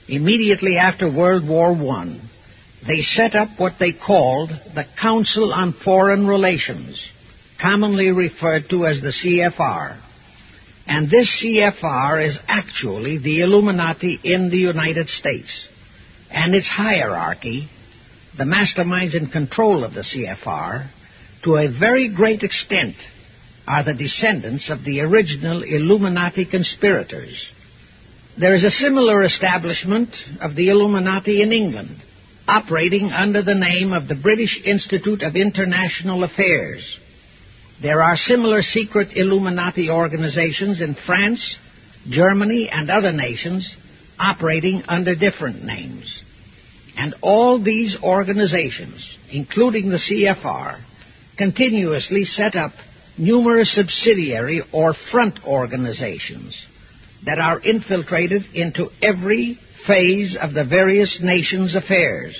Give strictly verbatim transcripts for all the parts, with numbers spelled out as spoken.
immediately after World War One, they set up what they called the Council on Foreign Relations, commonly referred to as the C F R. And this C F R is actually the Illuminati in the United States. And its hierarchy, the masterminds in control of the C F R, to a very great extent, are the descendants of the original Illuminati conspirators. There is a similar establishment of the Illuminati in England, operating under the name of the British Institute of International Affairs. There are similar secret Illuminati organizations in France, Germany, and other nations, operating under different names. And all these organizations, including the C F R, continuously set up numerous subsidiary or front organizations that are infiltrated into every phase of the various nations' affairs.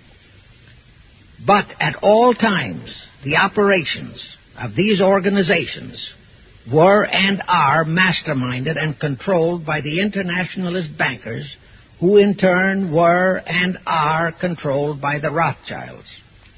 But at all times, the operations of these organizations were and are masterminded and controlled by the internationalist bankers, who in turn were and are controlled by the Rothschilds.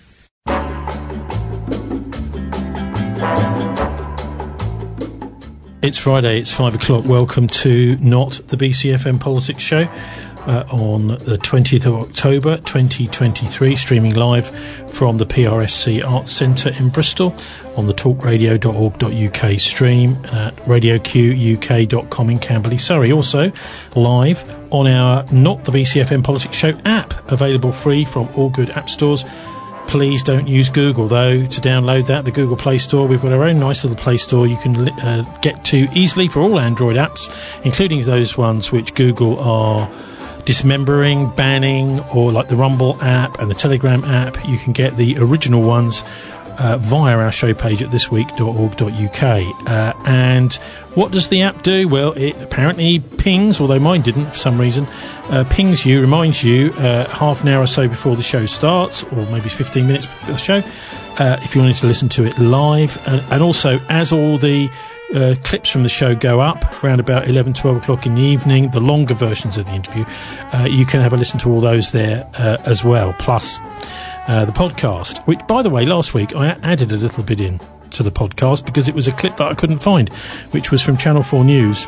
It's Friday, it's five o'clock. Welcome to Not the B C F M Politics Show uh, on the twentieth of October twenty twenty-three, streaming live from the P R S C Arts Centre in Bristol on the talk radio dot org dot U K stream at radio q u k dot com in Camberley, Surrey. Also live on our Not the B C F M Politics Show app, available free from all good app stores. Please don't use Google, though, to download that, the Google Play Store. We've got our own nice little Play Store you can uh, get to easily for all Android apps, including those ones which Google are dismembering, banning, or like the Rumble app and the Telegram app. You can get the original ones uh, via our show page at this week dot org dot U K. Uh, and what does the app do? Well, it apparently pings, although mine didn't for some reason, uh, pings you, reminds you uh, half an hour or so before the show starts, or maybe fifteen minutes before the show, uh, if you wanted to listen to it live. And, and also, as all the uh, clips from the show go up around about eleven, twelve o'clock in the evening, the longer versions of the interview, uh, you can have a listen to all those there uh, as well, plus uh, the podcast, which, by the way, last week I added a little bit in to the podcast because it was a clip that I couldn't find, which was from Channel four News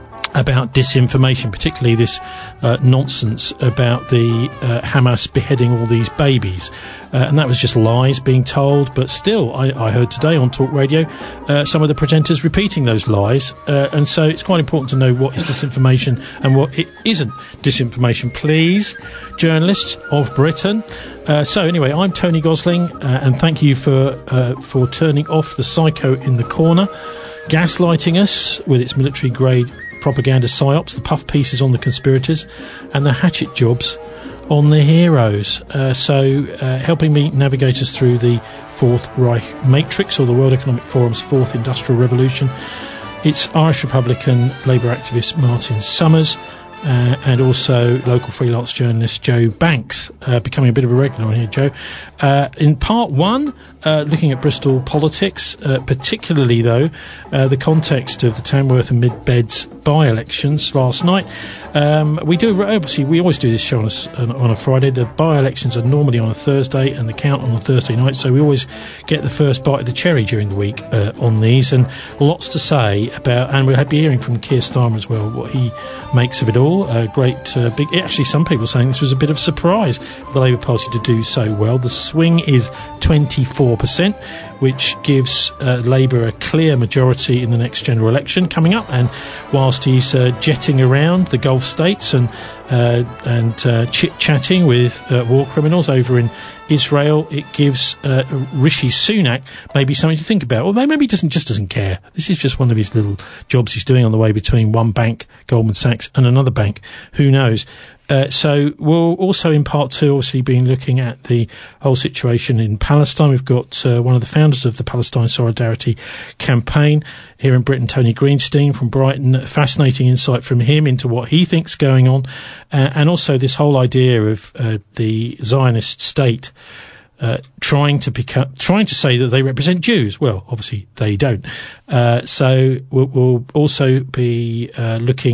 about disinformation, particularly this uh, nonsense about the uh, Hamas beheading all these babies. Uh, and that was just lies being told. But still, I, I heard today on Talk Radio uh, some of the presenters repeating those lies. Uh, and so it's quite important to know what is disinformation and what it isn't disinformation. Please, journalists of Britain. Uh, so anyway, I'm Tony Gosling, uh, and thank you for uh, for turning off the psycho in the corner, gaslighting us with its military-grade propaganda psyops, the puff pieces on the conspirators, and the hatchet jobs on the heroes. Uh, so uh, helping me navigate us through the Fourth Reich Matrix, or the World Economic Forum's Fourth Industrial Revolution, it's Irish Republican Labour activist Martin Summers, Uh, and also local freelance journalist Joe Banks, uh, becoming a bit of a regular on here, Joe. Uh, in part one, uh, looking at Bristol politics, uh, particularly, though, uh, the context of the Tamworth and Mid-Beds by-elections last night. Um, we do, obviously, we always do this show on a, on a Friday. The by-elections are normally on a Thursday and the count on a Thursday night, so we always get the first bite of the cherry during the week uh, on these, and lots to say about, and we'll be hearing from Keir Starmer as well, what he makes of it all. A great uh, big, actually some people saying this was a bit of a surprise for the Labour Party to do so well. The swing is twenty-four percent, which gives uh, Labour a clear majority in the next general election coming up. And whilst he's uh, jetting around the Gulf states and uh, and uh, chit-chatting with uh, war criminals over in Israel, it gives uh, Rishi Sunak maybe something to think about. Or maybe he doesn't, just doesn't care. This is just one of his little jobs he's doing on the way between one bank, Goldman Sachs, and another bank. Who knows? Uh, so we'll also, in part two, obviously been looking at the whole situation in Palestine. We've got uh, one of the founders of the Palestine Solidarity Campaign here in Britain, Tony Greenstein from Brighton. Fascinating insight from him into what he thinks going on, uh, and also this whole idea of uh, the Zionist state Uh, trying to become, trying to say that they represent Jews. Well, obviously they don't. Uh, so we'll, we'll also be uh, looking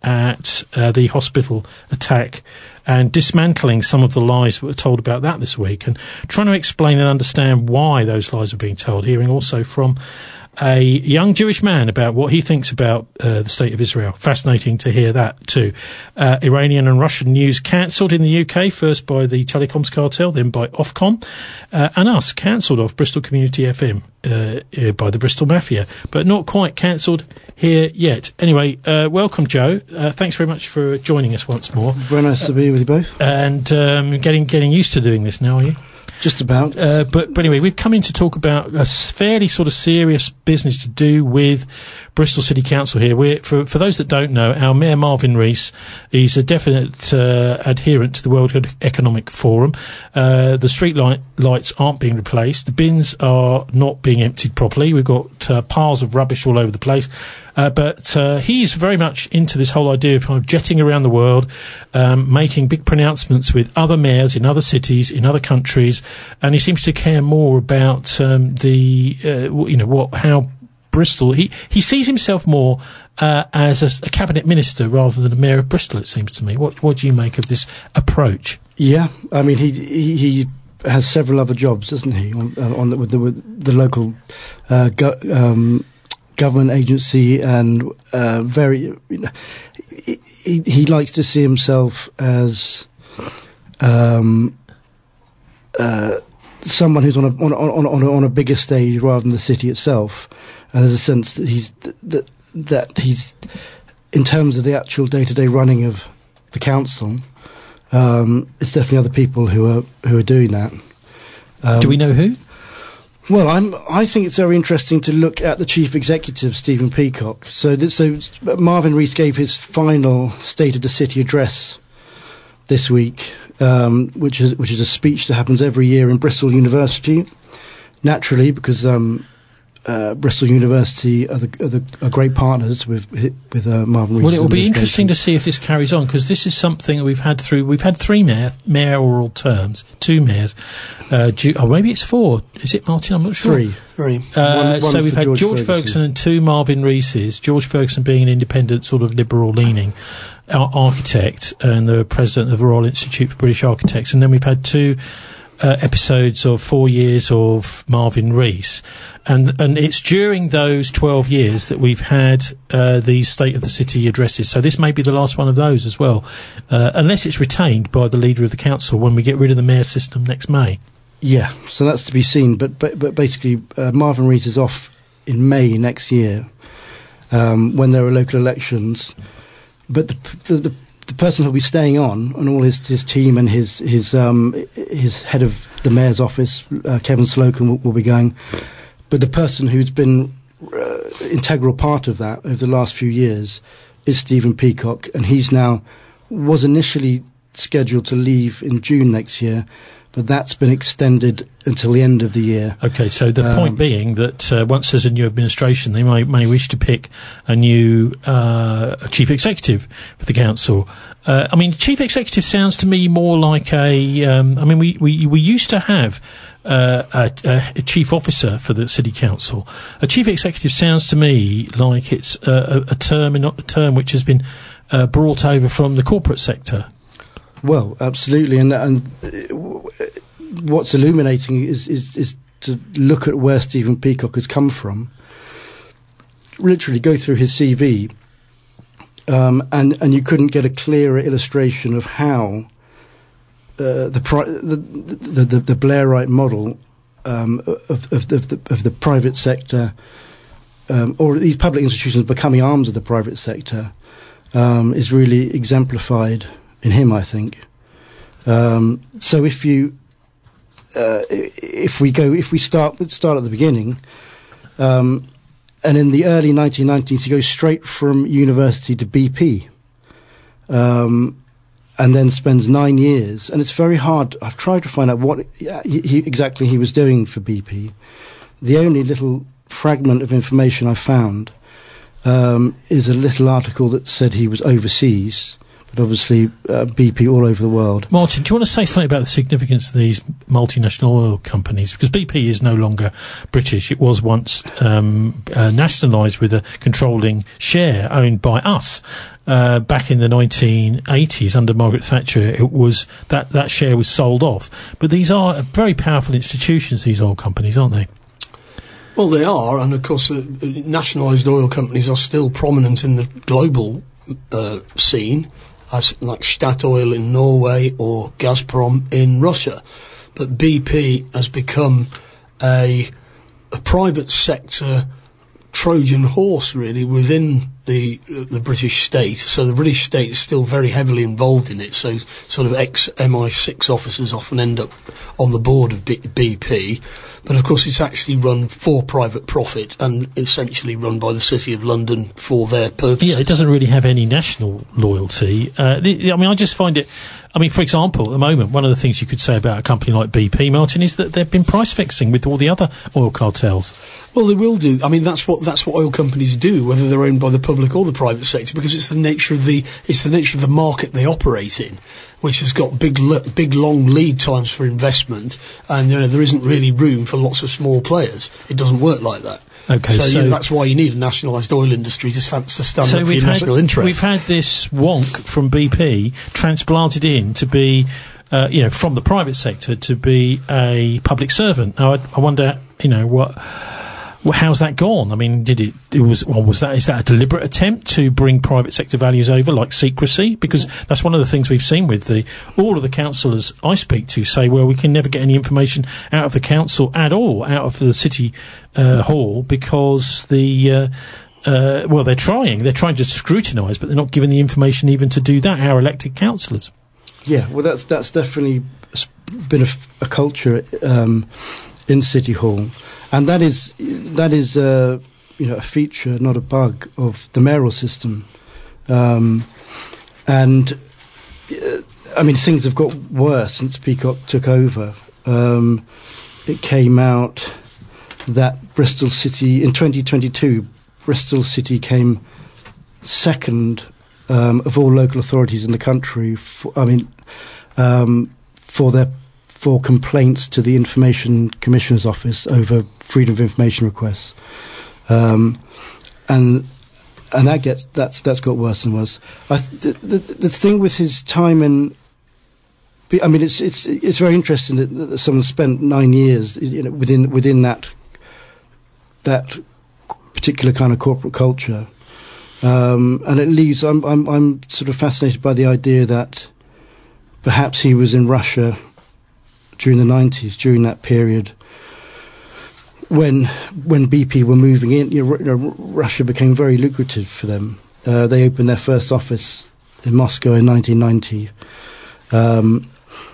at uh, the hospital attack and dismantling some of the lies that were told about that this week, and trying to explain and understand why those lies are being told. Hearing also from a young Jewish man about what he thinks about uh, the state of Israel. Fascinating to hear that too. Uh, Iranian and Russian news cancelled in the U K, first by the telecoms cartel, then by Ofcom, uh, and us cancelled off Bristol Community F M uh, uh, by the Bristol Mafia, but not quite cancelled here yet. Anyway, uh, welcome, Joe. Uh, thanks very much for joining us once more. Very nice uh, to be with you both. And um, getting getting used to doing this now, are you? Just about. Uh, but, but anyway, we've come in to talk about a fairly sort of serious business to do with Bristol City Council here. We're, for, for those that don't know, our Mayor Marvin Rees, he's a definite uh, adherent to the World Economic Forum. Uh, the street light, lights aren't being replaced. The bins are not being emptied properly. We've got uh, piles of rubbish all over the place. Uh, but uh, he's very much into this whole idea of kind of jetting around the world, um, making big pronouncements with other mayors in other cities, in other countries, and he seems to care more about um, the, uh, you know, what how Bristol. He he sees himself more uh, as a, a cabinet minister rather than a mayor of Bristol. It seems to me. What what do you make of this approach? Yeah, I mean he he. he has several other jobs, doesn't he, on, on the, with the, with the local uh, go, um, government agency, and uh, very, you know, he, he, he likes to see himself as um, uh, someone who's on a on, on, on, a, on a bigger stage rather than the city itself, and there's a sense that he's that that he's in terms of the actual day-to-day running of the council. Um, it's definitely other people who are who are doing that. Um, Do we know who? Well, I'm. I think it's very interesting to look at the chief executive, Stephen Peacock. So, th- so Marvin Rees gave his final State of the City address this week, um, which is which is a speech that happens every year in Bristol University. Naturally, because um, uh, Bristol University are, the, are, the, are great partners with with uh, Marvin Rees. Well, it will be interesting to see if this carries on, because this is something that we've had through. We've had three mayor, mayoral terms, two mayors. Uh, Ju- oh, maybe it's four. Is it, Martin? I'm not sure. Three. Three. Uh, one, one so we've had George, George Ferguson. Ferguson and two Marvin Reeses. George Ferguson being an independent, sort of liberal-leaning ar- architect and the president of the Royal Institute for British Architects. And then we've had two uh, episodes of four years of Marvin Rees. And and it's during those twelve years that we've had uh, these State of the City addresses. So this may be the last one of those as well, uh, unless it's retained by the leader of the council when we get rid of the mayor system next May. Yeah, so that's to be seen. But but, but basically, uh, Marvin Rees is off in May next year um, when there are local elections. But the the, the the person who'll be staying on, and all his his team and his his um, his head of the mayor's office, uh, Kevin Slocum, will, will be going. But the person who's been uh, integral part of that over the last few years is Stephen Peacock, and he's now was initially scheduled to leave in June next year, but that's been extended until the end of the year. Okay, so the um, point being that uh, once there's a new administration, they may, may wish to pick a new uh, chief executive for the council. Uh, I mean, chief executive sounds to me more like a... Um, I mean, we, we, we used to have uh, a, a chief officer for the city council. A chief executive sounds to me like it's a, a term, a term which has been uh, brought over from the corporate sector. Well, absolutely, and and what's illuminating is, is is to look at where Stephen Peacock has come from. Literally, go through his C V, um, and and you couldn't get a clearer illustration of how uh, the, pri- the, the the the Blairite model um, of, of, the, of the of the private sector, um, or these public institutions becoming arms of the private sector, um, is really exemplified in him, I think. Um, so if you, uh, if we go, if we start, let's start at the beginning. Um, and in the early nineteen nineties, he goes straight from university to B P, um, and then spends nine years. And it's very hard. I've tried to find out what he, he, exactly he was doing for B P. The only little fragment of information I found um, is a little article that said he was overseas. but obviously uh, B P all over the world. Martin, do you want to say something about the significance of these multinational oil companies? Because B P is no longer British. It was once um, uh, nationalised with a controlling share owned by us. Uh, back in the nineteen eighties, under Margaret Thatcher, it was that, that share was sold off. But these are very powerful institutions, these oil companies, aren't they? Well, they are, and of course, uh, nationalised oil companies are still prominent in the global uh, scene, as like Statoil in Norway or Gazprom in Russia. But B P has become a, a private sector Trojan horse, really, within the the British state. So the British state is still very heavily involved in it. So sort of ex-M I six officers often end up on the board of B- BP. But of course it's actually run for private profit and essentially run by the City of London for their purposes. Yeah, it doesn't really have any national loyalty. Uh, the, I mean, I just find it... I mean, for example, at the moment, one of the things you could say about a company like B P, Martin, is that they've been price fixing with all the other oil cartels. Well, they will do. I mean, that's what that's what oil companies do, whether they're owned by the public or the private sector, because it's the nature of the it's the nature of the market they operate in, which has got big, big, long lead times for investment, and you know there isn't really room for lots of small players. It doesn't work like that. Okay, so, so you know, that's why you need a nationalised oil industry to, stand so up for your had, national interest. We've had this wonk from B P transplanted in to be, uh, you know, from the private sector to be a public servant. Now, I, I wonder, you know, what... Well, how's that gone? I mean, did it, it was, well, was that, is that a deliberate attempt to bring private sector values over, like secrecy? Because that's one of the things we've seen with the, all of the councillors I speak to say, well, we can never get any information out of the council at all, out of the city, uh, hall, because the, uh, uh, well, they're trying, they're trying to scrutinise, but they're not given the information even to do that, our elected councillors. Yeah, well, that's, that's definitely been a, a culture, um, in City Hall. And that is that is uh, you know a feature, not a bug, of the mayoral system. Um, and uh, I mean, things have got worse since Peacock took over. Um, it came out that Bristol City in twenty twenty-two, Bristol City came second um, of all local authorities in the country. For, I mean, um, for their for complaints to the Information Commissioner's Office over freedom of information requests, um, and and that gets that's that's got worse and worse. I th- the, the the thing with his time in, I mean, it's it's it's very interesting that, that someone spent nine years, you know, within within that that particular kind of corporate culture, um, and it leaves. I'm I'm I'm sort of fascinated by the idea that perhaps he was in Russia during the nineties, during that period when when B P were moving in. You know, you know, Russia became very lucrative for them. Uh, they opened their first office in Moscow in nineteen ninety. Um,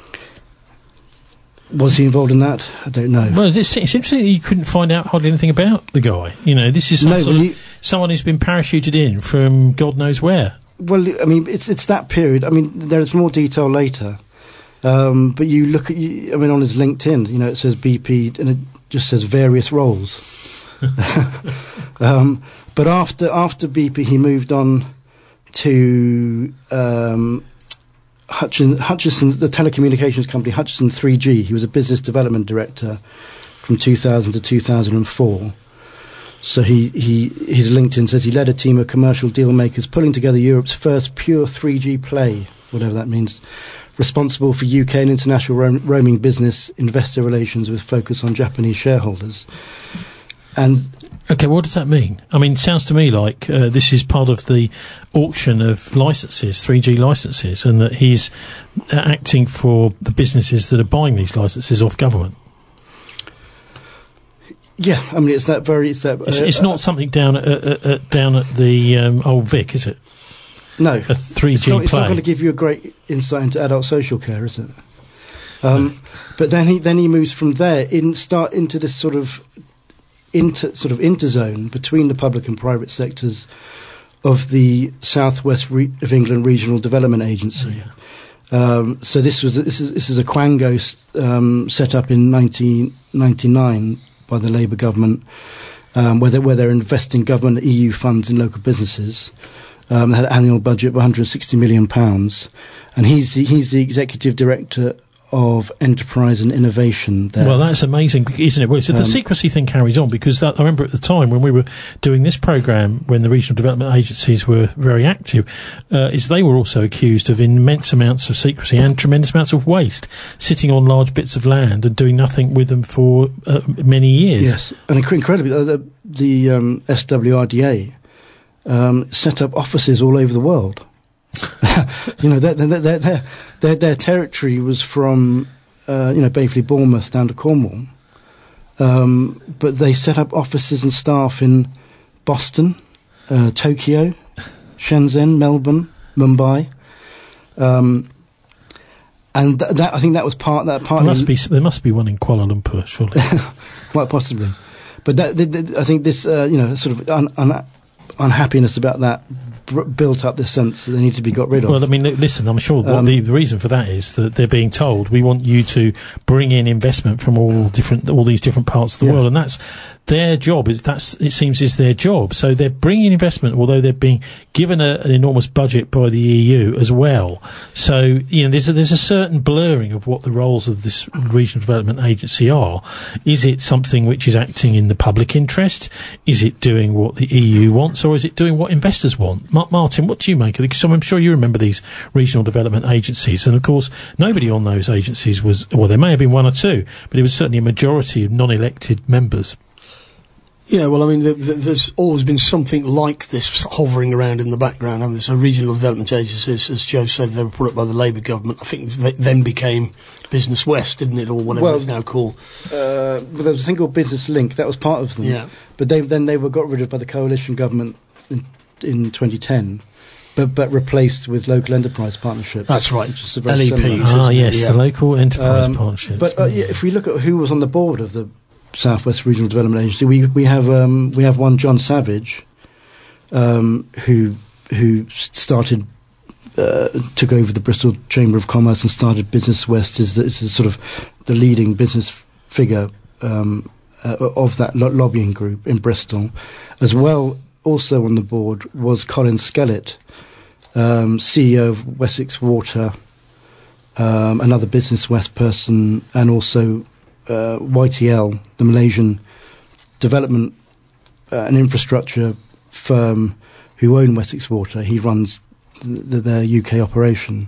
was he involved in that? I don't know. Well, it's, it's interesting that you couldn't find out hardly anything about the guy. You know, this is some no, sort he, of, someone who's been parachuted in from God knows where. Well, I mean, it's it's that period. I mean, there's more detail later. Um, but you look at, you, I mean, on his LinkedIn, you know, it says B P, and it just says various roles. um, but after after B P, he moved on to um, Hutchin, Hutchison, the telecommunications company Hutchison three G. He was a business development director from two thousand to two thousand four. So he, he his LinkedIn says he led a team of commercial deal makers pulling together Europe's first pure three G play, whatever that means. Responsible for U K and international roam- roaming business, investor relations with focus on Japanese shareholders. And okay, what does that mean? I mean, it sounds to me like uh, this is part of the auction of licenses, three G licenses, and that he's uh, acting for the businesses that are buying these licenses off government. Yeah, I mean, it's that very... It's, that, uh, it's, it's not something down at, at, at, down at the um, Old Vic, is it? No. A three G it's not, play. It's not going to give you a great insight into adult social care, is it? Um, but then he then he moves from there in start into this sort of inter sort of interzone between the public and private sectors of the Southwest Re- of England Regional Development Agency. Oh, yeah. um, so this was this is this is a quango um, set up in nineteen ninety-nine by the Labour government, um, where they where they're investing government E U funds in local businesses. Um, they had an annual budget of one hundred sixty million pounds, and he's the, he's the executive director of enterprise and innovation there. Well, that's amazing, isn't it? Well, so the um, secrecy thing carries on, because that, I remember at the time when we were doing this programme, when the regional development agencies were very active, uh, is they were also accused of immense amounts of secrecy and tremendous amounts of waste, sitting on large bits of land and doing nothing with them for uh, many years. Yes, and incredibly, the, the, the um, S W R D A um, set up offices all over the world. you know, their, their, their, their, their territory was from, uh, you know, Baveley, Bournemouth down to Cornwall. Um, but they set up offices and staff in Boston, uh, Tokyo, Shenzhen, Melbourne, Mumbai. Um, and th- that, I think that was part that part. There must be there must be one in Kuala Lumpur, surely. Quite possibly. But that, th- th- I think this, uh, you know, sort of un- un- unhappiness about that built up this sense that they need to be got rid of. Well, I mean, listen, I'm sure what um, the, the reason for that is that they're being told, we want you to bring in investment from all different, all these different parts of the yeah. world, and that's their job. Is that's it seems is their job. So they're bringing investment, although they're being given a, an enormous budget by the E U as well. So you know, there's a, there's a certain blurring of what the roles of this regional development agency are. Is it something which is acting in the public interest? Is it doing what the E U wants, or is it doing what investors want? Ma- Martin, what do you make of it? Because I'm sure you remember these regional development agencies, and of course, nobody on those agencies was. Well, there may have been one or two, but it was certainly a majority of non-elected members. Yeah, well, I mean, the, the, there's always been something like this hovering around in the background. I mean, there's a regional development agencies, as Joe said, they were put up by the Labour government. I think they then became Business West, didn't it, or whatever well, it's now called. Uh, well, there was a thing called Business Link. That was part of them. Yeah. But they, then they were got rid of by the coalition government in, in twenty ten. But, but replaced with local enterprise partnerships. That's right. Which is L E Ps. Ah, yes, yeah. the local enterprise um, partnerships. But uh, yeah, if we look at who was on the board of the South West Regional Development Agency, we we have um, we have one John Savage, um, who who started uh, took over the Bristol Chamber of Commerce and started Business West. Is the, is the sort of the leading business figure um, uh, of that lo- lobbying group in Bristol, as well. Also on the board was Colin Skellett, um, C E O of Wessex Water, um, another Business West person, and also uh, Y T L, the Malaysian development uh, and infrastructure firm who own Wessex Water. He runs th- th- their U K operation.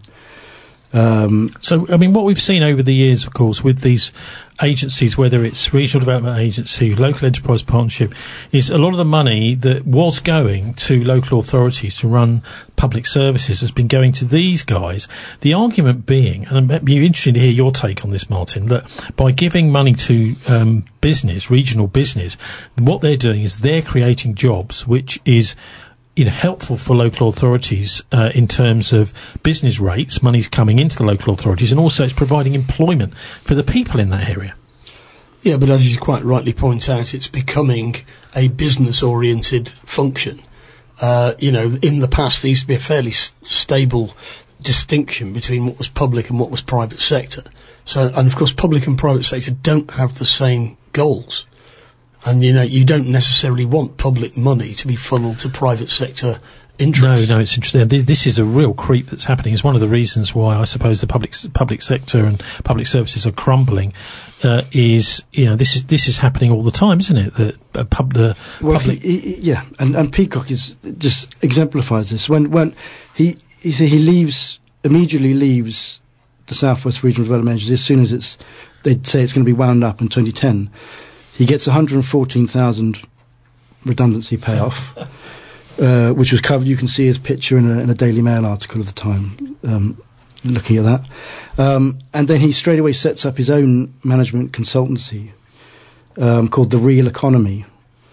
Um, so, I mean, what we've seen over the years, of course, with these agencies, whether it's regional development agency, local enterprise partnership, is a lot of the money that was going to local authorities to run public services has been going to these guys. The argument being, and it'd be interesting to hear your take on this, Martin, that by giving money to um, business, regional business, what they're doing is they're creating jobs, which is you know, helpful for local authorities uh, in terms of business rates, money's coming into the local authorities, and also it's providing employment for the people in that area. Yeah, but as you quite rightly point out, it's becoming a business-oriented function. Uh, you know, in the past, there used to be a fairly s- stable distinction between what was public and what was private sector. So, and of course, public and private sector don't have the same goals. And, you know, you don't necessarily want public money to be funneled to private sector interests. No, no, it's interesting. This is a real creep that's happening. It's one of the reasons why I suppose the public public sector and public services are crumbling. Uh, is you know this is this is happening all the time, isn't it? The uh, pub the well, public he, he, yeah, and, and Peacock is just exemplifies this. When when he he he leaves immediately leaves the South West Regional Development Agency as soon as it's they'd say it's going to be wound up in twenty ten. He gets one hundred fourteen thousand redundancy payoff, uh, which was covered. You can see his picture in a, in a Daily Mail article of the time, um, looking at that. Um, and then he straight away sets up his own management consultancy um, called The Real Economy,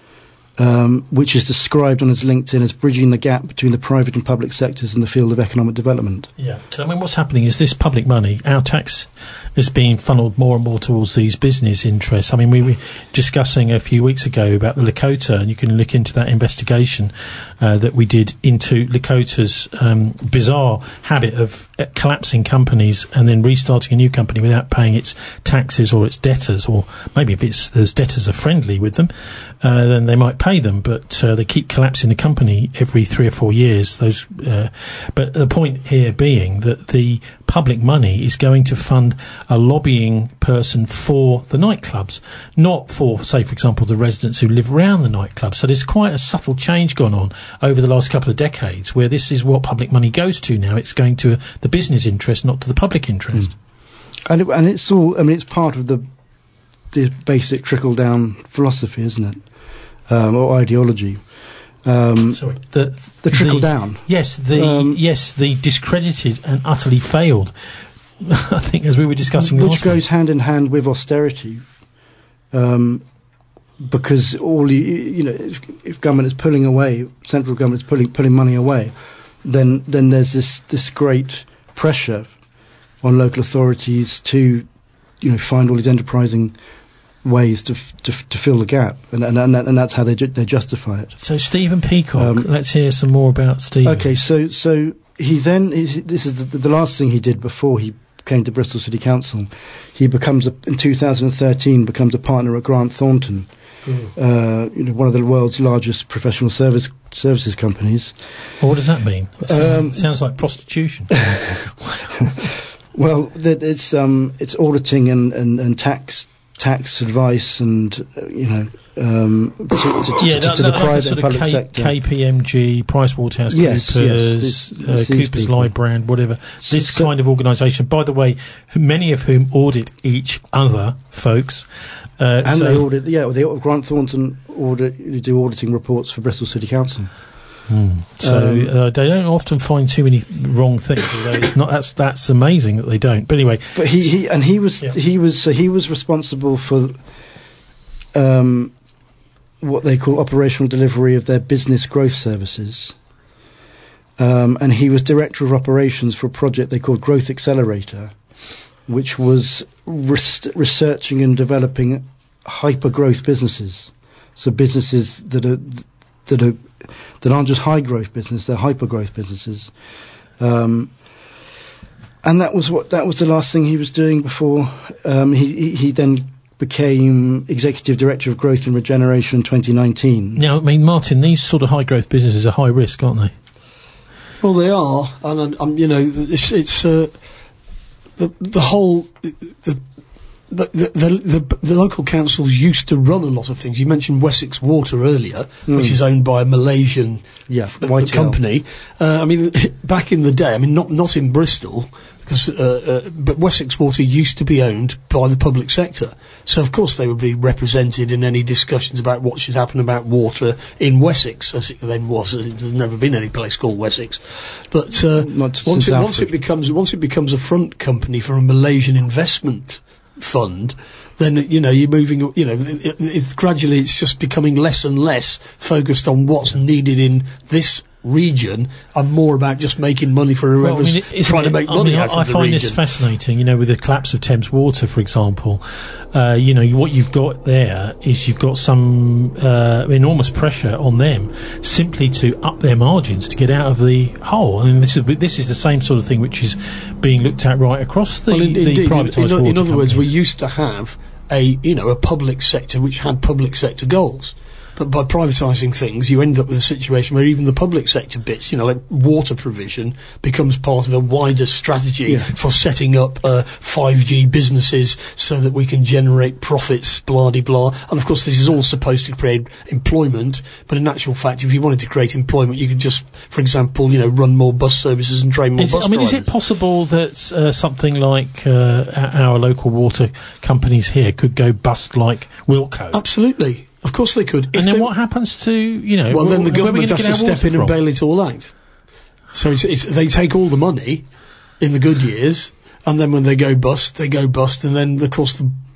um, which is described on his LinkedIn as bridging the gap between the private and public sectors in the field of economic development. Yeah. So, I mean, what's happening is this public money, our tax is being funneled more and more towards these business interests. I mean, we were discussing a few weeks ago about the Lakota, and you can look into that investigation uh, that we did into Lakota's um, bizarre habit of uh, collapsing companies and then restarting a new company without paying its taxes or its debtors, or maybe if it's those debtors are friendly with them, uh, then they might pay them, but uh, they keep collapsing the company every three or four years. Those, uh, but the point here being that the public money is going to fund a lobbying person for the nightclubs, not for, say, for example, the residents who live around the nightclubs. So there's quite a subtle change gone on over the last couple of decades, where this is what public money goes to now. It's going to the business interest, not to the public interest. Mm. And, it, and it's all, I mean, it's part of the the basic trickle-down philosophy, isn't it? Um, or ideology. Um, Sorry, the the trickle the, down. Yes, the um, yes the discredited and utterly failed. I think, as we were discussing, which last goes week. hand in hand with austerity, um, because all you, you know, if, if government is pulling away, central government is pulling pulling money away, then then there's this this great pressure on local authorities to, you know, find all these enterprising ways to to, to fill the gap, and and and, that, and that's how they ju- they justify it. So Stephen Peacock, Um, let's hear some more about Stephen. Okay, so so he then he, this is the, the last thing he did before he came to Bristol City Council. He becomes a, in two thousand thirteen becomes a partner at Grant Thornton, mm. uh, you know, one of the world's largest professional service services companies. Well, what does that mean? It sounds, Um, sounds like prostitution. Well, th- it's um, it's auditing and, and, and tax tax advice, and uh, you know, um, to, to, to, yeah, to, that, to that, the private like sort and of public K- sector. K P M G, PricewaterhouseCoopers, Yes, yes, this- uh, it's these Cooper's people. Lybrand, whatever. So- This so- kind of organisation, by the way, many of whom audit each other, folks. Uh, And so they audit, yeah, they Grant Thornton audit, do auditing reports for Bristol City Council. Mm. So Um, uh, they don't often find too many wrong things. Although it's not that's that's amazing that they don't. But anyway, But he, he and he was Yeah. he was so he was responsible for um, what they call operational delivery of their business growth services, um, and he was director of operations for a project they called Growth Accelerator, which was res- researching and developing hyper growth businesses, so businesses that are that are that aren't just high growth business, they're hyper growth businesses. Um, and that was what that was the last thing he was doing before um, he, he he then became executive director of growth and regeneration in twenty nineteen. now I mean, Martin, these sort of high growth businesses are high risk, aren't they? Well, they are, and um, you know, it's, it's uh, the the whole the the, the the the local councils used to run a lot of things. You mentioned Wessex Water earlier, Mm. which is owned by a Malaysian Yeah, f- uh, Y T L. company. Uh, I mean, back in the day, I mean, not not in Bristol, because uh, uh, but Wessex Water used to be owned by the public sector. So of course they would be represented in any discussions about what should happen about water in Wessex, as it then was. There's never been any place called Wessex, but uh, Not since once it, once Alfred. it becomes once it becomes a front company for a Malaysian investment fund, then you know you're moving. You know, it, it, it, gradually it's just becoming less and less focused on what's needed in this region, and more about just making money for Well, I whoever's mean, isn't trying to it- make I money mean, out I, of the I find region. this fascinating, you know, with the collapse of Thames Water, for example. Uh, you know, what you've got there is you've got some uh, enormous pressure on them simply to up their margins to get out of the hole. I mean, this is this is the same sort of thing which is being looked at right across the, well, in, the indeed, in, privatised in, water in other words, we companies. used to have a you know a public sector which had public sector goals. But by privatising things, you end up with a situation where even the public sector bits, you know, like water provision, becomes part of a wider strategy Yeah. for setting up uh, five G businesses so that we can generate profits, blah-de-blah. And of course, this is all supposed to create employment. But in actual fact, if you wanted to create employment, you could just, for example, you know, run more bus services and train more Is, bus I mean, drivers. is it possible that uh, something like uh, our local water companies here could go bust like Wilco? Absolutely. Of course they could. If and then they- what happens to, you know... Well, then the where are we government gonna has get to our step in water and from? bail it all out. So it's, it's, they take all the money in the good years, and then when they go bust, they go bust, and then, of course, the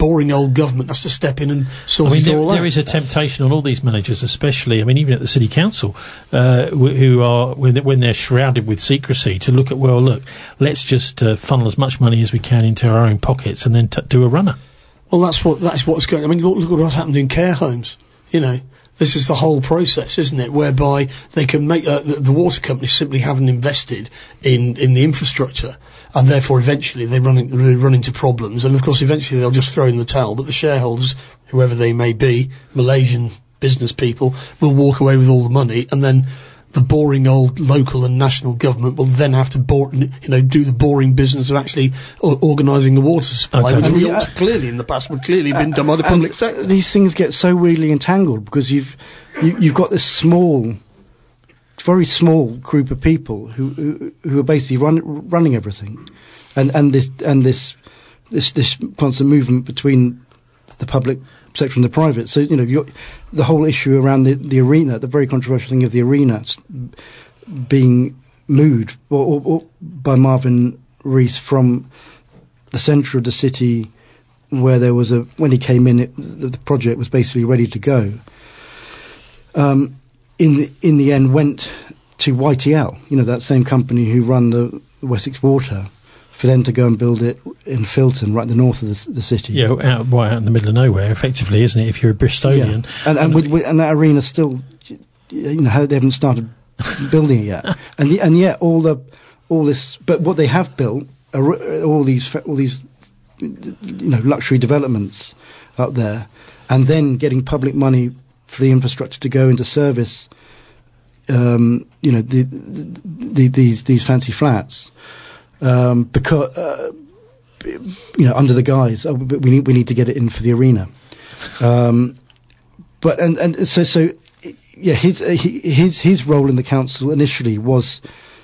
boring old government has to step in and sort I mean, it there, all there out. is a temptation on all these managers, especially, I mean, even at the city council, uh, wh- who are, when, they- when they're shrouded with secrecy, to look at, well, look, let's just uh, funnel as much money as we can into our own pockets and then t- do a runner. Well, that's what that's what's going. I mean, look, look at what's happened in care homes. You know, this is the whole process, isn't it? Whereby they can make uh, the, the water companies simply haven't invested in, in the infrastructure, and therefore eventually they run in, they run into problems. And of course, eventually they'll just throw in the towel. But the shareholders, whoever they may be, Malaysian business people, will walk away with all the money, and then the boring old local and national government will then have to, bore, you know, do the boring business of actually o- organising the water supply, Okay. which And we the, ought to clearly in the past would clearly have been done by the public and sector. these things get so weirdly entangled because you've you, you've got this small, very small group of people who who, who are basically run, running everything, and and this and this this this constant movement between the public sector and the private. So you know you're, the whole issue around the the arena, the very controversial thing of the arena s- being moved or, or, or by Marvin Rees from the centre of the city, where there was a when he came in, it, the, the project was basically ready to go. Um, in the, in the end, went to Y T L, you know, that same company who run the Wessex Water, for them to go and build it in Filton, right in the north of the, the city. Yeah, out, right out in the middle of nowhere, effectively, isn't it, if you're a Bristolian? Yeah. And and, with, with, and that arena still, you know, how they haven't started building it yet, and y- and yet all the all this, but what they have built are all these fa- all these, you know, luxury developments up there, and then getting public money for the infrastructure to go into service. Um, you know, the, the, the, these these fancy flats, um, because uh, you know, under the guise, oh, but we need we need to get it in for the arena. Um, but and and so so yeah, his uh, he, his his role in the council initially was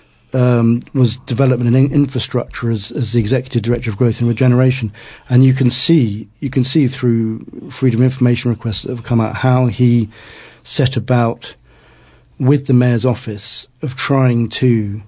um, was development and in- infrastructure as as the executive director of growth and regeneration, and you can see you can see through freedom of information requests that have come out how he set about with the mayor's office of trying to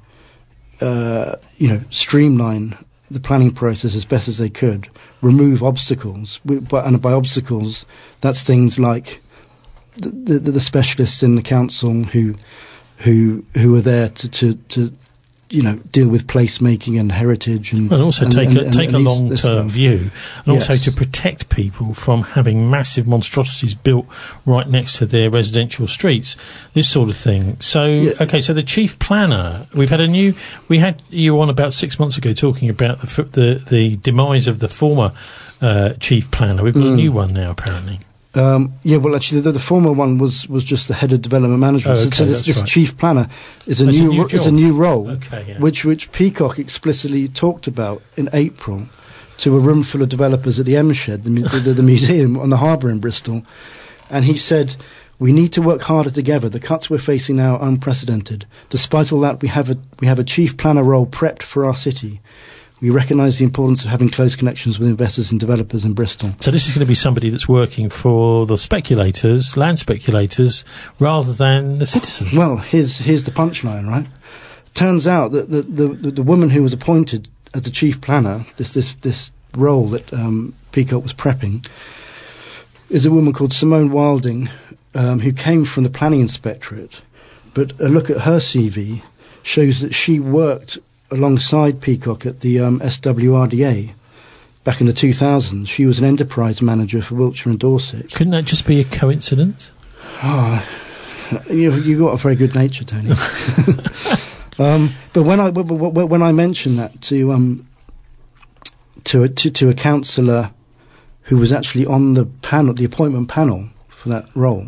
uh, you know streamline the planning process as best as they could, remove obstacles, but and by obstacles that's things like the, the, the specialists in the council who who who are there to, to, to you know deal with placemaking and heritage and And also and, take and, a, and, take and a these- long this term stuff. view, and also Yes. to protect people from having massive monstrosities built right next to their residential streets, this sort of thing. So, Yeah. okay, so the chief planner, we've had a new, we had you on about six months ago talking about the f- the, the demise of the former uh, chief planner. We've got a Mm. new one now, apparently. Um, yeah, well, actually, the, the former one was, was just the head of development management. Oh, So- okay, so this, that's this right. chief planner is a That's a new, new ro- it's a job. new role, Okay, yeah. which which Peacock explicitly talked about in April to a room full of developers at the M Shed, the, mu- the, the museum on the harbour in Bristol, and he said, "We need to work harder together. The cuts we're facing now are unprecedented. Despite all that, we have a we have a chief planner role prepped for our city. We recognise the importance of having close connections with investors and developers in Bristol." So this is going to be somebody that's working for the speculators, land speculators, rather than the citizens. Well, here's here's the punchline, right? Turns out that the the, the, the woman who was appointed as the chief planner, this this this role that um, Peacock was prepping, is a woman called Simone Wilding, um, who came from the planning inspectorate. But a look at her C V shows that she worked alongside Peacock at the um, S W R D A back in the two thousands. She was an enterprise manager for Wiltshire and Dorset. Couldn't that just be a coincidence? Oh, you you got a very good nature, Tony. um, but when I w- w- when I mentioned that to um to a, to, to a councillor who was actually on the panel, the appointment panel for that role,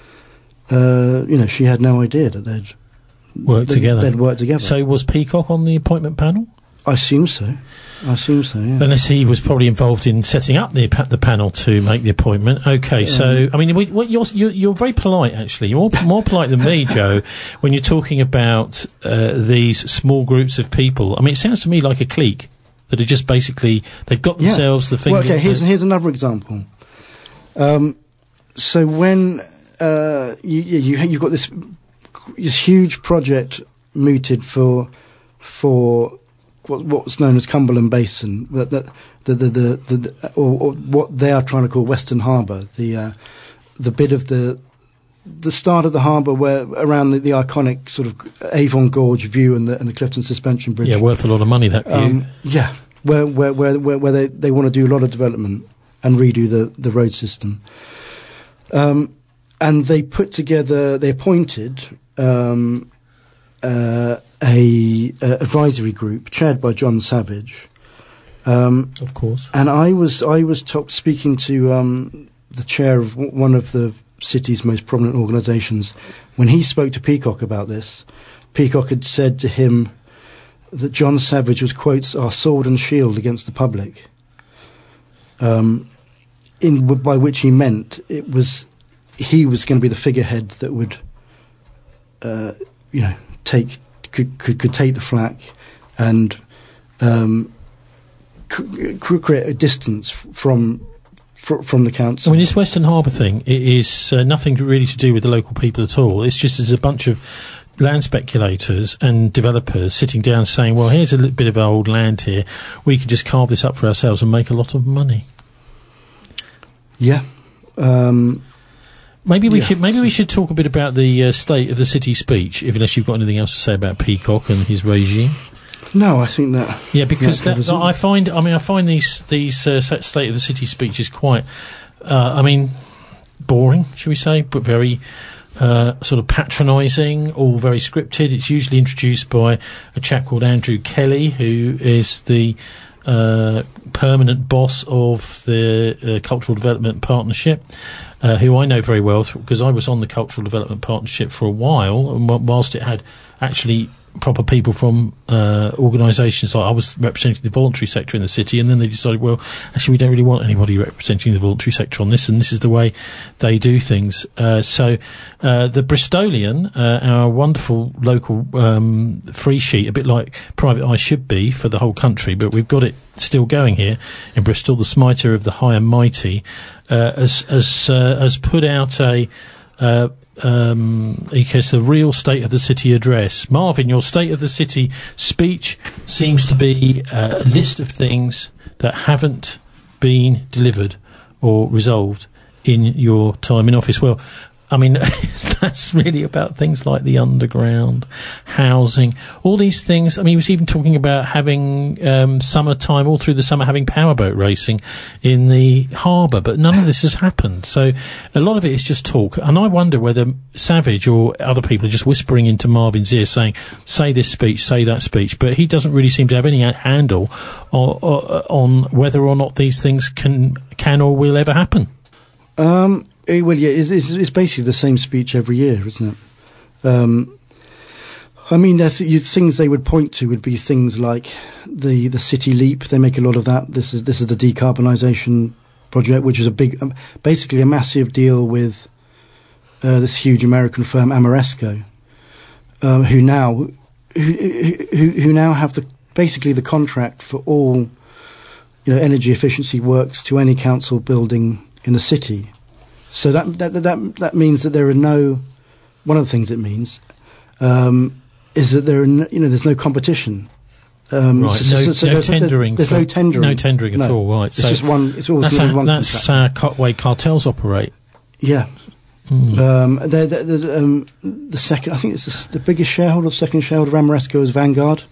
uh, you know, she had no idea that they'd Work they'd, together. They'd work together. So was Peacock on the appointment panel? I assume so. I assume so. Yeah. Unless he was probably involved in setting up the pa- the panel to make the appointment. Okay, so I mean, we, what you're, you're you're very polite actually. You're more, more polite than me, Joe, when you're talking about uh, these small groups of people. I mean, it sounds to me like a clique that are just basically they've got themselves the thing. Well, okay, here's here's another example. Um, so when uh, you you you've got this this huge project mooted for for what, what's known as Cumberland Basin, that, that the, the, the, the, the or, or what they are trying to call Western Harbour, the uh, the bit of the the start of the harbour where around the, the iconic sort of Avon Gorge view and the, and the Clifton Suspension Bridge. Yeah, worth a lot of money, that view. Um, yeah, where where where where, where they, they want to do a lot of development and redo the, the road system. Um, and they put together, they appointed um, uh, a, a advisory group chaired by John Savage. Um, of course. And I was I was top speaking to um, the chair of w- one of the city's most prominent organisations. When he spoke to Peacock about this, Peacock had said to him that John Savage was, quotes, our sword and shield against the public. Um, in by which he meant it was he was going to be the figurehead that would, uh, you know, take could, could could take the flak and um, c- create a distance from fr- from the council. I mean, this Western Harbour thing, it is uh, nothing really to do with the local people at all. It's just there's a bunch of land speculators and developers sitting down saying, well, here's a little bit of old land here. We can just carve this up for ourselves and make a lot of money. Yeah. Um, maybe we yeah. should maybe we should talk a bit about the uh, state of the city speech, if, unless you've got anything else to say about Peacock and his regime. No, I think that. Yeah, because that that, that I find, I mean, I find these these uh, state of the city speeches quite, uh, I mean, boring, shall we say, but very uh, sort of patronising, all very scripted. It's usually introduced by a chap called Andrew Kelly, who is the uh, permanent boss of the uh, Cultural Development Partnership, uh, who I know very well because I was on the Cultural Development Partnership for a while, and whilst it had actually proper people from uh, organisations, like I was representing the voluntary sector in the city, and then they decided, well, actually we don't really want anybody representing the voluntary sector on this, and this is the way they do things. Uh, so uh, the Bristolian, uh, our wonderful local um, free sheet, a bit like Private Eye should be for the whole country, but we've got it still going here in Bristol, the Smiter of the High and Mighty, uh, has, has, uh, has put out a uh, Um, because the real state of the city address. Marvin, your state of the city speech seems to be uh, a list of things that haven't been delivered or resolved in your time in office. Well, I mean, that's really about things like the underground, housing, all these things. I mean, he was even talking about having um, summertime, all through the summer, having powerboat racing in the harbour, but none of this has happened. So a lot of it is just talk. And I wonder whether Savage or other people are just whispering into Marvin's ear saying, say this speech, say that speech, but he doesn't really seem to have any handle or, or, on whether or not these things can, can or will ever happen. Um... Well, yeah, it's, it's, it's basically the same speech every year, isn't it? Um, I mean, th- you, things they would point to would be things like the, the City Leap. They make a lot of that. This is this is the decarbonisation project, which is a big, um, basically a massive deal with uh, this huge American firm Ameresco, um, who now who, who who now have the basically the contract for all, you know, energy efficiency works to any council building in the city. So that that that that means that there are no. One of the things it means um, is that there are no, you know there's no competition. Um, right. So, no, so, so no there's, tendering. There's, there's no tendering. No tendering at no. all. Right. It's so just one. It's always that's going to how, be one that's contract. uh, the way cartels operate. Yeah. Mm. Um, they're, they're, they're, um, the second, I think it's the, the biggest shareholder, the second shareholder of Ameresco is Vanguard.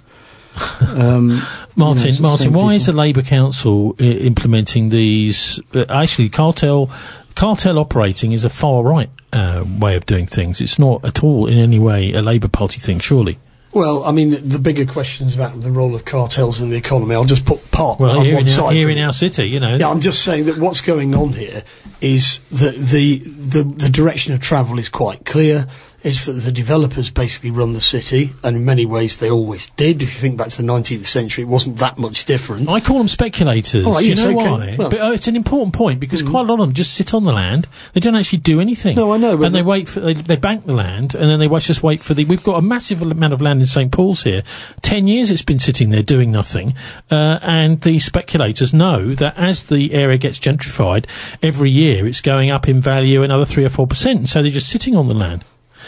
Um, Martin, you know, Martin, why people. is the Labour Council I- implementing these? Uh, actually, cartel. Cartel operating is a far-right uh, way of doing things. It's not at all in any way a Labour Party thing, surely. Well, I mean, the, the bigger questions about the role of cartels in the economy, I'll just put part well, on here one in side. Our, here for in it. our city, you know. Yeah, I'm just saying that what's going on here is that the, the, the direction of travel is quite clear. It's that the developers basically run the city, and in many ways they always did. If you think back to the nineteenth century, it wasn't that much different. I call them speculators. Oh, do you yes, know okay. why? Well, but, uh, it's an important point because mm-hmm. quite a lot of them just sit on the land. They don't actually do anything. No, I know. But and they wait for they, they bank the land, and then they watch, just wait for the. We've got a massive amount of land in Saint Paul's here. Ten years it's been sitting there doing nothing, uh, and the speculators know that as the area gets gentrified, every year it's going up in value another three or four percent. So they're just sitting on the land.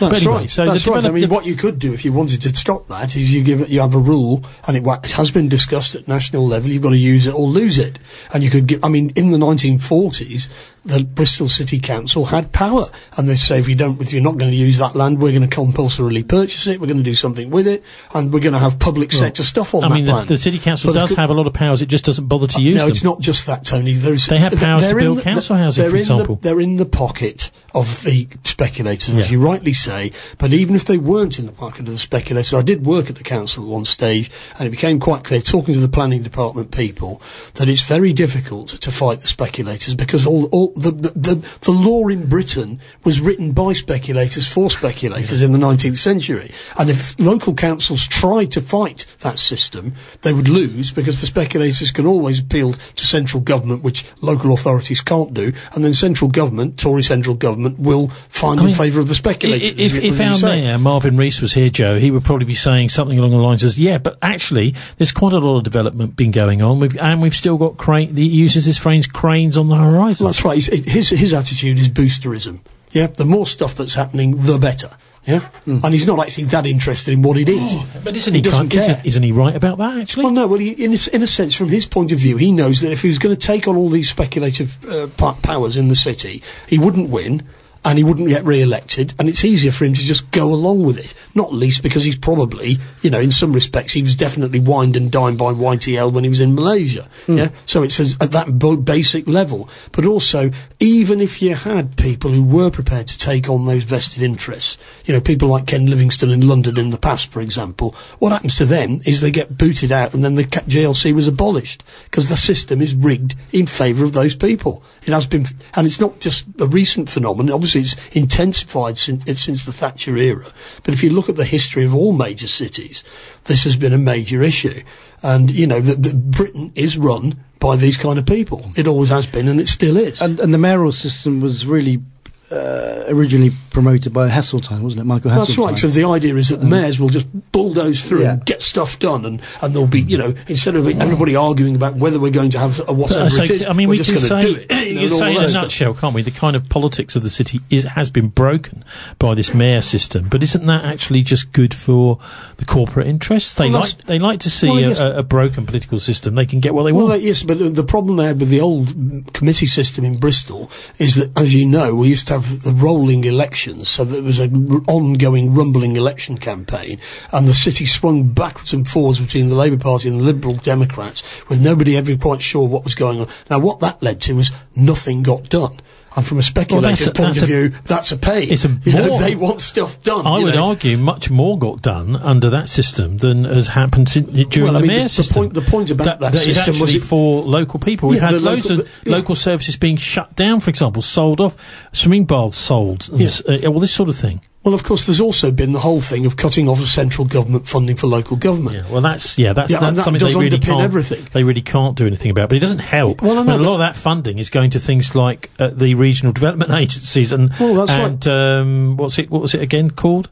That's anyway, right. So That's the right. I develop- mean, what you could do if you wanted to stop that is you give it, you have a rule, and it, wa- it has been discussed at national level. You've got to use it or lose it. And you could give. I mean, in the nineteen forties, the Bristol City Council had power, and they say if you don't, if you're not going to use that land, we're going to compulsorily purchase it. We're going to do something with it, and we're going to have public sector well, stuff on I that mean, the, land. the City Council but does have a lot of powers. It just doesn't bother to uh, use no, them. No, it's not just that, Tony. There's, they have powers to build the, council the, housing, for example. The, they're in the pocket of the speculators, yeah. as you rightly say. But even if they weren't in the pocket of the speculators, I did work at the council at one stage, and it became quite clear, talking to the planning department people, that it's very difficult to fight the speculators because all, all the, the, the, the law in Britain was written by speculators for speculators yeah. in the nineteenth century. And if local councils tried to fight that system, they would lose because the speculators can always appeal to central government, which local authorities can't do, and then central government, Tory central government, will find I in favour of the speculators. If, if, if our mayor, Marvin Rees, was here, Joe, he would probably be saying something along the lines of, yeah, but actually, there's quite a lot of development been going on, we've, and we've still got crane, he uses this phrase, cranes on the horizon. Well, that's right. His, his attitude is boosterism. Yeah, the more stuff that's happening, the better. Yeah, mm. and he's not actually that interested in what it is. Oh, but isn't he, he doesn't care? Isn't, isn't he right about that? Actually, well, no. Well, he, in, a, in a sense, from his point of view, he knows that if he was going to take on all these speculative uh, powers in the city, he wouldn't win. And he wouldn't get re-elected, and it's easier for him to just go along with it. Not least because he's probably, you know, in some respects, he was definitely wined and dined by Y T L when he was in Malaysia. Mm. Yeah, so it's at that basic level. But also, even if you had people who were prepared to take on those vested interests, you know, people like Ken Livingstone in London in the past, for example, what happens to them is they get booted out, and then the J L C was abolished because the system is rigged in favour of those people. It has been, and it's not just a recent phenomenon. Obviously, it's intensified since, since the Thatcher era. But if you look at the history of all major cities, this has been a major issue. And, you know, that Britain is run by these kind of people. It always has been, and it still is. And, and the mayoral system was really uh, originally promoted by Heseltine, wasn't it, Michael Heseltine? That's right. So the idea is that um, mayors will just bulldoze through yeah. and get stuff done, and, and there'll be, you know, instead of everybody arguing about whether we're going to have a whatever so, it is, I mean, we're we just can going to say, do it. You can say in a nutshell, can't we? The kind of politics of the city is has been broken by this mayor system, but isn't that actually just good for the corporate interests? They well, like they like to see well, yes. a, a broken political system. They can get what they well, want. Well, yes, but the problem they had with the old committee system in Bristol is that, as you know, we used to have the rolling elections, so there was an ongoing rumbling election campaign, and the city swung backwards and forwards between the Labour Party and the Liberal Democrats, with nobody ever quite sure what was going on. Now, what that led to was nothing got done. And from a speculator's well, point of a, view, that's a pain. It's a you more, know, they want stuff done. I would know. argue much more got done under that system than has happened sin- during well, I the mean, mayor the, system. The point, the point about that, that, that system is was actually it, for local people. We've yeah, had loads local, of the, yeah. local services being shut down, for example, sold off, swimming baths sold, and yeah. uh, all this sort of thing. Well, of course, there's also been the whole thing of cutting off of central government funding for local government. Yeah, well, that's yeah, that's, yeah, that's that something they really can't. Everything. They really can't do anything about. But it doesn't help. Well, I know, a lot of that funding is going to things like uh, the regional development agencies and well, that's and right. um, what's it? What was it again called?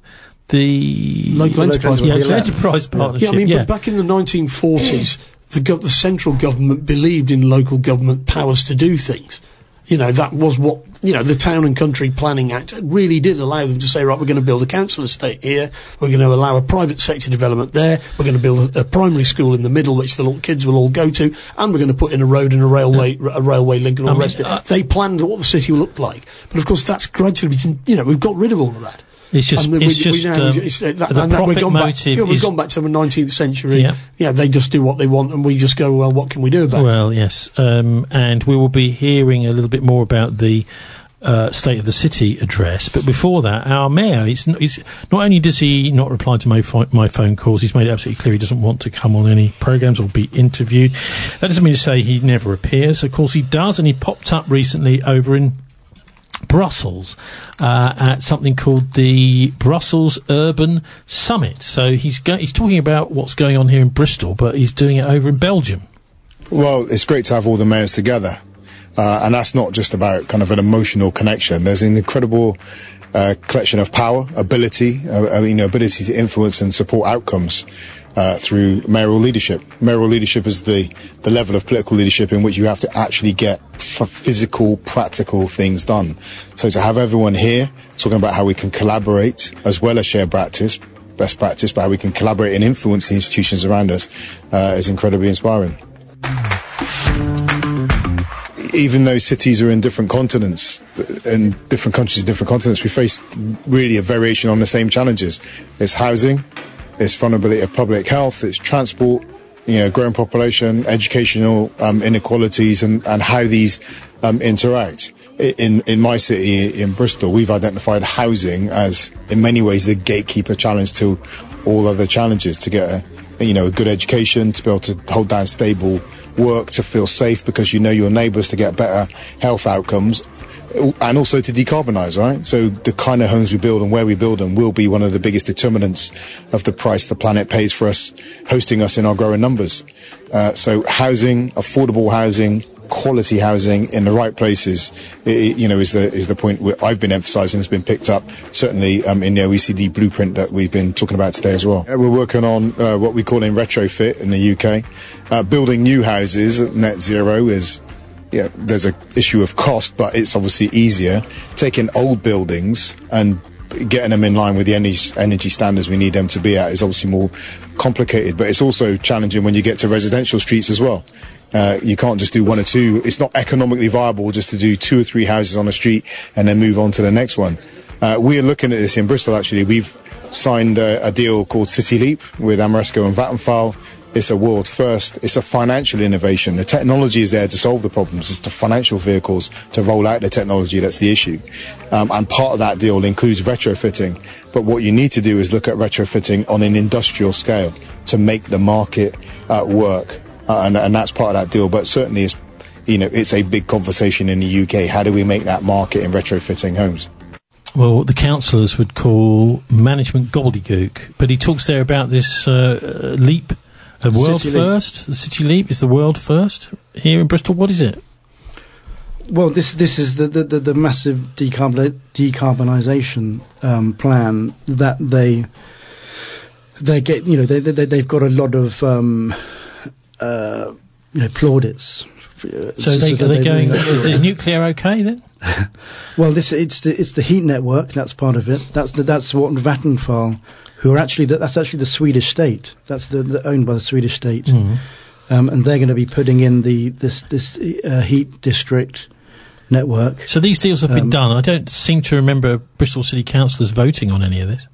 The local enterprise, yeah, yeah. enterprise partnership. Yeah, I mean, yeah. but back in the nineteen forties, the, go- the central government believed in local government powers to do things. You know, that was what, you know, the Town and Country Planning Act really did allow them to say, right, we're going to build a council estate here, we're going to allow a private sector development there, we're going to build a, a primary school in the middle which the little kids will all go to, and we're going to put in a road and a railway, uh, a railway link and all I the rest mean, of it. Uh, they planned what the city will look like. But of course that's gradually, you know, we've got rid of all of that. It's just, and it's we, just we now, um, it's, uh, that, the and that profit we've gone motive back, yeah, we've is, gone back to the nineteenth century. Yeah. yeah, they just do what they want, and we just go, well, what can we do about well, it? Well, yes, um, and we will be hearing a little bit more about the uh, State of the City address. But before that, our mayor, it's, it's, not only does he not reply to my, pho- my phone calls, he's made it absolutely clear he doesn't want to come on any programmes or be interviewed. That doesn't mean to say he never appears. Of course he does, and he popped up recently over in Brussels uh, at something called the Brussels Urban Summit. So he's go- he's talking about what's going on here in Bristol, but he's doing it over in Belgium. Well, it's great to have all the mayors together, uh, and that's not just about kind of an emotional connection. There's an incredible uh, collection of power, ability, uh, you know, ability to influence and support outcomes uh, through mayoral leadership. Mayoral leadership is the, the level of political leadership in which you have to actually get f- physical, practical things done. So to have everyone here talking about how we can collaborate as well as share practice, best practice, but how we can collaborate and influence the institutions around us uh, is incredibly inspiring. Even though cities are in different continents, in different countries, different continents, we face really a variation on the same challenges. It's housing, it's vulnerability of public health, it's transport, you know, growing population, educational um, inequalities, and, and how these um, interact. In in my city, in Bristol, we've identified housing as, in many ways, the gatekeeper challenge to all other challenges, to get a, you know, a good education, to be able to hold down stable work, to feel safe because you know your neighbours, to get better health outcomes, and also to decarbonise, right? So the kind of homes we build and where we build them will be one of the biggest determinants of the price the planet pays for us, hosting us in our growing numbers. Uh, so housing, affordable housing, quality housing in the right places, it, you know, is the is the point where I've been emphasising, has been picked up, certainly um, in the O E C D blueprint that we've been talking about today as well. We're working on uh, what we call in retrofit in the U K. Uh, building new houses at net zero is, yeah, there's a issue of cost, but it's obviously easier. Taking old buildings and getting them in line with the energy, energy standards we need them to be at is obviously more complicated, but it's also challenging when you get to residential streets as well. Uh, you can't just do one or two. It's not economically viable just to do two or three houses on a street and then move on to the next one. Uh, we are looking at this in Bristol, actually. We've signed a, a deal called City Leap with Ameresco and Vattenfall. It's a world first. It's a financial innovation. The technology is there to solve the problems. It's the financial vehicles to roll out the technology that's the issue. Um, and part of that deal includes retrofitting. But what you need to do is look at retrofitting on an industrial scale to make the market uh, work. Uh, and, and that's part of that deal. But certainly, it's, you know, it's a big conversation in the U K. How do we make that market in retrofitting homes? Well, what the councillors would call management gobbledygook. But he talks there about this uh, leap, a world City first. Leap. The City Leap is the world first here in Bristol. What is it? Well, this this is the the, the, the massive decarbon, decarbonisation um, plan that they they get. You know, they, they they've got a lot of um, uh, you know plaudits. So, so they, are they, they going? Is it nuclear okay then? Well, this it's the it's the heat network. That's part of it. That's the, that's what Vattenfall, who are actually the, that's actually the Swedish state. That's the, the owned by the Swedish state, mm. um, and they're going to be putting in the this this uh, heat district network. So these deals have been um, done. I don't seem to remember Bristol City councillors voting on any of this.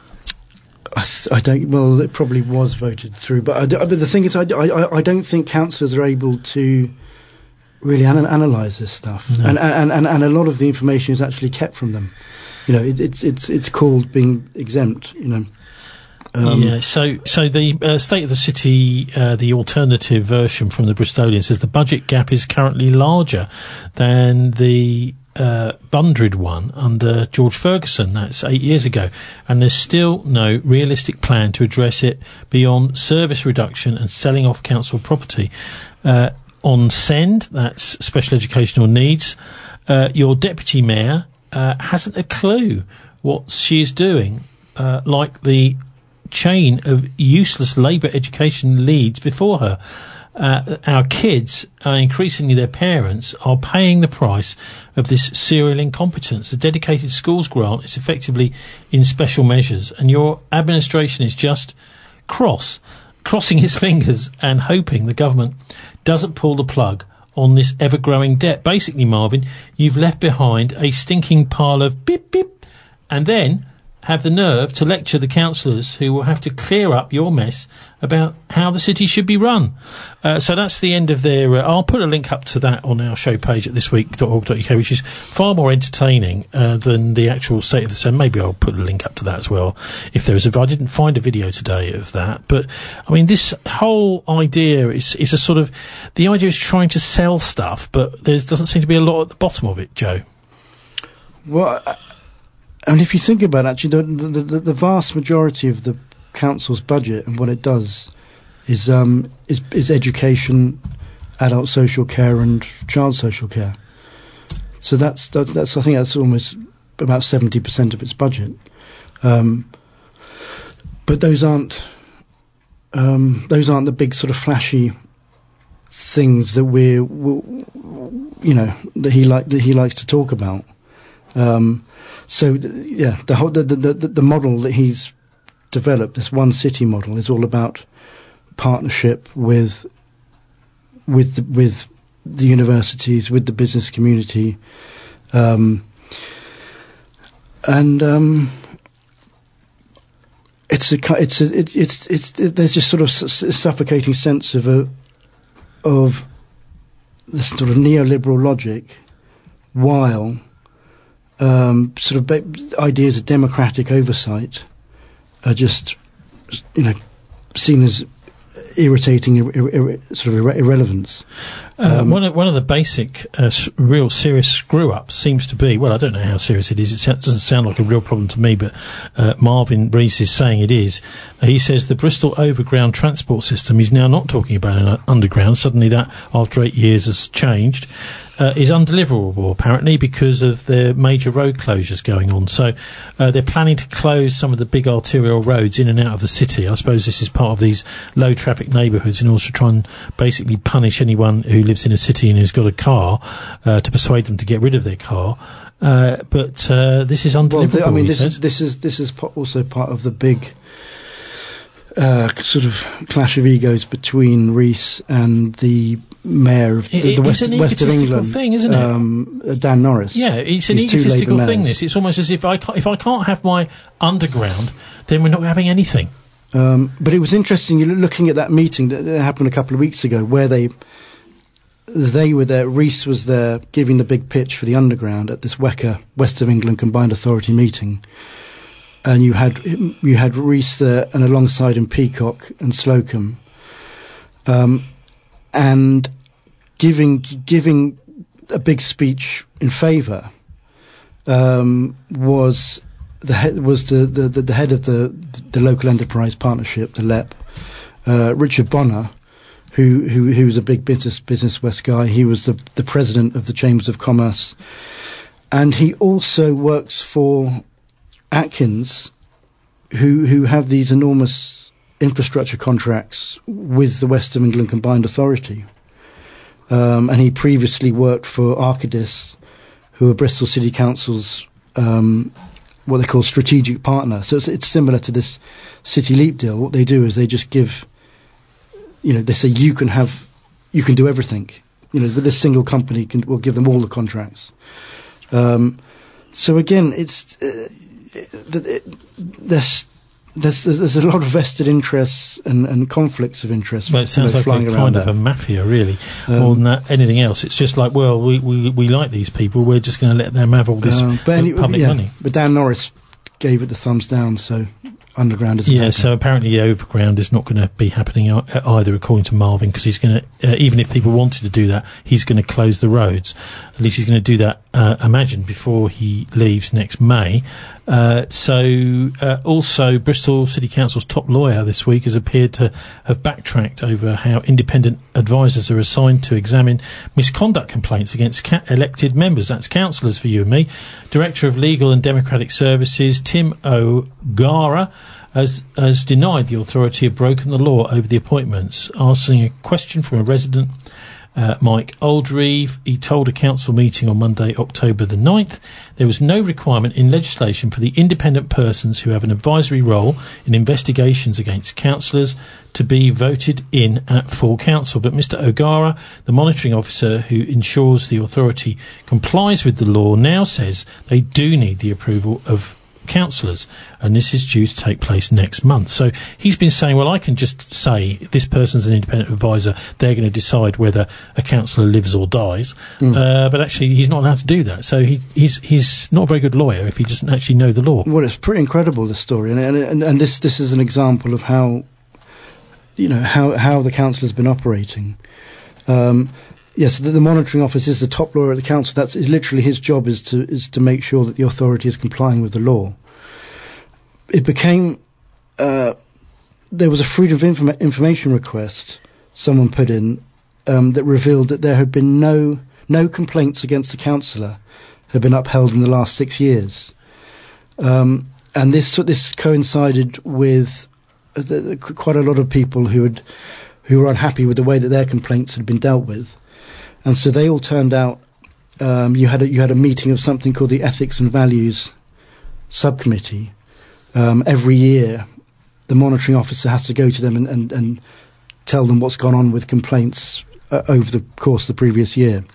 I, th- I don't. Well, it probably was voted through, but I d- but the thing is, I, d- I, I don't think councillors are able to really an- analyse this stuff, no. and, and and and a lot of the information is actually kept from them. You know, it, it's it's it's called being exempt. You know. Um, yeah. So so the uh, State of the City, uh, the alternative version from the Bristolian says the budget gap is currently larger than the uh, Bundred one under George Ferguson. That's eight years ago, and there's still no realistic plan to address it beyond service reduction and selling off council property. Uh, on SEND, that's special educational needs, uh, your deputy mayor uh, hasn't a clue what she's doing, uh, like the chain of useless Labour education leads before her. Uh, our kids, uh, increasingly their parents, are paying the price of this serial incompetence. The dedicated schools grant is effectively in special measures, and your administration is just cross, crossing its fingers and hoping the government doesn't pull the plug on this ever-growing debt. Basically, Marvin, you've left behind a stinking pile of beep, beep, and then have the nerve to lecture the councillors who will have to clear up your mess about how the city should be run. Uh, so that's the end of their... Uh, I'll put a link up to that on our show page at this week dot org dot U K, which is far more entertaining uh, than the actual State of the Sun. Maybe I'll put a link up to that as well, if there is a... I didn't find a video today of that. But, I mean, this whole idea is, is a sort of... The idea is trying to sell stuff, but there doesn't seem to be a lot at the bottom of it, Joe. Well... I- I mean, if you think about it, actually, the, the, the, the vast majority of the council's budget and what it does is um, is, is education, adult social care, and child social care. So that's that, that's I think that's almost about seventy percent of its budget. Um, but those aren't um, those aren't the big sort of flashy things that we're, we, you know, that he like that he likes to talk about. Um, so yeah, the whole the, the the the model that he's developed, this one city model, is all about partnership with with the, with the universities, with the business community, um, and um, it's a it's a, it's it's it's it, there's just sort of a suffocating sense of a of this sort of neoliberal logic, while um, sort of ba- ideas of democratic oversight are just, you know, seen as irritating, ir- ir- sort of irre- irrelevance. Uh, Um, one of one of the basic, uh, s- real serious screw-ups seems to be, well, I don't know how serious it is. It sa- doesn't sound like a real problem to me, but uh, Marvin Rees is saying it is. Uh, he says the Bristol overground transport system, he's now not talking about an uh, underground. Suddenly that, after eight years, has changed. Uh, is undeliverable, apparently, because of the major road closures going on. So uh, they're planning to close some of the big arterial roads in and out of the city. I suppose this is part of these low-traffic neighbourhoods in order to try and basically punish anyone who lives in a city and who's got a car, uh, to persuade them to get rid of their car. Uh, but uh, this is undeliverable, well, the, I mean, he this says. is this is this is po- also part of the big uh, sort of clash of egos between Rees and the mayor of the, It- the it's West, an West of egotistical England thing, isn't it? Um, uh, Dan Norris. Yeah, it's an These two egotistical Labour thing, mayors. this. It's almost as if I can't, if I can't have my underground, then we're not having anything. Um, but it was interesting, you looking at that meeting that, that happened a couple of weeks ago, where they they were there. Rees was there giving the big pitch for the underground at this W E C A, West of England Combined Authority meeting, and you had you had Rees there, and alongside him Peacock and Slocum, um, and giving giving a big speech in favour um, was. The head was the, the, the, the head of the the local enterprise partnership, the L E P, uh, Richard Bonner, who who who was a big business business West guy. He was the the president of the Chambers of Commerce, and he also works for Atkins, who who have these enormous infrastructure contracts with the West of England Combined Authority, um, and he previously worked for Arcadis, who are Bristol City Council's Um, what they call strategic partner. So it's, it's similar to this City Leap deal. What they do is they just give, you know, they say you can have, you can do everything. You know, this single company can will give them all the contracts. Um, so again, it's uh, it, it, there's, there's there's a lot of vested interests and, and conflicts of interest. Well, it sounds you know, like flying a around kind of there. a mafia, really, Um, more than that, anything else. It's just like, well, we, we, we like these people. We're just going to let them have all this Uh, but any- public yeah, money. But Dan Norris gave it the thumbs down, so underground is Yeah, so apparently the overground is not going to be happening e- either, according to Marvin, because he's going to, uh, even if people wanted to do that, he's going to close the roads. At least he's going to do that, uh, imagine, before he leaves next May. Uh, so, uh, also, Bristol City Council's top lawyer this week has appeared to have backtracked over how independent advisors are assigned to examine misconduct complaints against ca- elected members. That's councillors for you and me. Director of Legal and Democratic Services, Tim O'Gara, has, has denied the authority have broken the law over the appointments, asking a question from a resident, uh, Mike Oldreeve. He told a council meeting on Monday, October the ninth, there was no requirement in legislation for the independent persons who have an advisory role in investigations against councillors to be voted in at full council. But Mr O'Gara, the monitoring officer who ensures the authority complies with the law, now says they do need the approval of councillors, and this is due to take place next month. So he's been saying, well, I can just say this person's an independent advisor, they're going to decide whether a councillor lives or dies, mm. uh, but actually he's not allowed to do that. So he, he's he's not a very good lawyer if he doesn't actually know the law. Well, it's pretty incredible, this story, and and, and this this is an example of how, you know, how, how the council has been operating. Um, Yes, the, the monitoring office is the top lawyer at the council. That's literally his job, is to is to make sure that the authority is complying with the law. It became uh, there was a freedom of informa- information request someone put in um, that revealed that there had been no no complaints against a councillor had been upheld in the last six years, um, and this this coincided with uh, the, quite a lot of people who had who were unhappy with the way that their complaints had been dealt with, and so they all turned out. Um, you had a, you had a meeting of something called the Ethics and Values Subcommittee. Um, every year, the monitoring officer has to go to them and, and, and tell them what's gone on with complaints uh, over the course of the previous year.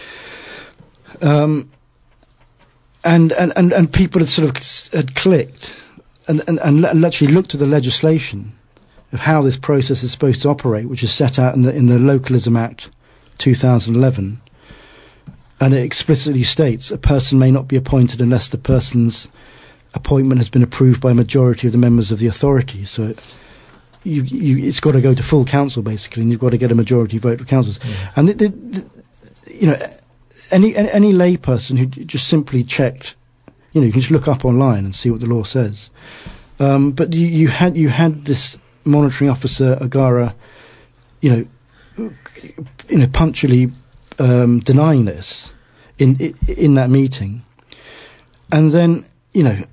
Um, and, and, and, and people had sort of had clicked and, and, and actually looked at the legislation of how this process is supposed to operate, which is set out in the in the Localism Act two thousand eleven. And it explicitly states a person may not be appointed unless the person's appointment has been approved by a majority of the members of the authority. So it, you, you, it's got to go to full council, basically, and you've got to get a majority vote of councillors. Yeah. And, the, the, the, you know, any, any any layperson who just simply checked, you know, you can just look up online and see what the law says. Um, but you, you had you had this monitoring officer, Agara, you know, you know, punctually Um, denying this in, in in that meeting, and then you know,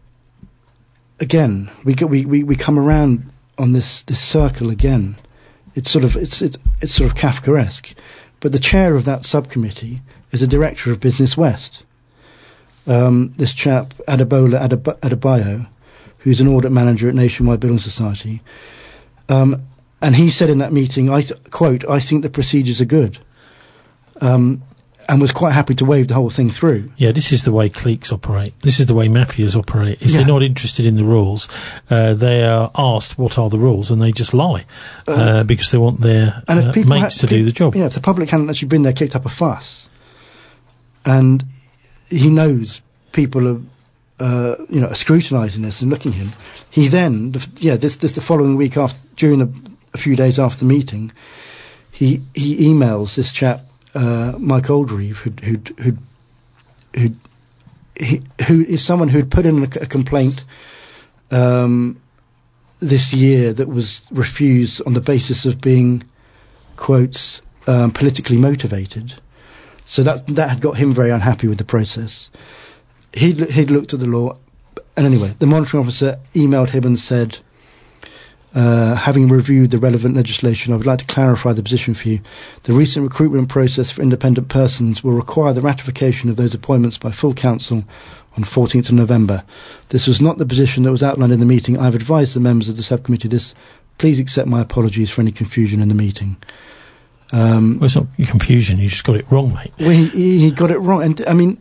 again we get, we, we we come around on this this circle again. It's sort of it's it's it's sort of Kafkaesque, but the chair of that subcommittee is a director of Business West. Um, this chap Adebola Adeb- Adebayo, who's an audit manager at Nationwide Building Society, um, and he said in that meeting, I th- quote, "I think the procedures are good." Um, and was quite happy to wave the whole thing through. Yeah, this is the way cliques operate. This is the way mafias operate. If yeah. they're not interested in the rules, uh, they are asked what are the rules, and they just lie uh, uh, because they want their uh, mates had, to pe- do the job. Yeah, if the public hadn't actually been there, kicked up a fuss, and he knows people are, uh, you know, are scrutinising this and looking at him. He then, the, yeah, this, this the following week after, during the, a few days after the meeting, he he emails this chap. Uh, Mike Oldreeve, who'd, who'd, who'd, who'd, he, who is someone who had put in a, a complaint um, this year that was refused on the basis of being, quotes, um, politically motivated. So that that had got him very unhappy with the process. He'd, he'd looked at the law, and anyway, the monitoring officer emailed him and said, Uh, having reviewed the relevant legislation, I would like to clarify the position for you. The recent recruitment process for independent persons will require the ratification of those appointments by full council on fourteenth of November. This was not the position that was outlined in the meeting. I have advised the members of the subcommittee this. Please accept my apologies for any confusion in the meeting. Um, well, it's not confusion. You just got it wrong, mate. Well, he, he got it wrong. And, I mean,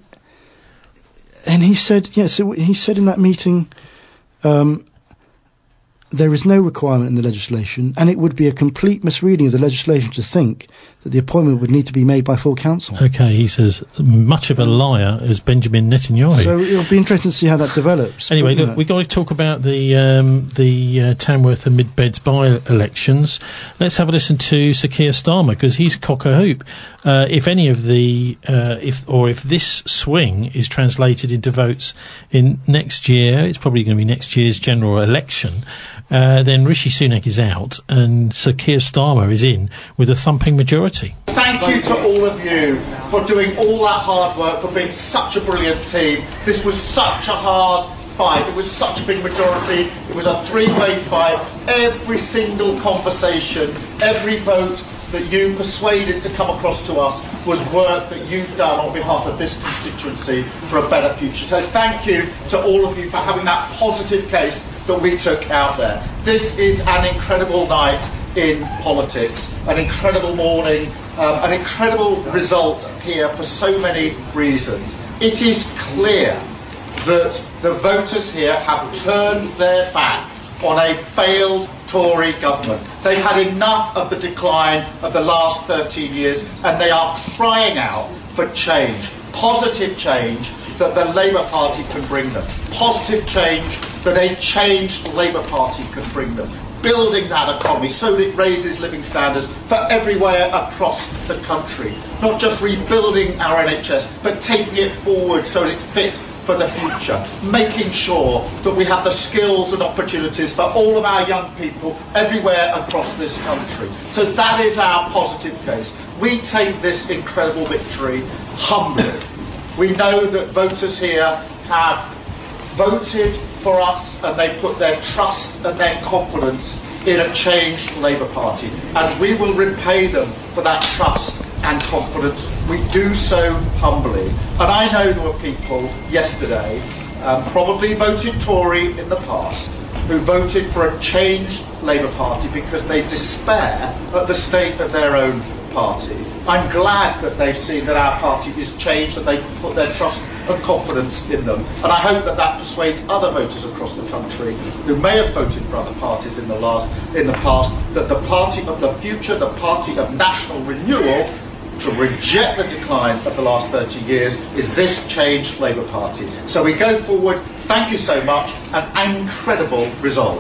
and he said, yeah, so he said in that meeting, um, there is no requirement in the legislation, and it would be a complete misreading of the legislation to think that the appointment would need to be made by full council. Okay, he says, much of a liar as Benjamin Netanyahu. So it'll be interesting to see how that develops. Anyway, but, look, we've got to talk about the um, the uh, Tamworth and Mid Beds by-elections. Let's have a listen to Sir Keir Starmer, because he's cock-a-hoop. Uh, if any of the, uh, if or if this swing is translated into votes in next year, it's probably going to be next year's general election, Uh, then Rishi Sunak is out and Sir Keir Starmer is in with a thumping majority. Thank you to all of you for doing all that hard work, for being such a brilliant team. This was such a hard fight. It was such a big majority. It was a three-way fight. Every single conversation, every vote that you persuaded to come across to us was work that you've done on behalf of this constituency for a better future. So thank you to all of you for having that positive case that we took out there. This is an incredible night in politics, an incredible morning, um, an incredible result here for so many reasons. It is clear that the voters here have turned their back on a failed Tory government. They've had enough of the decline of the last thirteen years, and they are crying out for change, positive change that the Labour Party can bring them, positive change that a changed Labour Party can bring them, building that economy so that it raises living standards for everywhere across the country, not just rebuilding our N H S, but taking it forward so that it's fit for the future, making sure that we have the skills and opportunities for all of our young people everywhere across this country. So that is our positive case. We take this incredible victory humbly. We know that voters here have voted for us, and they put their trust and their confidence in a changed Labour Party, and we will repay them for that trust and confidence. We do so humbly. And I know there were people yesterday, um, probably voted Tory in the past, who voted for a changed Labour Party because they despair at the state of their own party. I'm glad that they've seen that our party is changed, that they can put their trust and confidence in them. And I hope that that persuades other voters across the country who may have voted for other parties in the last, in the past, that the party of the future, the party of national renewal, to reject the decline of the last thirty years, is this changed Labour Party. So we go forward. Thank you so much. An incredible result.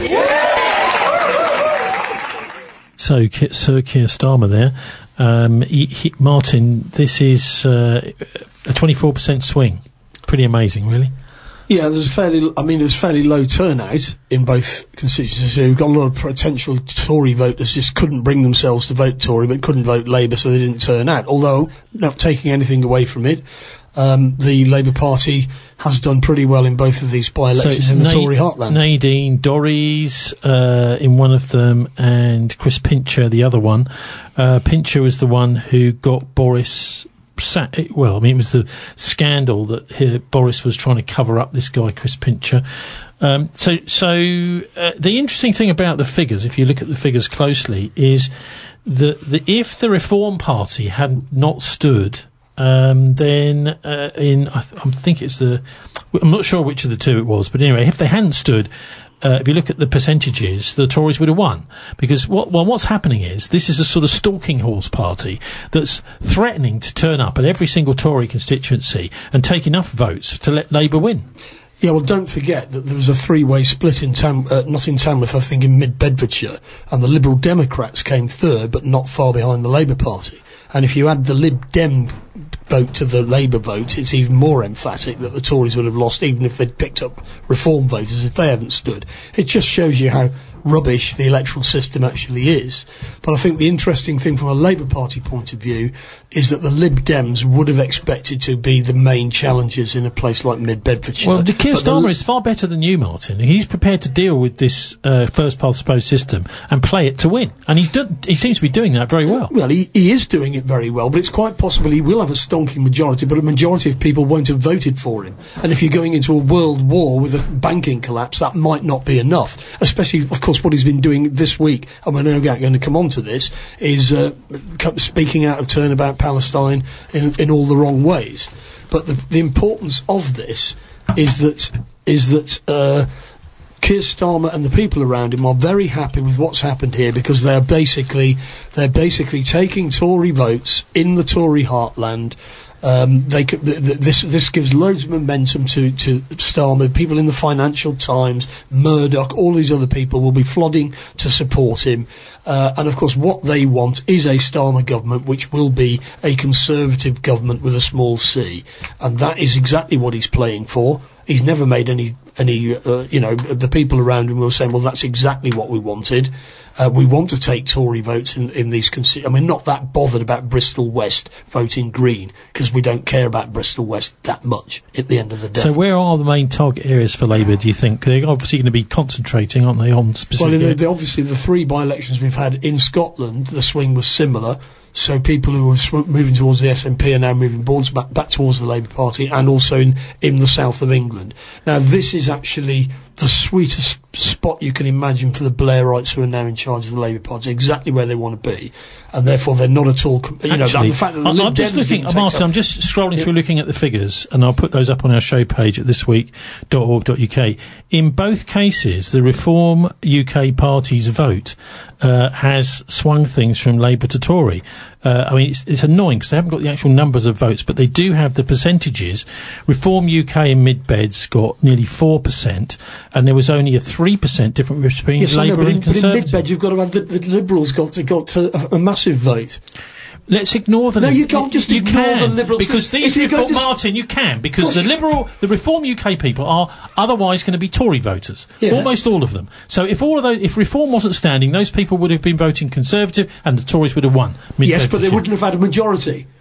So, Sir Keir Starmer there. Um, he, he, Martin, this is uh, a twenty-four percent swing. Pretty amazing, really. Yeah, there's a fairly, I mean, there's fairly low turnout in both constituencies. We've got a lot of potential Tory voters just couldn't bring themselves to vote Tory, but couldn't vote Labour, so they didn't turn out. Although, not taking anything away from it, um, the Labour Party has done pretty well in both of these by-elections so in the Na- Tory heartland. Nadine Dorries uh, in one of them, and Chris Pincher, the other one. Uh, Pincher was the one who got Boris... Sat, well, I mean, it was the scandal that he, Boris was trying to cover up this guy, Chris Pincher. Um, so, so uh, the interesting thing about the figures, if you look at the figures closely, is that the, if the Reform Party had not stood, um, then uh, in I, th- I think it's the, I'm not sure which of the two it was, but anyway, if they hadn't stood. Uh, if you look at the percentages, the Tories would have won. Because what, well, what's happening is this is a sort of stalking horse party that's threatening to turn up at every single Tory constituency and take enough votes to let Labour win. Yeah, well, don't forget that there was a three-way split in Tam- uh, not in Tamworth, I think in mid-Bedfordshire, and the Liberal Democrats came third, but not far behind the Labour Party. And if you add the Lib Dem vote to the Labour vote, it's even more emphatic that the Tories would have lost, even if they'd picked up Reform voters if they hadn't stood. It just shows you how rubbish the electoral system actually is. But I think the interesting thing from a Labour Party point of view is that the Lib Dems would have expected to be the main challengers in a place like mid-Bedfordshire. Well, Keir Starmer the, is far better than you, Martin. He's prepared to deal with this uh, first past the post system and play it to win. And he's done, he seems to be doing that very well. Well, he, he is doing it very well, but it's quite possible he will have a stonking majority, but a majority of people won't have voted for him. And if you're going into a world war with a banking collapse, that might not be enough. Especially, of course, what he's been doing this week, and we're now going to come on to this, is uh, speaking out of turn about Palestine in, in all the wrong ways. But the, the importance of this is that is that uh, Keir Starmer and the people around him are very happy with what's happened here, because they're basically they're basically taking Tory votes in the Tory heartland. Um, they could, th- th- this this gives loads of momentum to, to Starmer. People in the Financial Times, Murdoch, all these other people will be flooding to support him. Uh, and of course, what they want is a Starmer government, which will be a Conservative government with a small c. And that is exactly what he's playing for. He's never made any, any, uh, you know, the people around him will say, well, that's exactly what we wanted. Uh, we want to take Tory votes in, in these, consi- I mean, not that bothered about Bristol West voting Green, because we don't care about Bristol West that much at the end of the day. So where are the main target areas for Labour, do you think? They're obviously going to be concentrating, aren't they, on specific... Well, they, they obviously, the three by-elections we've had in Scotland, the swing was similar. So people who were sw- moving towards the S N P are now moving boards back, back towards the Labour Party, and also in, in the south of England. Now, this is actually the sweetest spot you can imagine for the Blairites who are now in charge of the Labour Party, exactly where they want to be, and therefore they're not at all... Com- you Actually, know, the fact that the I'm, Lib I'm just Dems looking, didn't Martin, take I'm up- just scrolling Yeah. through looking at the figures, and I'll put those up on our show page at this week dot org dot U K. In both cases, the Reform U K Party's vote uh, has swung things from Labour to Tory. Uh, I mean, it's, it's annoying because they haven't got the actual numbers of votes, but they do have the percentages. Reform U K in mid-beds got nearly four percent, and there was only a three percent difference between Yes, I know, Labour but in, and but in Conservative. mid-bed you've got to have the, the Liberals got to, got to a, a massive vote. Let's ignore the... No, Lib- you can't just you ignore can, the Liberals. because If these you're Reform... going to s- Martin, you can, because Of the course you- Liberal... The Reform U K people are otherwise going to be Tory voters. Yeah. Almost all of them. So if all of those... If Reform wasn't standing, those people would have been voting Conservative, and the Tories would have won. Yes, but they mid-Bedfordshire. wouldn't have had a majority.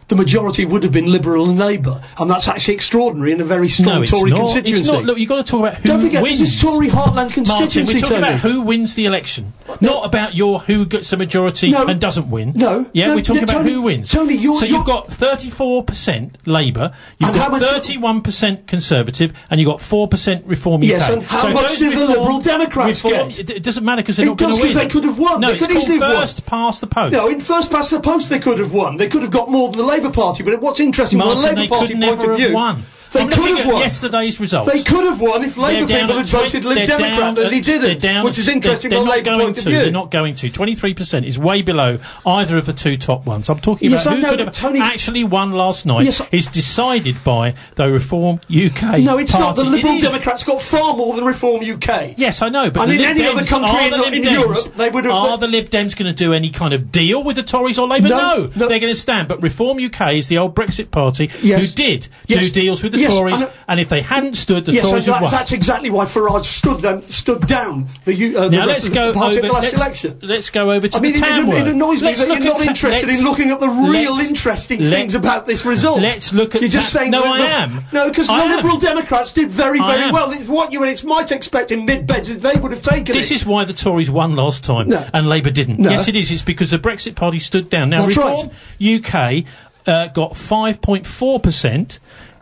the majority would have been Liberal and Labour, and that's actually extraordinary in a very strong no, it's Tory not. constituency. It's not. Look, you've got to talk about who Don't forget, wins. this is Tory heartland constituency, Martin, we're talking Tony. about who wins the election, No. not about your who gets a majority No. and doesn't win. No. Yeah, No, we're talking no, about Tony- who wins. Tony, you're- so you're- you've got thirty-four percent Labour, you've And how got much- thirty-one percent Conservative, and you've got four percent Reform U K. Yes, and how so much those did the reform- Liberal Democrats reform, get? It, it doesn't matter because they're It not going does, to win. 'cause they could have won. No, They it's could called easily have won. first past the post. No, in first past the post they could have won. They could have got more than the Labour Party, but what's interesting Martin, from a Labour they Party could point never of have view, won. they I'm could looking have at won. yesterday's results. They could have won if Labour They're down people at had voted twen- Lib they're Democrat, down and they at- didn't, they're down which is at- interesting they're, from a they're Labour not going point of to. view. They're not going to. twenty-three percent is way below either of the two top ones. I'm talking Yes, about I who know, could but have Tony- actually won last night. Yes, I- is decided by the Reform U K No, it's not. party. The Liberal It is. Democrats got far more than Reform U K. Yes, I know, but And the in Lib any Dems, other country are in- the Lib in Dems- Europe, they would have- Are the Lib Dems going to do any kind of deal with the Tories or Labour? No, No, no. they're going to stand. But Reform U K is the old Brexit party Yes. who did Yes. do deals with the Yes, Tories, and, uh, and if they hadn't stood, the Yes, and Tories would that, won. that's exactly why Farage stood them, stood down the, U- uh, the, Now let's the go party over. at the last let's, election. let's go over to I mean, the it, it, Tamworth. it annoys me Let's that look you're not at ta- interested let's- in looking at the real let's- interesting let- things about this result. Let's look at You're just ta- saying no, that I the- am. No, because the I am. Liberal Democrats did very, I very am. well. It's what you and it's might expect in mid-beds is they would have taken This it. is why the Tories won last time No. and Labour didn't. No. Yes, it is. It's because the Brexit party stood down. Now, That's Reform right. U K uh, got five point four percent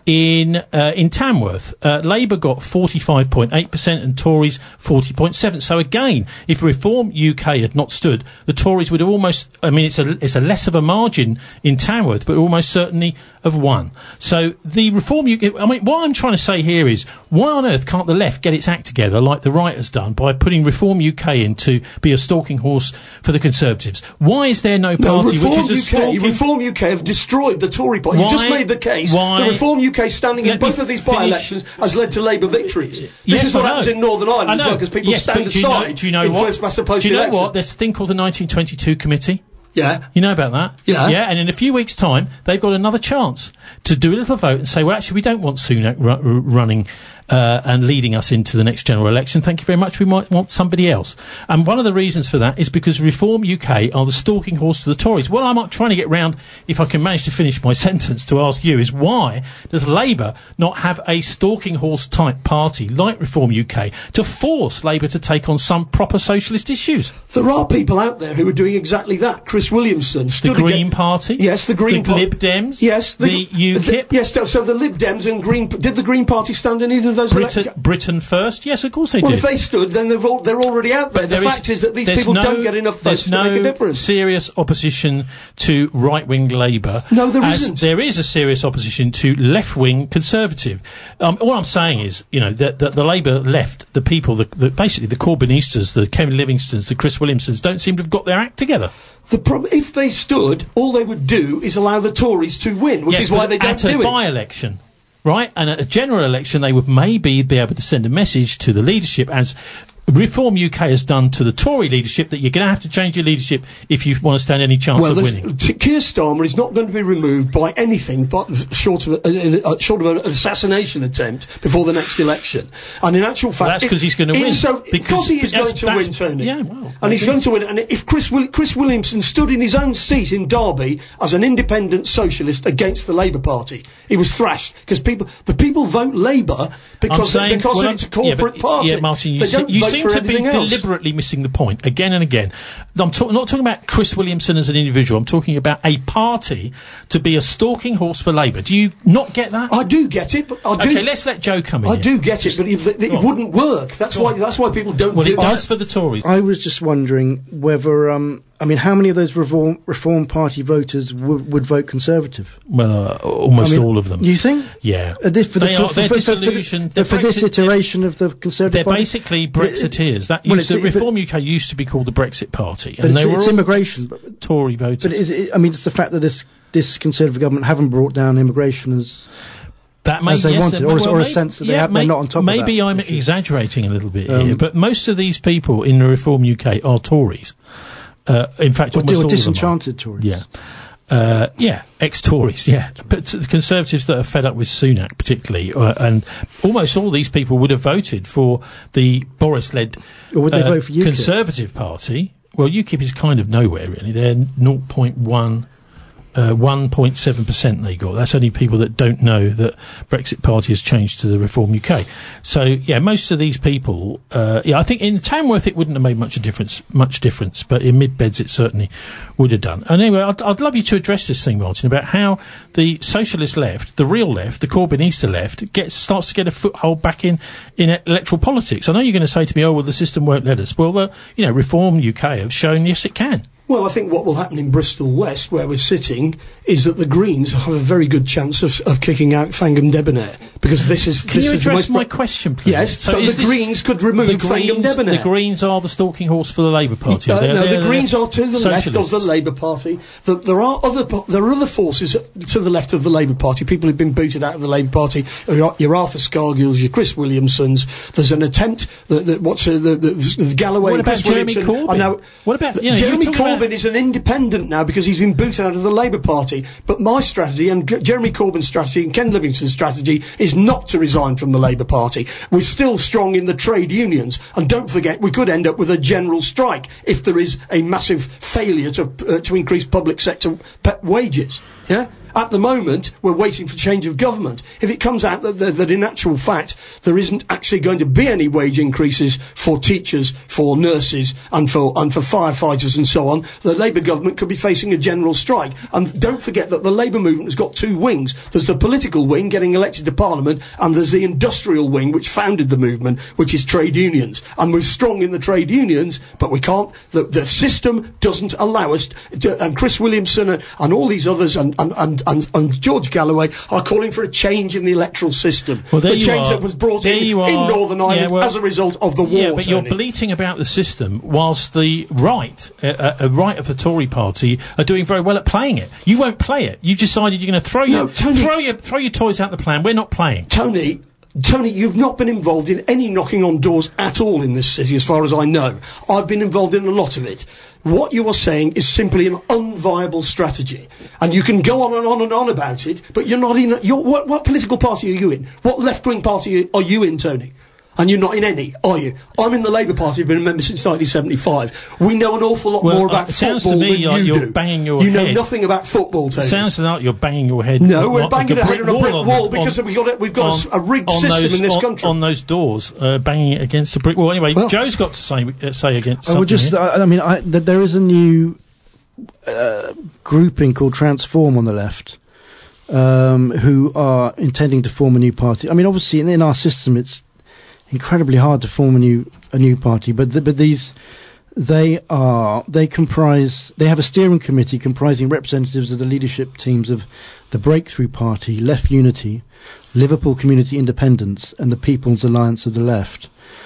in uh, in Tamworth. Uh, Labour got forty-five point eight percent and Tories forty point seven. So again, if Reform U K had not stood, the Tories would have almost, I mean, it's a, it's a less of a margin in Tamworth, but almost certainly have won. So the Reform U K, I mean, what I'm trying to say here is, why on earth can't the left get its act together like the right has done by putting Reform U K in to be a stalking horse for the Conservatives? Why is there no No, party Reform which is a U K, stalking... Reform U K have destroyed the Tory party. You Why- just made the case why- that Reform U K standing in Let me both of these finish. by-elections has led to Labour victories. This Yes, is what I happens know. in Northern Ireland I as know. well, because people Yes, stand but do you know- aside do you know in what? first past the post Do you know election. what? There's a thing called the nineteen twenty-two committee. Yeah. You know about that? Yeah. Yeah, and in a few weeks' time, they've got another chance to do a little vote and say, well, actually, we don't want Sunak ru- ru- running uh, and leading us into the next general election. Thank you very much. We might want somebody else. And one of the reasons for that is because Reform U K are the stalking horse to the Tories. What I'm trying to get round, if I can manage to finish my sentence, to ask you is why does Labour not have a stalking horse type party like Reform U K to force Labour to take on some proper socialist issues? There are people out there who are doing exactly that. Chris Williamson The stood Green against- Party? Yes, the Green The Party. Lib Dems? Yes, The UKIP? the- yes, so so the Lib Dems and Green. Did the Green Party stand in either of those Britain, elections? Britain First? Yes, of course they Well, did. if they stood, then they've all, they're already out there. The There fact is, that these there's people no- don't get enough votes there's to no make a difference. serious opposition to right-wing Labour. No, there as isn't. There is a serious opposition to left-wing Conservative. Um, all I'm saying is, you know, that the, the Labour left, the people, the, the, basically the Corbynistas, the Kevin Livingstons, the Chris Williamsons, don't seem to have got their act together. The prob- if they stood, all they would do is allow the Tories to win, which Yes, is why but they don't at a do it. by-election, right? And at a general election, they would maybe be able to send a message to the leadership, as Reform U K has done to the Tory leadership, that you're going to have to change your leadership if you want to stand any chance Well, of this- winning. T- Keir Starmer is not going to be removed by anything but short of, a, a, a, short of an assassination attempt before the next election. And in actual fact, Well, that's if- 'cause he's gonna in win. So, Because- because he is that's- going to that's- win, Tony. yeah, well, and he's maybe. going to win. And if Chris Will- Chris Williamson stood in his own seat in Derby as an independent socialist against the Labour Party, he was thrashed because people, the people vote Labour because I'm saying, because well, it's a I'm- yeah, corporate but- party. Yeah, Martin, you, they se- don't you vote seem for to be anything else. deliberately missing the point again and again. I'm ta- not talking about Chris Williamson as an individual. I'm talking about a party to be a stalking horse for Labour. Do you not get that? I do get it, but I do. Okay, let's let Joe come in. I here. do get it, but it, it, Go on. wouldn't work. That's Go why. on. That's why people don't Well, do it does for the Tories. I was just wondering whether, um, I mean, how many of those Reform, Reform Party voters w- would vote Conservative? Well, uh, almost I mean, all of them. You think? Yeah. Uh, this, for the, They for, are- for, they're for, for, disillusioned. For, They're for this Brexit- iteration of the Conservative They're Party? basically But it- Brexiteers. That well, used to, it's- but- Reform U K used to be called the Brexit Party, But and they it's, were it's all immigration. But, Tory voters. but is it, I mean, it's the fact that this this Conservative government haven't brought down immigration as That may, as they yes, wanted, uh, or, well, or a may- sense that they yeah, have, may- they're not on top of that. Maybe I'm issue. exaggerating a little bit Um, here, but most of these people in the Reform U K are Tories. Uh, in fact, Or, almost or all disenchanted of them are. Tories. Yeah. Uh, yeah, ex-Tories, yeah. But the Conservatives that are fed up with Sunak, particularly, uh, and almost all these people would have voted for the Boris-led Or would they uh, vote for UKIP? Conservative Party. Well, UKIP is kind of nowhere, really. They're zero point one Uh, one point seven percent they got. That's only people that don't know that Brexit Party has changed to the Reform U K. So, yeah, most of these people, uh, yeah, I think in Tamworth it wouldn't have made much a difference, much difference, but in Mid-Beds it certainly would have done. And anyway, I'd, I'd love you to address this thing, Martin, about how the socialist left, the real left, the Corbynista left, gets starts to get a foothold back in, in electoral politics. I know you're going to say to me, oh, well, the system won't let us. Well, the, you know, Reform U K have shown, yes, it can. Well, I think what will happen in Bristol West, where we're sitting, is that the Greens have a very good chance of, of kicking out Fangam Debonair, because this is... Can this you is address the my pro- question, please? Yes, so, so the this, Greens could remove the Fangam Greens, Debonair. The Greens are the stalking horse for the Labour Party. Uh, they're, no, they're, the Greens are to the socialists. left of the Labour Party. The, there are other po- there are other forces to the left of the Labour Party. People who've been booted out of the Labour Party. Your, your Arthur Scargills, your Chris Williamsons. There's an attempt that, that what's uh, the, the, the Galloway. What about Chris Jeremy Williamson, Corbyn? Now, what about you know, Jeremy Corbyn about is an independent now because he's been booted out of the Labour Party. But my strategy and G- Jeremy Corbyn's strategy and Ken Livingstone's strategy is not to resign from the Labour Party. We're still strong in the trade unions, and don't forget we could end up with a general strike if there is a massive failure to uh, to increase public sector pe- wages. Yeah. At the moment, we're waiting for change of government. If it comes out that, that, that in actual fact there isn't actually going to be any wage increases for teachers, for nurses, and for and for firefighters and so on, the Labour government could be facing a general strike. And don't forget that the Labour movement has got two wings. There's the political wing getting elected to Parliament, and there's the industrial wing which founded the movement, which is trade unions. And we're strong in the trade unions, but we can't. The, the system doesn't allow us to. And Chris Williamson and, and all these others and and, and And, and George Galloway are calling for a change in the electoral system. Well, there the you change are. that was brought There in you in are. Northern Ireland Yeah, well, as a result of the war. Yeah, but Tony. you're bleating about the system whilst the right, uh, uh, right of the Tory party, are doing very well at playing it. You won't play it. You decided you're going to throw No, your Tony- throw your throw your toys out the plan. We're not playing. Tony, Tony, you've not been involved in any knocking on doors at all in this city, as far as I know. I've been involved in a lot of it. What you are saying is simply an unviable strategy. And you can go on and on and on about it, but you're not in... A, you're, what, what political party are you in? What left-wing party are you in, Tony? And you're not in any, are you? I'm in the Labour Party. I've been a member since nineteen seventy-five. We know an awful lot Well, more uh, about it sounds football to me than like you you're do. banging your you know head. nothing about football, Tony. It sounds like you're banging your head. No, we're on- banging the our head brick on a brick on- wall because on- we've got a, we've got a, on- a rigged on system those, in this on, country. on those doors, uh, banging it against a brick wall. Anyway, Well- Joe's got to say uh, say against. I something would just, here. I, I mean, I, th- there is a new uh, grouping called Transform on the left, um, who are intending to form a new party. I mean, obviously, in, in our system, it's incredibly hard to form a new a new party, but th- but these they are they comprise they have a steering committee comprising representatives of the leadership teams of the Breakthrough Party, Left Unity, Liverpool Community Independence, and the People's Alliance of the Left.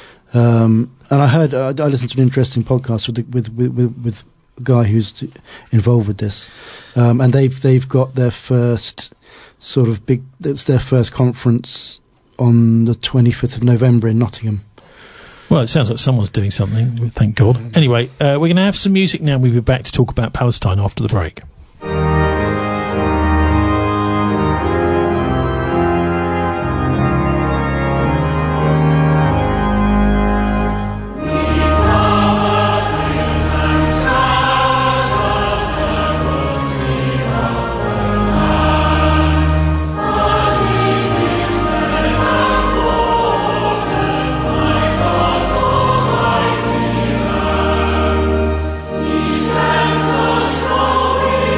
Um, and I heard uh, I listened to an interesting podcast with the, with, with with with a guy who's t- involved with this, um, and they've they've got their first sort of big. It's their first conference on the twenty-fifth of November in Nottingham. Well, it sounds like someone's doing something, thank God. Anyway, uh, we're going to have some music now. We'll be back to talk about Palestine after the break. He sends the strong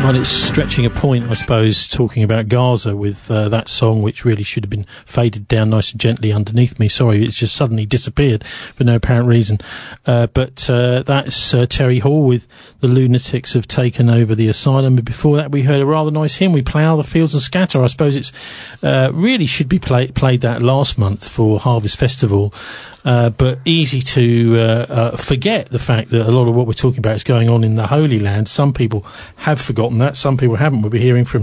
Well, it's stretching a point, I suppose, talking about Gaza with uh, that song, which really should have been faded down nice and gently underneath me. Sorry, it's just suddenly disappeared for no apparent reason. Uh, but uh, that's uh, Terry Hall with The Lunatics Have Taken Over the Asylum. And before that, we heard a rather nice hymn, We Plough the Fields and Scatter. I suppose it's uh, really should be play- played that last month for Harvest Festival. Uh, but easy to uh, uh, forget the fact that a lot of what we're talking about is going on in the Holy Land. Some people have forgotten that, some people haven't. We'll be hearing from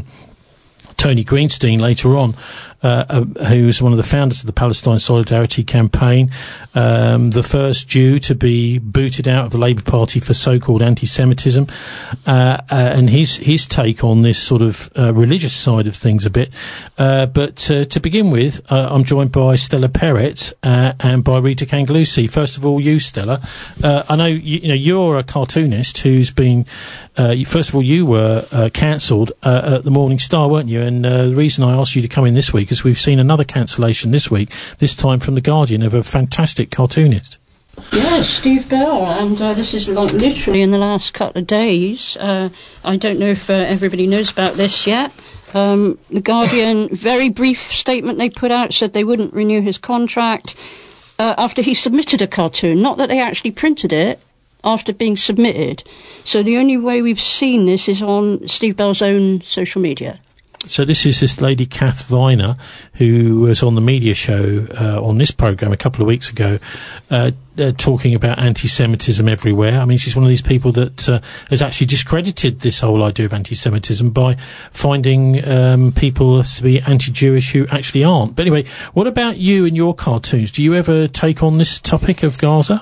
Tony Greenstein later on, uh, uh, who's one of the founders of the Palestine Solidarity Campaign, um, the first Jew to be booted out of the Labour Party for so-called anti-Semitism, uh, uh, and his his take on this sort of uh, religious side of things a bit. Uh, but uh, to begin with, uh, I'm joined by Stella Perrett uh, and by Rita Kanglusi. First of all, you, Stella. Uh, I know you, you know you're a cartoonist who's been. Uh, first of all, you were uh, cancelled uh, at the Morning Star, weren't you? And uh, the reason I asked you to come in this week is we've seen another cancellation this week, this time from The Guardian, of a fantastic cartoonist. Yes, Steve Bell, and uh, this is like literally in the last couple of days. Uh, I don't know if uh, everybody knows about this yet. Um, the Guardian, very brief statement they put out, said they wouldn't renew his contract uh, after he submitted a cartoon. Not that they actually printed it, after being submitted. So the only way we've seen this is on Steve Bell's own social media. So this is this lady, Kath Viner, who was on the media show uh, on this programme a couple of weeks ago, uh, uh, talking about anti-Semitism everywhere. I mean, she's one of these people that uh, has actually discredited this whole idea of anti-Semitism by finding um, people to be anti-Jewish who actually aren't. But anyway, what about you and your cartoons? Do you ever take on this topic of Gaza?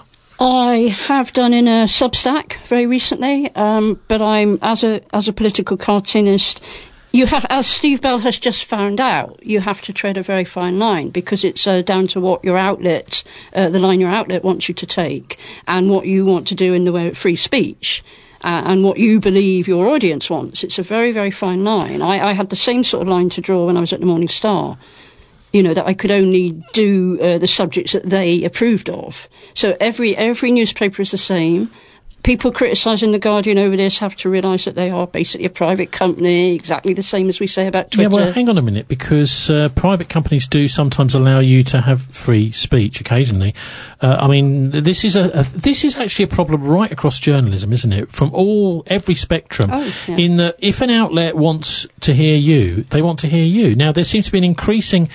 I have done in a Substack very recently, um, but I'm, as a as a political cartoonist, you have, as Steve Bell has just found out, you have to tread a very fine line, because it's uh, down to what your outlet, uh, the line your outlet wants you to take, and what you want to do in the way of free speech, uh, and what you believe your audience wants. It's a very, very fine line. I, I had the same sort of line to draw when I was at the Morning Star. You know, that I could only do uh, the subjects that they approved of. So every every newspaper is the same. People criticising The Guardian over this have to realise that they are basically a private company, exactly the same as we say about Twitter. Yeah, well, hang on a minute, because uh, private companies do sometimes allow you to have free speech occasionally. Uh, I mean, this is a, a this is actually a problem right across journalism, isn't it? From all every spectrum. Oh, yeah. In that, if an outlet wants to hear you, they want to hear you. Now, there seems to be an increasing.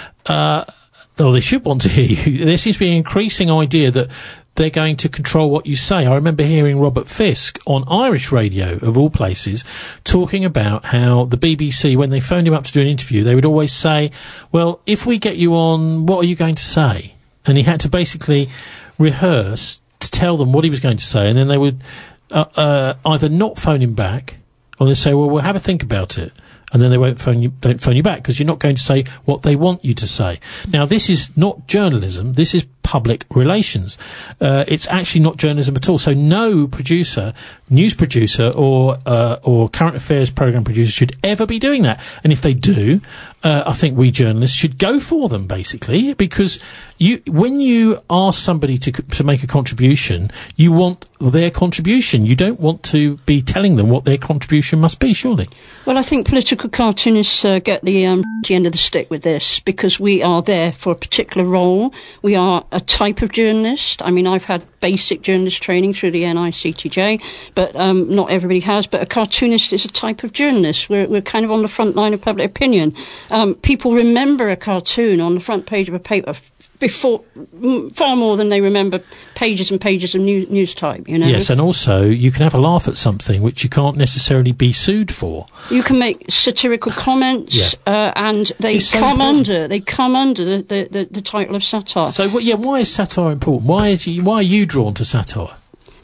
Uh, though they should want to hear you. There seems to be an increasing idea that they're going to control what you say. I remember hearing Robert Fisk on Irish radio, of all places, talking about how the B B C, when they phoned him up to do an interview, they would always say, well, if we get you on, what are you going to say? And he had to basically rehearse to tell them what he was going to say, and then they would uh, uh, either not phone him back, or they say, well, we'll have a think about it. And then they won't phone you, don't phone you back, because you're not going to say what they want you to say. Now, this is not journalism. This is public relations. Uh, it's actually not journalism at all. So no producer, news producer, or uh, or current affairs program producer should ever be doing that. And if they do, uh, I think we journalists should go for them, basically, because you, when you ask somebody to to make a contribution, you want their contribution. You don't want to be telling them what their contribution must be, surely. Well, I think political cartoonists uh, get the, um, the end of the stick with this, because we are there for a particular role. We are a type of journalist. I mean, I've had basic journalist training through the N I C T J, but um, not everybody has. But a cartoonist is a type of journalist. We're, we're kind of on the front line of public opinion. Um, people remember a cartoon on the front page of a paper f- before far more than they remember pages and pages of news, news type, you know. Yes, and also you can have a laugh at something which you can't necessarily be sued for. You can make satirical comments, yeah. uh, and they so come important. under they come under the, the, the, the title of satire. So, well, yeah, why is satire important? Why is you, why are you drawn to satire?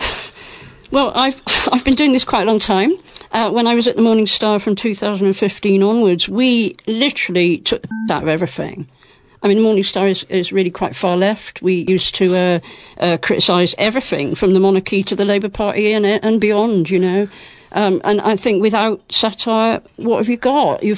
Well, I've I've been doing this quite a long time. Uh, when I was at the Morning Star from two thousand fifteen onwards, we literally took the out of everything. I mean, the Morning Star is, is really quite far left. We used to uh, uh, criticise everything from the monarchy to the Labour Party and and beyond, you know. Um, and I think without satire, what have you got? You've got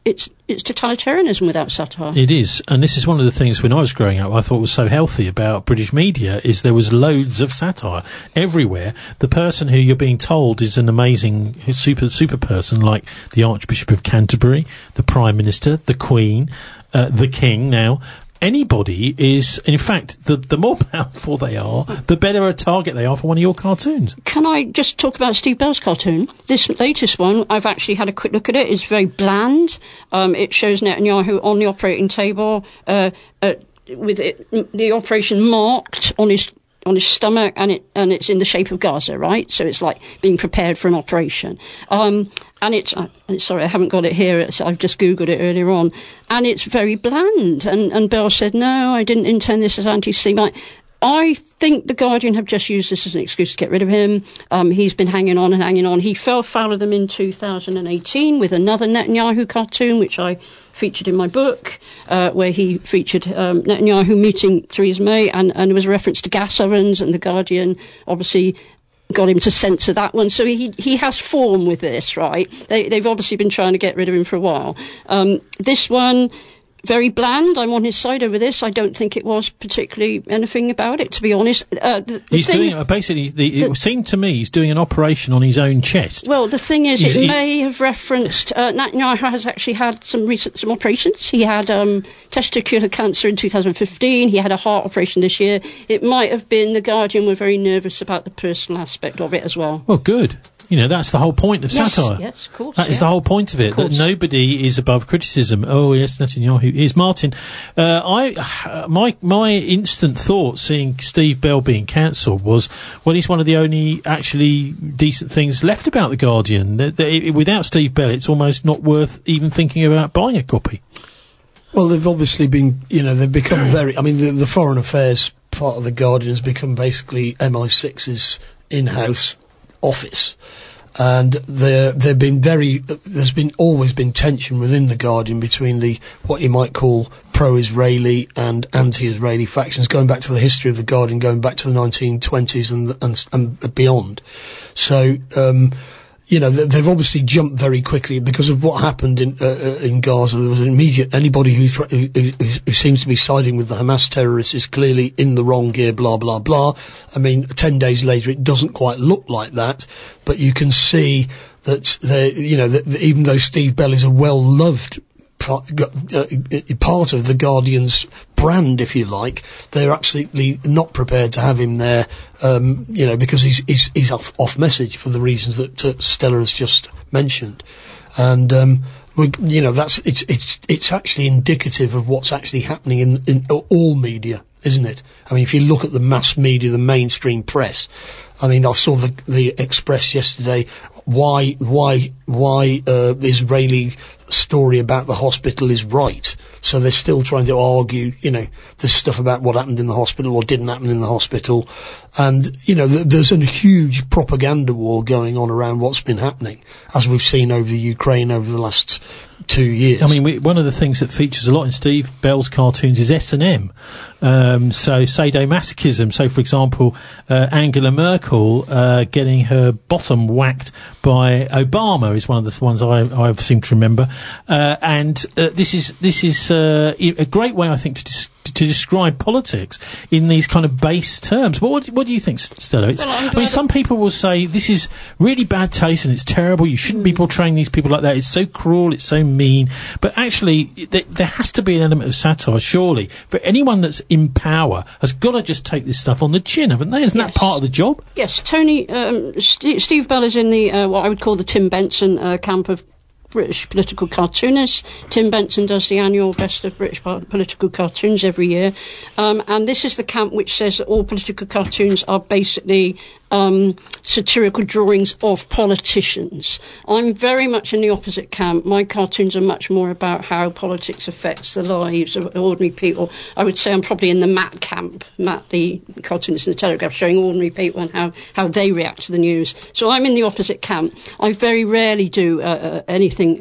it's it's totalitarianism without satire. It is, and this is one of the things when I was growing up I thought was so healthy about British media, is there was loads of satire everywhere. The person who you're being told is an amazing super super person, like the Archbishop of Canterbury, the Prime Minister, the Queen, uh, the King now. Anybody is, in fact, the, the more powerful they are, the better a target they are for one of your cartoons. Can I just talk about Steve Bell's cartoon? This latest one, I've actually had a quick look at it. It's very bland. Um, it shows Netanyahu on the operating table uh, uh, with it, the operation marked on his on his stomach, and it and it's in the shape of Gaza, right? So it's like being prepared for an operation. Um, and it's, uh, sorry, I haven't got it here. It's, I've just Googled it earlier on. And it's very bland. And, and Bell said, no, I didn't intend this as anti-Semite. I think The Guardian have just used this as an excuse to get rid of him. Um, he's been hanging on and hanging on. He fell foul of them in two thousand eighteen with another Netanyahu cartoon, which I featured in my book, uh, where he featured um, Netanyahu meeting Theresa May, and, and there was a reference to gas ovens, and The Guardian obviously got him to censor that one. So he he has form with this, right? They, they've obviously been trying to get rid of him for a while. Um, this one, very bland. I'm on his side over this. I don't think it was particularly anything about it, to be honest. Uh, the, the he's thing, doing, uh, basically, the, the, it seemed to me he's doing an operation on his own chest. Well, the thing is, he's, it he, may have referenced, uh, Netanyahu has actually had some recent, some operations. He had um, testicular cancer in two thousand fifteen. He had a heart operation this year. It might have been The Guardian were very nervous about the personal aspect of it as well. Well, good. You know, that's the whole point of yes, satire. Yes, of course. That yeah. is the whole point of it, of that nobody is above criticism. Oh, yes, Netanyahu is. Martin, uh, I, my, my instant thought seeing Steve Bell being cancelled was, well, he's one of the only actually decent things left about The Guardian. The, the, without Steve Bell, it's almost not worth even thinking about buying a copy. Well, they've obviously been, you know, they've become very, I mean, the, the foreign affairs part of The Guardian has become basically M I six's in-house office, and there there've been very there's been always been tension within The Guardian between the what you might call pro-Israeli and anti-Israeli factions, going back to the history of The Guardian, going back to the nineteen twenties and and, and beyond. So um you know, they've obviously jumped very quickly because of what happened in uh, in Gaza. There was an immediate, anybody who, th- who, who, who seems to be siding with the Hamas terrorists is clearly in the wrong gear, blah, blah, blah. I mean, ten days later, it doesn't quite look like that, but you can see that, they, you know, that, that even though Steve Bell is a well-loved part, uh, part of The Guardian's brand, if you like, they're absolutely not prepared to have him there, um, you know, because he's he's, he's off, off message for the reasons that uh, Stella has just mentioned, and um, we, you know, that's it's it's it's actually indicative of what's actually happening in, in all media, isn't it? I mean, if you look at the mass media, the mainstream press. I mean, I saw the the Express yesterday. Why why why uh, the Israeli story about the hospital is right? So they're still trying to argue, you know, this stuff about what happened in the hospital or didn't happen in the hospital. And, you know, th- there's a huge propaganda war going on around what's been happening, as we've seen over the Ukraine over the last two years. I mean, we, one of the things that features a lot in Steve Bell's cartoons is S and M. Um, so sadomasochism. So, for example, uh, Angela Merkel uh, getting her bottom whacked by Obama is one of the ones I, I seem to remember. Uh, and uh, this is this is uh, a great way, I think, to dis- to describe politics in these kind of base terms. What, what, what do you think, Stella? It's, well, I mean, some people will say this is really bad taste and it's terrible. You shouldn't be portraying these people like that. It's so cruel. It's so mean. But actually, th- there has to be an element of satire, surely. For anyone that's in power has got to just take this stuff on the chin, haven't they? Isn't yes. that part of the job? Yes. Tony, um, St- Steve Bell is in the uh, what I would call the Tim Benson uh, camp of British political cartoonists. Tim Benson does the annual Best of British Political Cartoons every year. Um, and this is the camp which says that all political cartoons are basically um, satirical drawings of politicians. I'm very much in the opposite camp. My cartoons are much more about how politics affects the lives of ordinary people. I would say I'm probably in the Matt camp, Matt, the cartoonist in the Telegraph, showing ordinary people and how, how they react to the news. So I'm in the opposite camp. I very rarely do uh, uh, anything about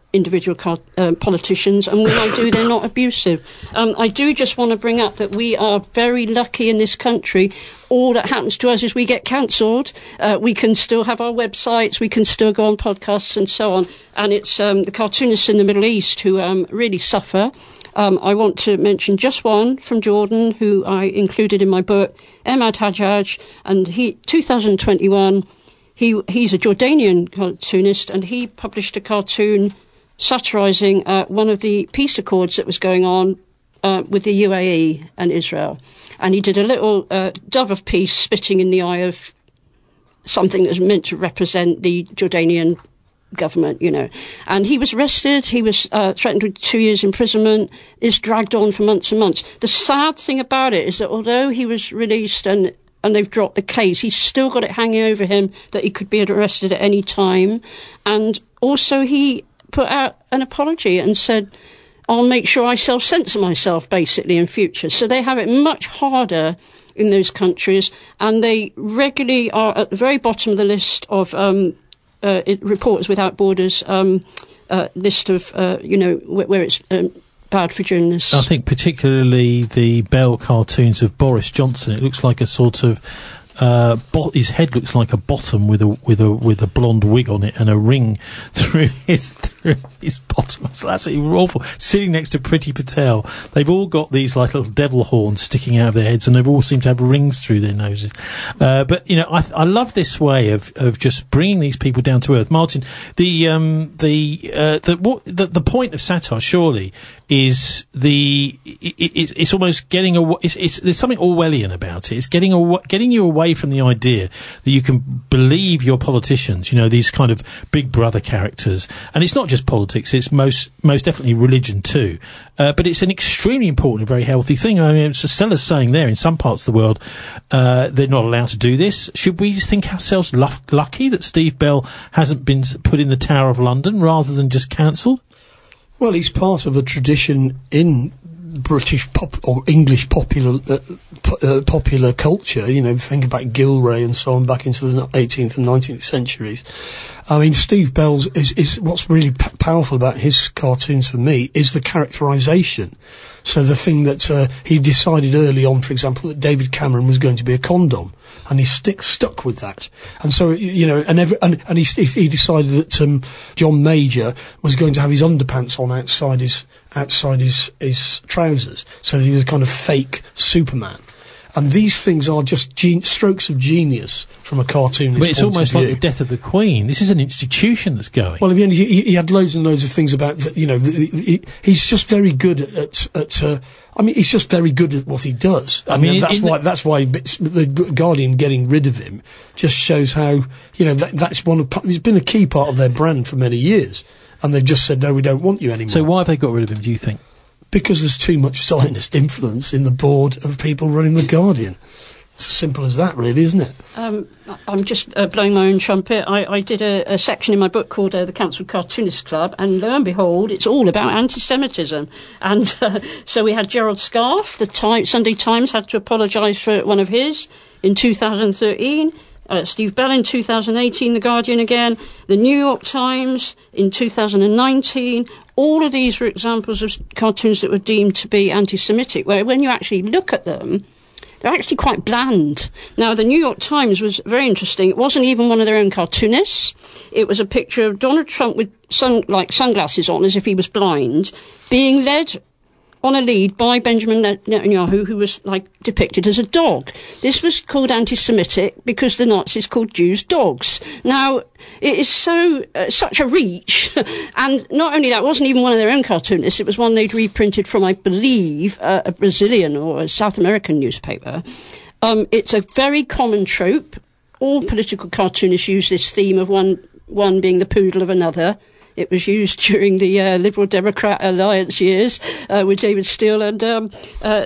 individual car- uh, politicians, and when I do, they're not abusive. Um, I do just want to bring up that we are very lucky in this country. All that happens to us is we get cancelled. Uh, we can still have our websites, we can still go on podcasts and so on. And it's um, the cartoonists in the Middle East who um, really suffer. Um, I want to mention just one from Jordan, who I included in my book, Emad Hajjaj, and he, two thousand twenty-one, he he's a Jordanian cartoonist, and he published a cartoon satirising uh, one of the peace accords that was going on uh, with the U A E and Israel. And he did a little uh, dove of peace spitting in the eye of something that was meant to represent the Jordanian government, you know. And he was arrested, he was uh, threatened with two years imprisonment. It's dragged on for months and months. The sad thing about it is that although he was released and and they've dropped the case, he's still got it hanging over him that he could be arrested at any time. And also he put out an apology and said, I'll make sure I self-censor myself, basically, in future. So they have it much harder in those countries, and they regularly are at the very bottom of the list of um, uh, it, Reporters Without Borders um, uh, list of, uh, you know, where, where it's um, bad for journalists. I think particularly the Bell cartoons of Boris Johnson, it looks like a sort of Uh, bo- his head looks like a bottom with a with a with a blonde wig on it and a ring through his through his bottom. It's absolutely awful. Sitting next to Priti Patel, they've all got these like little devil horns sticking out of their heads, and they've all seem to have rings through their noses. Uh, but you know, I I love this way of of just bringing these people down to earth. Martin, the um the uh, the what the the point of satire surely is the it, it, it's almost getting a it's, it's there's something Orwellian about it. It's getting a, getting you away from the idea that you can believe your politicians, you know, these kind of big brother characters. And it's not just politics, it's most most definitely religion too. Uh, but it's an extremely important and very healthy thing. I mean, Stella's saying there, in some parts of the world, uh, they're not allowed to do this. Should we think ourselves lu- lucky that Steve Bell hasn't been put in the Tower of London rather than just cancelled? Well, he's part of a tradition in British pop or English popular uh, po- uh, popular culture. You know, think about Gilray and so on back into the eighteenth and nineteenth centuries. I mean, Steve Bell's is, is what's really p- powerful about his cartoons for me is the characterisation. So the thing that uh, he decided early on, for example, that David Cameron was going to be a condom, and he stick stuck with that. And so, you know, and every, and, and he, he decided that um, John Major was going to have his underpants on outside his outside his his trousers, so that he was a kind of fake Superman. And these things are just gen- strokes of genius from a cartoonist. But it's almost like the death of the Queen. This is an institution that's going. Well, again, he, he had loads and loads of things about, the, you know, the, he, he's just very good at, at uh, I mean, he's just very good at what he does. I, I mean, mean that's why, that's why the Guardian getting rid of him just shows how, you know, that, that's one of, it's been a key part of their brand for many years. And they've just said, no, we don't want you anymore. So why have they got rid of him, do you think? Because there's too much Zionist influence in the board of people running the Guardian. It's as simple as that, really, isn't it? Um, I'm just uh, blowing my own trumpet. I, I did a, a section in my book called uh, The Council Cartoonists Club, and lo and behold, it's all about anti-Semitism. And uh, so we had Gerald Scarfe, the time, Sunday Times had to apologise for one of his in two thousand thirteen. Uh, Steve Bell in two thousand eighteen, The Guardian again, The New York Times in two thousand nineteen. All of these were examples of cartoons that were deemed to be anti-Semitic, where when you actually look at them, they're actually quite bland. Now, The New York Times was very interesting. It wasn't even one of their own cartoonists. It was a picture of Donald Trump with sun, like sunglasses on, as if he was blind, being led on a lead by Benjamin Netanyahu, who was like depicted as a dog. This was called anti-Semitic because the Nazis called Jews dogs. Now, it is so uh, such a reach, and not only that, it wasn't even one of their own cartoonists. It was one they'd reprinted from, I believe, uh, a Brazilian or a South American newspaper. Um, it's a very common trope. All political cartoonists use this theme of one one being the poodle of another. It was used during the uh, Liberal Democrat Alliance years uh, with David Steele and um, uh,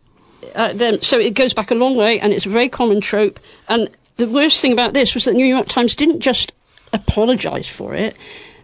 uh, them. So it goes back a long way, and it's a very common trope. And the worst thing about this was that the New York Times didn't just apologise for it.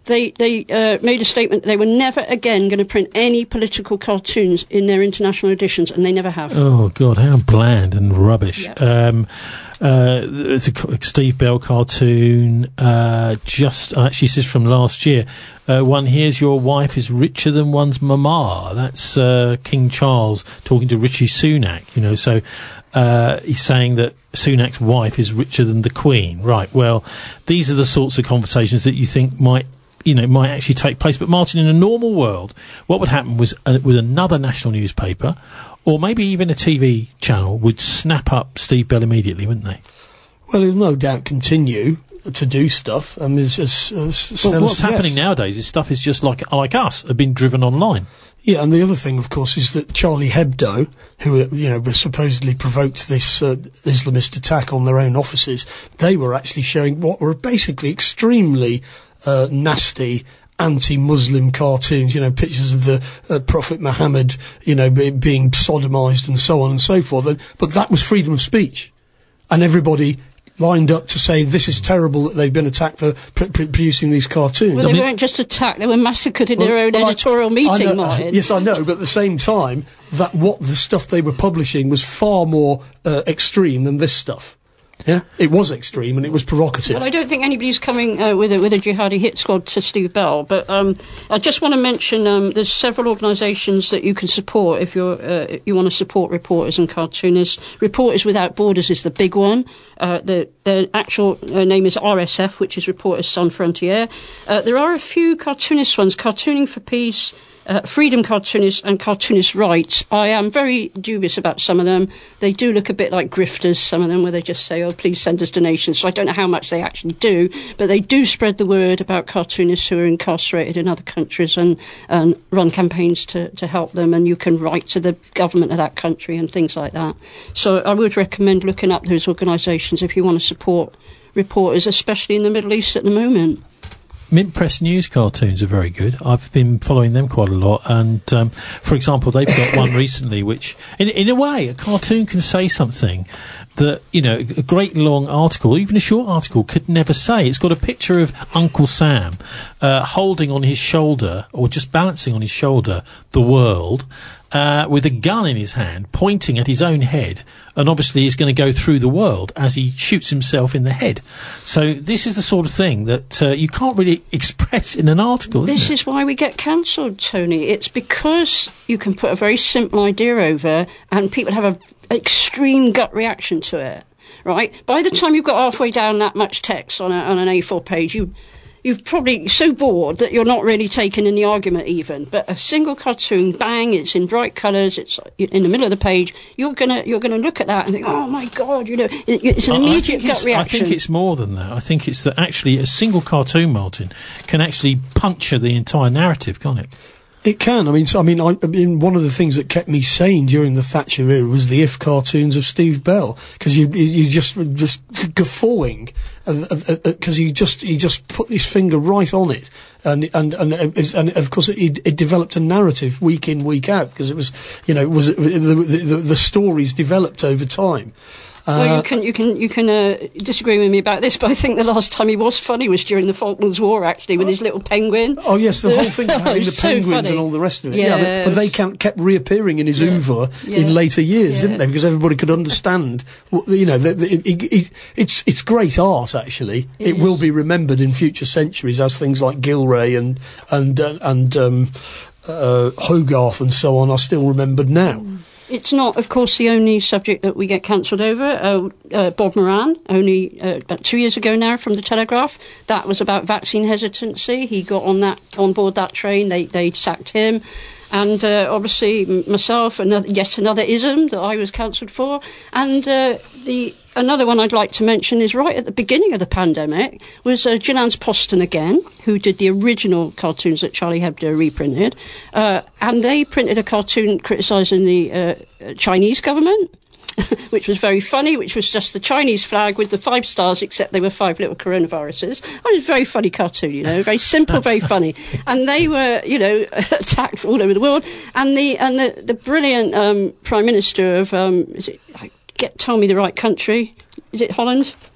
they they uh, made a statement that they were never again going to print any political cartoons in their international editions, and they never have. Oh, God, how bland and rubbish. Yeah. Um, uh, it's a Steve Bell cartoon, uh, just, uh, actually says from last year, uh, one here's your wife is richer than one's mama. That's uh, King Charles talking to Rishi Sunak, you know, so uh, he's saying that Sunak's wife is richer than the Queen. Right, well, these are the sorts of conversations that you think might you know, might actually take place. But Martin, in a normal world, what would happen was uh, with another national newspaper, or maybe even a T V channel, would snap up Steve Bell immediately, wouldn't they? Well, he'll no doubt continue to do stuff. I mean, as, as, as well, what's suggests. happening nowadays is stuff is just like like us, have been driven online. Yeah, and the other thing, of course, is that Charlie Hebdo, who, you know, was supposedly provoked this uh, Islamist attack on their own offices, they were actually showing what were basically extremely uh, nasty anti-Muslim cartoons, you know, pictures of the uh, Prophet Muhammad, you know, be, being sodomized and so on and so forth. And, but that was freedom of speech. And everybody lined up to say this is terrible that they've been attacked for pr- pr- producing these cartoons. Well, they I mean, weren't just attacked, they were massacred in well, their own well, editorial I, meeting, I know, Martin. Yes, I know, but at the same time, that what the stuff they were publishing was far more uh, extreme than this stuff. Yeah, it was extreme and it was provocative. Well, I don't think anybody's coming uh, with a with a jihadi hit squad to Steve Bell, but um, I just want to mention um, there's several organisations that you can support if you're uh, you want to support reporters and cartoonists. Reporters Without Borders is the big one. Uh, the the actual uh, name is R S F, which is Reporters Sans Frontières. Uh, there are a few cartoonist ones, Cartooning for Peace, Uh, Freedom Cartoonists and Cartoonist Rights. I am very dubious about some of them. They do look a bit like grifters, some of them, where they just say, oh, please send us donations. So I don't know how much they actually do, but they do spread the word about cartoonists who are incarcerated in other countries and, and run campaigns to, to help them, and you can write to the government of that country and things like that. So I would recommend looking up those organisations if you want to support reporters, especially in the Middle East at the moment. Mint Press News cartoons are very good. I've been following them quite a lot, and um, for example, they've got one recently which, in, in a way, a cartoon can say something that, you know, a great long article, even a short article, could never say. It's got a picture of Uncle Sam uh, holding on his shoulder, or just balancing on his shoulder, the world, uh, with a gun in his hand, pointing at his own head, and obviously he's going to go through the world as he shoots himself in the head. So this is the sort of thing that uh, you can't really express in an article, isn't This it? is why we get cancelled, Tony. It's because you can put a very simple idea over and people have an extreme gut reaction to it, right? By the time you've got halfway down that much text on, a, on an A four page, you... You're probably so bored that you're not really taking in the argument even. But a single cartoon, bang, it's in bright colours, it's in the middle of the page. You're gonna you're gonna look at that and think, oh my God, you know, it, it's an immediate gut reaction. I think it's more than that. I think it's that actually a single cartoon, Martin, can actually puncture the entire narrative, can't it? It can. I mean, so, I mean, I, I mean, one of the things that kept me sane during the Thatcher era was the if cartoons of Steve Bell, because you you just just guffawing, because he just he just put his finger right on it, and and and and of course it, it developed a narrative week in, week out, because it was, you know, it was the the, the, the stories developed over time. Uh, well, you can you can you can uh, disagree with me about this, but I think the last time he was funny was during the Falklands War, actually, with his little penguin. Oh yes, the whole thing of having the so penguins funny. and all the rest of it. Yes. Yeah, but, but they kept, kept reappearing in his Yeah. oeuvre Yeah. in later years, Yeah. didn't they? Because everybody could understand. What, you know, the, the, it, it, it, it's it's great art. Actually, It it, is. will be remembered in future centuries as things like Gilray and and uh, and um, uh, Hogarth and so on are still remembered now. It's not, of course, the only subject that we get cancelled over. Uh, uh, Bob Moran, only uh, about two years ago now, from the Telegraph, that was about vaccine hesitancy. He got on that on board that train. They they sacked him, and uh, obviously m- myself, another, yet another ism that I was cancelled for, and uh, the. Another one I'd like to mention is right at the beginning of the pandemic was uh, Gilans Poston again, who did the original cartoons that Charlie Hebdo reprinted. Uh, and they printed a cartoon criticising the uh, Chinese government, which was very funny, which was just the Chinese flag with the five stars, except they were five little coronaviruses. Oh, it was a very funny cartoon, you know, very simple, very funny. And they were, you know, attacked all over the world. And the and the, the brilliant um, Prime Minister of, um, is it... Get, tell me the right country. Is it Holland?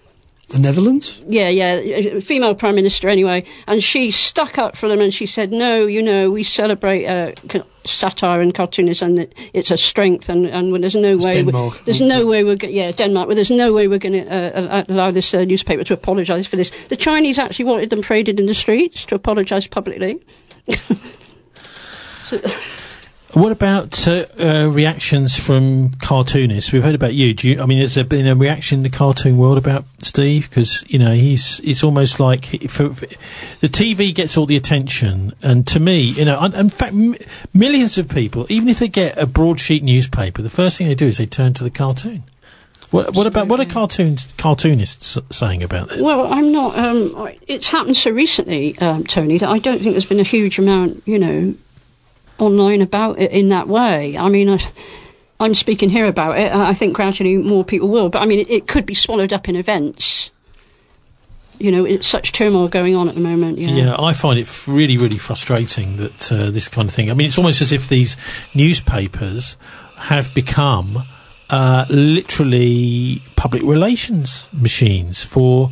The Netherlands? Yeah, yeah, a female prime minister anyway, and she stuck up for them and she said, no, you know, we celebrate uh, c- satire and cartoonism, and it's a strength, and, and when there's no it's way, Denmark. there's no way we're, go- yeah, Denmark, well, there's no way we're going to uh, allow this uh, newspaper to apologise for this. The Chinese actually wanted them paraded in the streets to apologise publicly. so, What about uh, uh, reactions from cartoonists? We've heard about you. Do you. I mean, has there been a reaction in the cartoon world about Steve? Because, you know, he's it's almost like he, for, for, the T V gets all the attention. And to me, you know, in fact, m- millions of people, even if they get a broadsheet newspaper, the first thing they do is they turn to the cartoon. What, what about what are cartoons, cartoonists saying about this? Well, I'm not. Um, it's happened so recently, um, Tony, that I don't think there's been a huge amount, you know, online about it in that way. I mean, I, I'm speaking here about it. I think gradually more people will, but I mean, it, it could be swallowed up in events. You know, it's such turmoil going on at the moment. Yeah, yeah I find it f- really, really frustrating that uh, this kind of thing. I mean, it's almost as if these newspapers have become uh, literally public relations machines for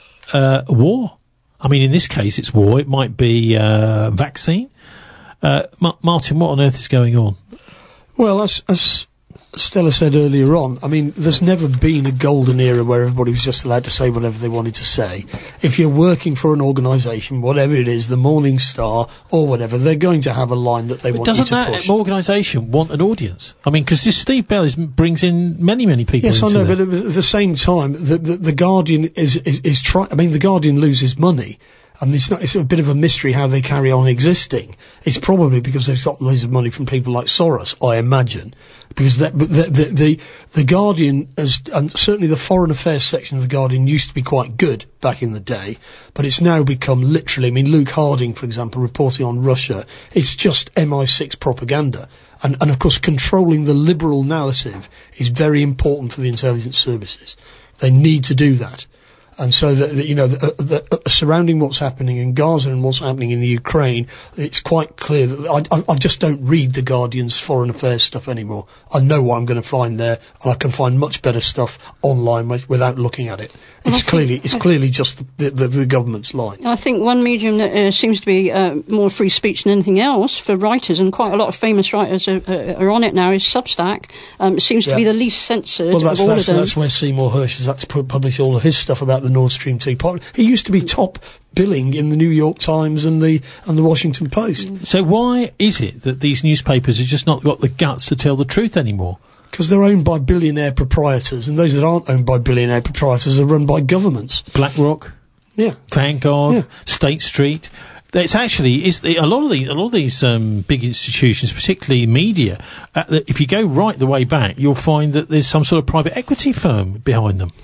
uh, war. I mean, in this case, it's war. It might be uh, vaccine. Uh, Ma- Martin, what on earth is going on? Well, as, as Stella said earlier on, I mean, there's never been a golden era where everybody was just allowed to say whatever they wanted to say. If you're working for an organisation, whatever it is, the Morning Star or whatever, they're going to have a line that they but want you to push. Doesn't that organisation want an audience? I mean, because this Steve Bell is, brings in many, many people. Yes, I into know, the but at the same time, the, the, the Guardian is, is, is trying, I mean, the Guardian loses money. And it's not, it's a bit of a mystery how they carry on existing. It's probably because they've got loads of money from people like Soros, I imagine. Because that, but the, the, the, the Guardian, has, and certainly the foreign affairs section of the Guardian used to be quite good back in the day, but it's now become literally, I mean, Luke Harding, for example, reporting on Russia, it's just M I six propaganda. And, and of course, controlling the liberal narrative is very important for the intelligence services. They need to do that. And so, that, that, you know, the, the, uh, surrounding what's happening in Gaza and what's happening in the Ukraine, it's quite clear that I, I, I just don't read the Guardian's foreign affairs stuff anymore. I know what I'm going to find there, and I can find much better stuff online with, without looking at it. It's clearly, it's clearly just the, the, the government's line. I think one medium that uh, seems to be uh, more free speech than anything else for writers, and quite a lot of famous writers are, uh, are on it now, is Substack. Um, it seems yeah. to be the least censored well, that's, of all that's, of them. That's where Seymour Hersh has had to pu- publish all of his stuff about the Nord Stream two pipeline. He used to be top billing in the New York Times and the and the Washington Post. So why is it that these newspapers have just not got the guts to tell the truth anymore? Because they're owned by billionaire proprietors, and those that aren't owned by billionaire proprietors are run by governments. BlackRock, yeah, Vanguard, yeah. State Street. It's actually is the, a lot of these a lot of these um, big institutions, particularly media. Uh, if you go right the way back, you'll find that there's some sort of private equity firm behind them.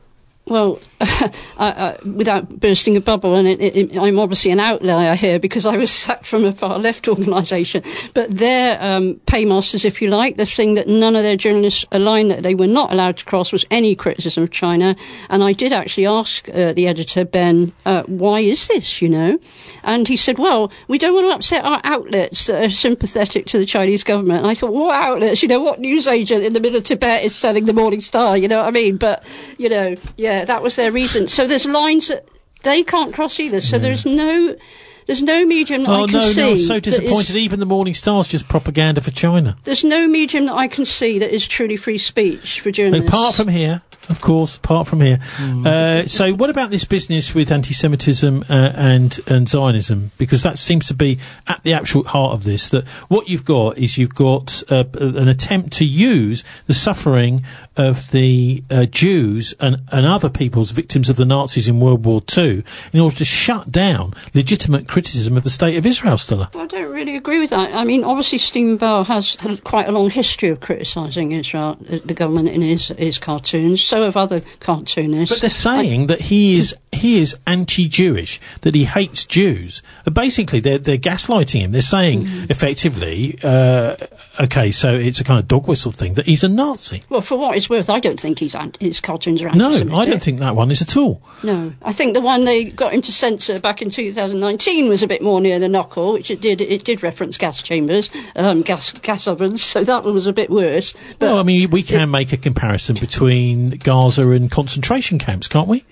Well, I, I, without bursting a bubble, and it, it, I'm obviously an outlier here because I was sacked from a far-left organisation, but their um, paymasters, if you like, the thing that none of their journalists, a line that they were not allowed to cross was any criticism of China. And I did actually ask uh, the editor, Ben, uh, why is this, you know? And he said, well, we don't want to upset our outlets that are sympathetic to the Chinese government. And I thought, what outlets? You know, what newsagent in the middle of Tibet is selling the Morning Star? You know what I mean? But, you know, yeah. That was their reason. So there's lines that they can't cross either. So yeah. there's no, there's no medium that oh, I can no, see. No, I'm so disappointed. Even the Morning Star's just propaganda for China. There's no medium that I can see that is truly free speech for journalists. Apart from here, of course, apart from here. Mm. Uh, so what about this business with anti-Semitism uh, and, and Zionism? Because that seems to be at the actual heart of this, that what you've got is you've got uh, an attempt to use the suffering of the uh, Jews and, and other people's victims of the Nazis in World War Two in order to shut down legitimate criticism of the State of Israel, Stella. I don't really agree with that. I mean, obviously Stephen Bell has had quite a long history of criticising Israel, the government in his, his cartoons. So of other cartoonists. But they're saying I, that he is he is anti-Jewish, that he hates Jews. Uh, basically, they're they're gaslighting him. They're saying mm. effectively, uh, okay, so it's a kind of dog whistle thing, that he's a Nazi. Well, for what it's worth, I don't think he's anti- his cartoons are anti-Semitic. No, I don't think that one is at all. No, I think the one they got him to censor back in two thousand nineteen was a bit more near the knuckle, which it did it did reference gas chambers, um, gas gas ovens, so that one was a bit worse. But well, I mean, we can it, make a comparison between Gaza and concentration camps, can't we?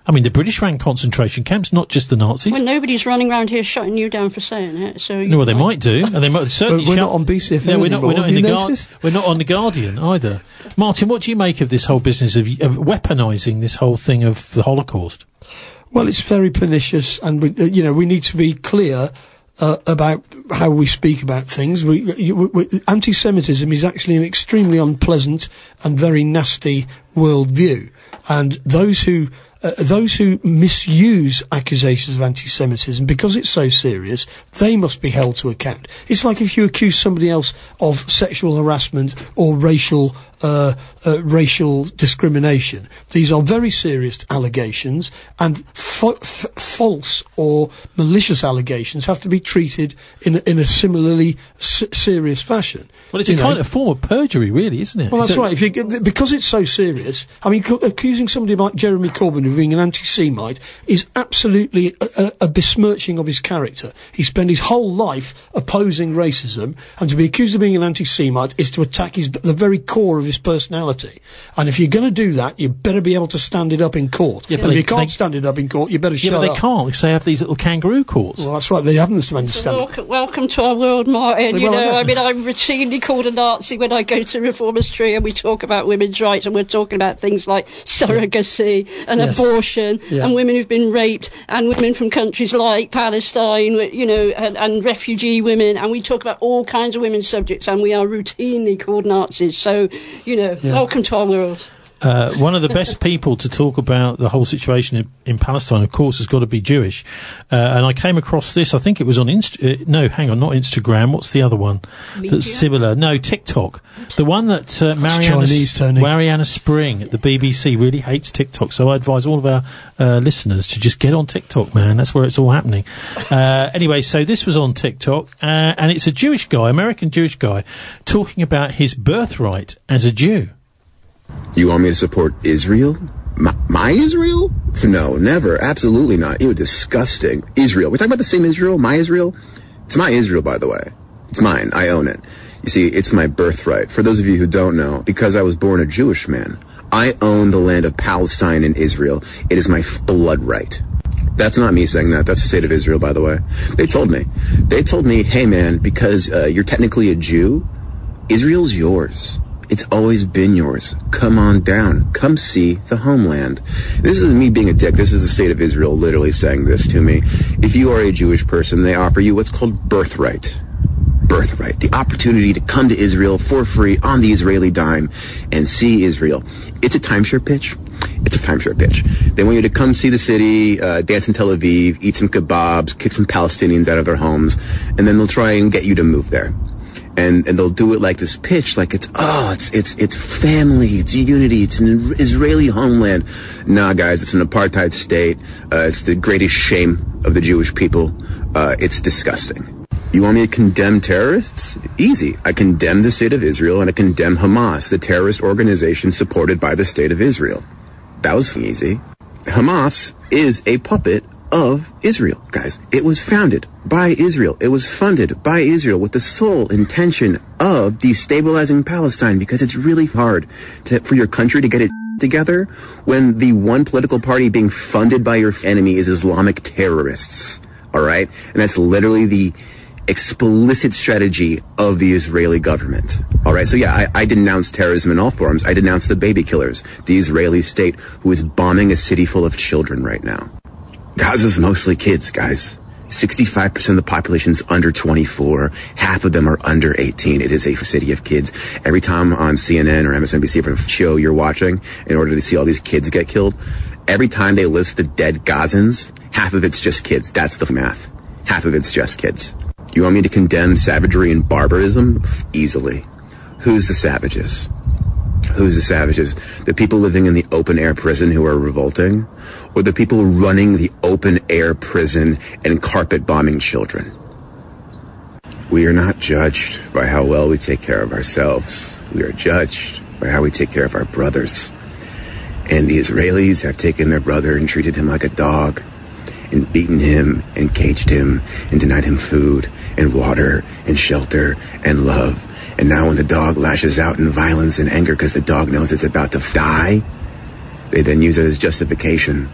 I mean, the British ran concentration camps, not just the Nazis. Well, nobody's running around here shutting you down for saying it. So no, well, they might do, and they might certainly. We're shut, not on B C F M no, we're not. anymore. We're not, Have in the you Guar- noticed? we're not on the Guardian either. Martin, what do you make of this whole business of, of weaponising this whole thing of the Holocaust? Well, it's very pernicious, and we, uh, you know, we need to be clear uh, about how we speak about things. We, you, we, anti-Semitism is actually an extremely unpleasant and very nasty worldview, and those who uh, those who misuse accusations of anti-Semitism because it's so serious, they must be held to account. It's like if you accuse somebody else of sexual harassment or racial uh, uh, racial discrimination. These are very serious allegations, and fa- f- false or malicious allegations have to be treated in a, in a similarly s- serious fashion. Well, it's you a know? kind of form of perjury, really, isn't it? Well, that's So- right. If you, because it's so serious, I mean, co- accusing somebody like Jeremy Corbyn of being an anti-Semite is absolutely a, a, a besmirching of his character. He spent his whole life opposing racism, and to be accused of being an anti-Semite is to attack his, the very core of his personality. And if you're going to do that, you better be able to stand it up in court. Yeah, but and if they- you can't they- stand it up in court, you better yeah, shut but they up. can't because they have these little kangaroo courts. Well, that's right. They haven't to understand it. Welcome, welcome to our world, Martin. Well, You know, yeah. I mean, I'm routinely called a Nazi when I go to Reformatory and we talk about women's rights, and we're talking about things like surrogacy and Yes. abortion Yeah. and women who've been raped and women from countries like Palestine, you know, and, and refugee women, and we talk about all kinds of women's subjects, and we are routinely called Nazis. So, you know, Yeah. welcome to our world. Uh, one of the best people to talk about the whole situation in, in Palestine, of course, has got to be Jewish. Uh, and I came across this, I think it was on Inst- uh, no, hang on, not Instagram. What's the other one Media? that's similar? No, TikTok. The one that uh, Mariana, Chinese, Tony. Mariana Spring at the B B C really hates TikTok. So I advise all of our uh, listeners to just get on TikTok, man. That's where it's all happening. Uh, anyway, so this was on TikTok, uh, and it's a Jewish guy, American Jewish guy, talking about his birthright as a Jew. You want me to support Israel? My, my Israel? No, never. Absolutely not. Ew, disgusting. Israel. We're talking about the same Israel? My Israel? It's my Israel, by the way. It's mine. I own it. You see, it's my birthright. For those of you who don't know, because I was born a Jewish man, I own the land of Palestine and Israel. It is my blood right. That's not me saying that. That's the state of Israel, by the way. They told me. They told me, hey, man, because uh, you're technically a Jew, Israel's yours. It's always been yours. Come on down. Come see the homeland. This is me being a dick. This is the state of Israel literally saying this to me. If you are a Jewish person, they offer you what's called birthright. Birthright. The opportunity to come to Israel for free on the Israeli dime and see Israel. It's a timeshare pitch. It's a timeshare pitch. They want you to come see the city, uh, dance in Tel Aviv, eat some kebabs, kick some Palestinians out of their homes, and then they'll try and get you to move there. And, and they'll do it like this pitch, like it's, oh, it's, it's, it's family, it's unity, it's an Israeli homeland. Nah, guys, it's an apartheid state. Uh, it's the greatest shame of the Jewish people. Uh, it's disgusting. You want me to condemn terrorists? Easy. I condemn the state of Israel and I condemn Hamas, the terrorist organization supported by the state of Israel. That was easy. Hamas is a puppet of Israel, guys. It was founded by Israel. It was funded by Israel with the sole intention of destabilizing Palestine, because it's really hard to, for your country to get it together when the one political party being funded by your enemy is Islamic terrorists. All right? And that's literally the explicit strategy of the Israeli government. All right, so yeah, I, I denounce terrorism in all forms. I denounce the baby killers, the Israeli state who is bombing a city full of children right now. Gaza's mostly kids, guys. sixty-five percent of the population is under twenty-four. Half of them are under eighteen. It is a city of kids. Every time on C N N or M S N B C, for a show you're watching, in order to see all these kids get killed, every time they list the dead Gazans, half of it's just kids. That's the math. Half of it's just kids. You want me to condemn savagery and barbarism? Easily. Who's the savages? Who's the savages? The people living in the open-air prison who are revolting? Or the people running the open-air prison and carpet-bombing children? We are not judged by how well we take care of ourselves. We are judged by how we take care of our brothers. And the Israelis have taken their brother and treated him like a dog, and beaten him and caged him and denied him food and water and shelter and love. And now when the dog lashes out in violence and anger because the dog knows it's about to die, they then use it as justification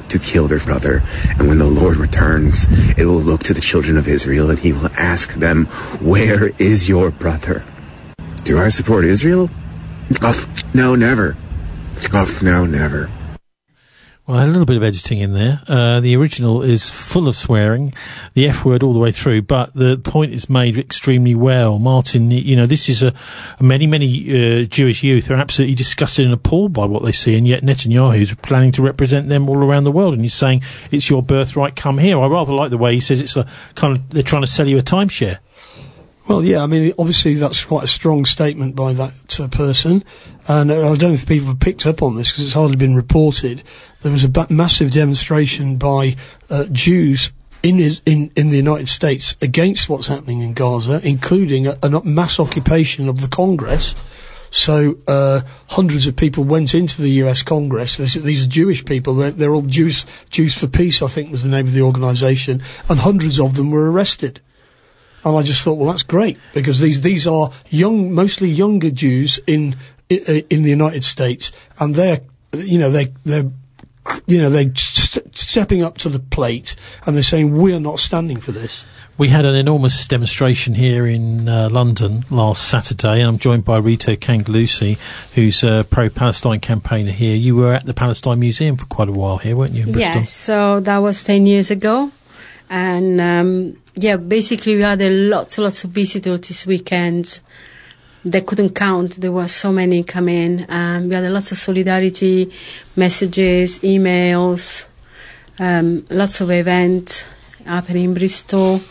to kill their brother. And when the Lord returns, it will look to the children of Israel and he will ask them, where is your brother? Do I support Israel? Oh, no, never. Oh, no, never. Well, I had a little bit of editing in there. Uh, the original is full of swearing, the F word all the way through, but the point is made extremely well. Martin, you know, this is a, many, many uh, Jewish youth are absolutely disgusted and appalled by what they see, and yet Netanyahu's planning to represent them all around the world, and he's saying, it's your birthright, come here. I rather like the way he says it's a kind of, they're trying to sell you a timeshare. Well, yeah, I mean, obviously that's quite a strong statement by that uh, person, and I don't know if people have picked up on this because it's hardly been reported. There was a ba- massive demonstration by uh, Jews in, in in the United States against what's happening in Gaza, including a, a mass occupation of the Congress. So uh, hundreds of people went into the U S Congress. This, these are Jewish people. They're, they're all Jews, Jews for Peace, I think was the name of the organisation, and hundreds of them were arrested. And I just thought, well, that's great, because these these are young, mostly younger Jews in in the United States, and they're, you know, they they're, you know, they're st- stepping up to the plate, and they're saying we're not standing for this. We had an enormous demonstration here in uh, London last Saturday, and I'm joined by Rita Kangalusi, who's a pro-Palestine campaigner here. You were at the Palestine Museum for quite a while here, weren't you, in Bristol? Yes, so that was ten years ago, and um, yeah, basically we had a lots, lots of visitors this weekend. They couldn't count. There were so many come in. Um, we had lots of solidarity messages, emails, um, lots of events happening in Bristol.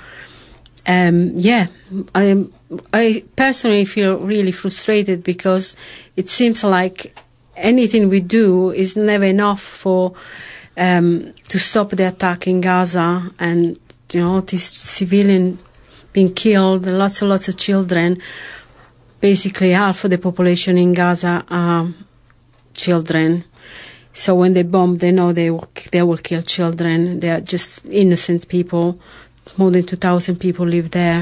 Um, yeah, I, I personally feel really frustrated because it seems like anything we do is never enough for um, to stop the attack in Gaza, and you know, this civilian being killed, lots and lots of children. Basically, half of the population in Gaza are children. So when they bomb, they know they will, they will kill children. They are just innocent people. More than two thousand people live there.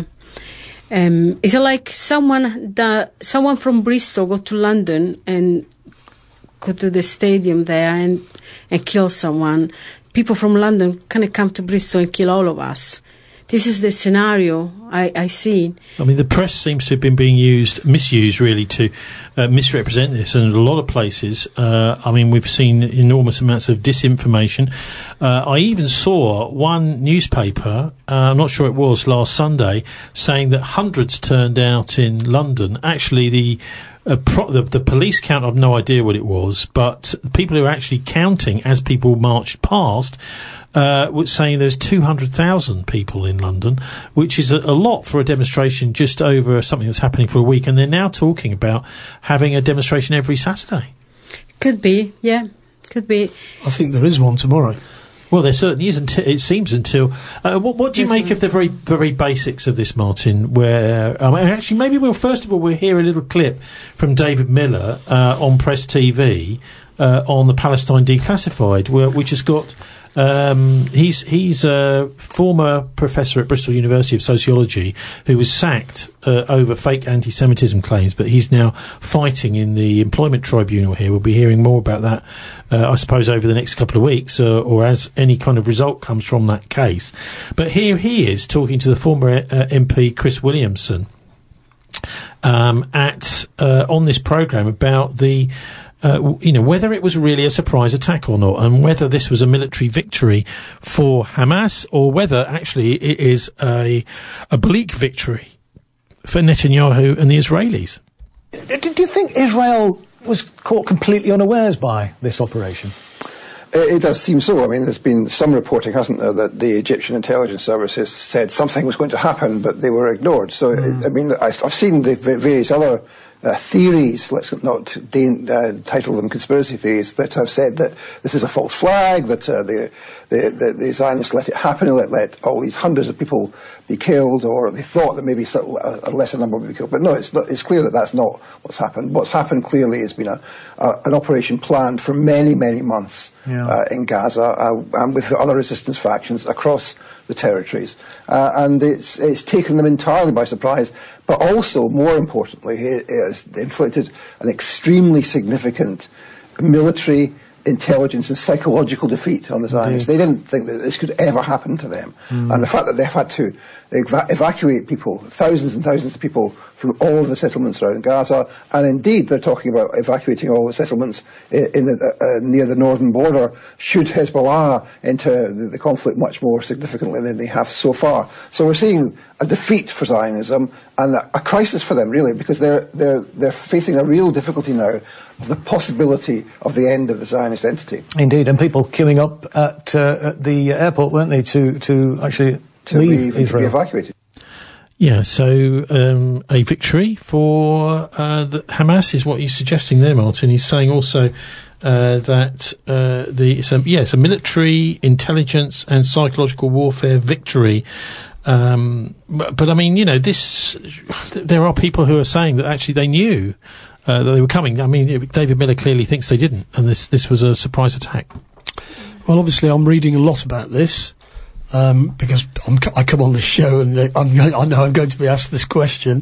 Um, it's like someone that someone from Bristol go to London and go to the stadium there and and kill someone. People from London kind of come to Bristol and kill all of us. This is the scenario I, I see. I mean, the press seems to have been being used, misused really, to uh, misrepresent this. And in a lot of places, uh, I mean, we've seen enormous amounts of disinformation. Uh, I even saw one newspaper, uh, I'm not sure it was, last Sunday, saying that hundreds turned out in London. Actually, the Uh, pro- the, the police count, I've no idea what it was, but the people who were actually counting as people marched past uh, were saying there's two hundred thousand people in London, which is a, a lot for a demonstration just over something that's happening for a week, and they're now talking about having a demonstration every Saturday. Could be, yeah, could be. I think there is one tomorrow. Well, there certainly is, until, it seems, until... Uh, what, what do you Yes, make ma'am. of the very very basics of this, Martin, where... Um, actually, maybe we'll, first of all, we'll hear a little clip from David Miller uh, on Press T V uh, on the Palestine Declassified, where, which has got... Um, he's he's a former professor at Bristol University of Sociology who was sacked uh, over fake anti-Semitism claims, but he's now fighting in the employment tribunal here. We'll be hearing more about that, uh, I suppose, over the next couple of weeks, uh, or as any kind of result comes from that case. But here he is talking to the former uh, M P Chris Williamson um, at uh, on this programme about the... Uh, you know, whether it was really a surprise attack or not, and whether this was a military victory for Hamas, or whether actually it is a, a bleak victory for Netanyahu and the Israelis. Do you think Israel was caught completely unawares by this operation? It, it does seem so. I mean, there's been some reporting, hasn't there, that the Egyptian intelligence services said something was going to happen, but they were ignored. So, mm. it, I mean, I've, I've seen the various other Uh, theories, let's not de- uh, title them conspiracy theories, that have said that this is a false flag, that uh, the, the, the, the Zionists let it happen, let, let all these hundreds of people be killed, or they thought that maybe a, a lesser number would be killed. But no, it's, not, it's clear that that's not what's happened. What's happened clearly has been a, a, an operation planned for many, many months yeah. uh, in Gaza, uh, and with the other resistance factions across the territories. Uh, and it's, it's taken them entirely by surprise, but also, more importantly, it has inflicted an extremely significant military, intelligence and psychological defeat on the Zionists. They didn't think that this could ever happen to them. Mm. And the fact that they've had to eva- evacuate people, thousands and thousands of people from all of the settlements around Gaza, and indeed they're talking about evacuating all the settlements in, in the, uh, near the northern border, should Hezbollah enter the, the conflict much more significantly than they have so far. So we're seeing a defeat for Zionism and a, a crisis for them, really, because they're, they're, they're facing a real difficulty now of the possibility of the end of the Zionist entity. Indeed, and people queuing up at, uh, at the airport, weren't they, to, to actually to leave, leave Israel. To be evacuated. Yeah, so um, a victory for uh, the Hamas is what he's suggesting there, Martin. He's saying also uh, that uh, the it's a, yeah, it's a military, intelligence and psychological warfare victory. Um, but, but I mean, you know, this. There are people who are saying that actually they knew uh, that they were coming. I mean, David Miller clearly thinks they didn't, and this this was a surprise attack. Well, obviously, I'm reading a lot about this. Um, because I'm, I come on this show and I'm, I know I'm going to be asked this question.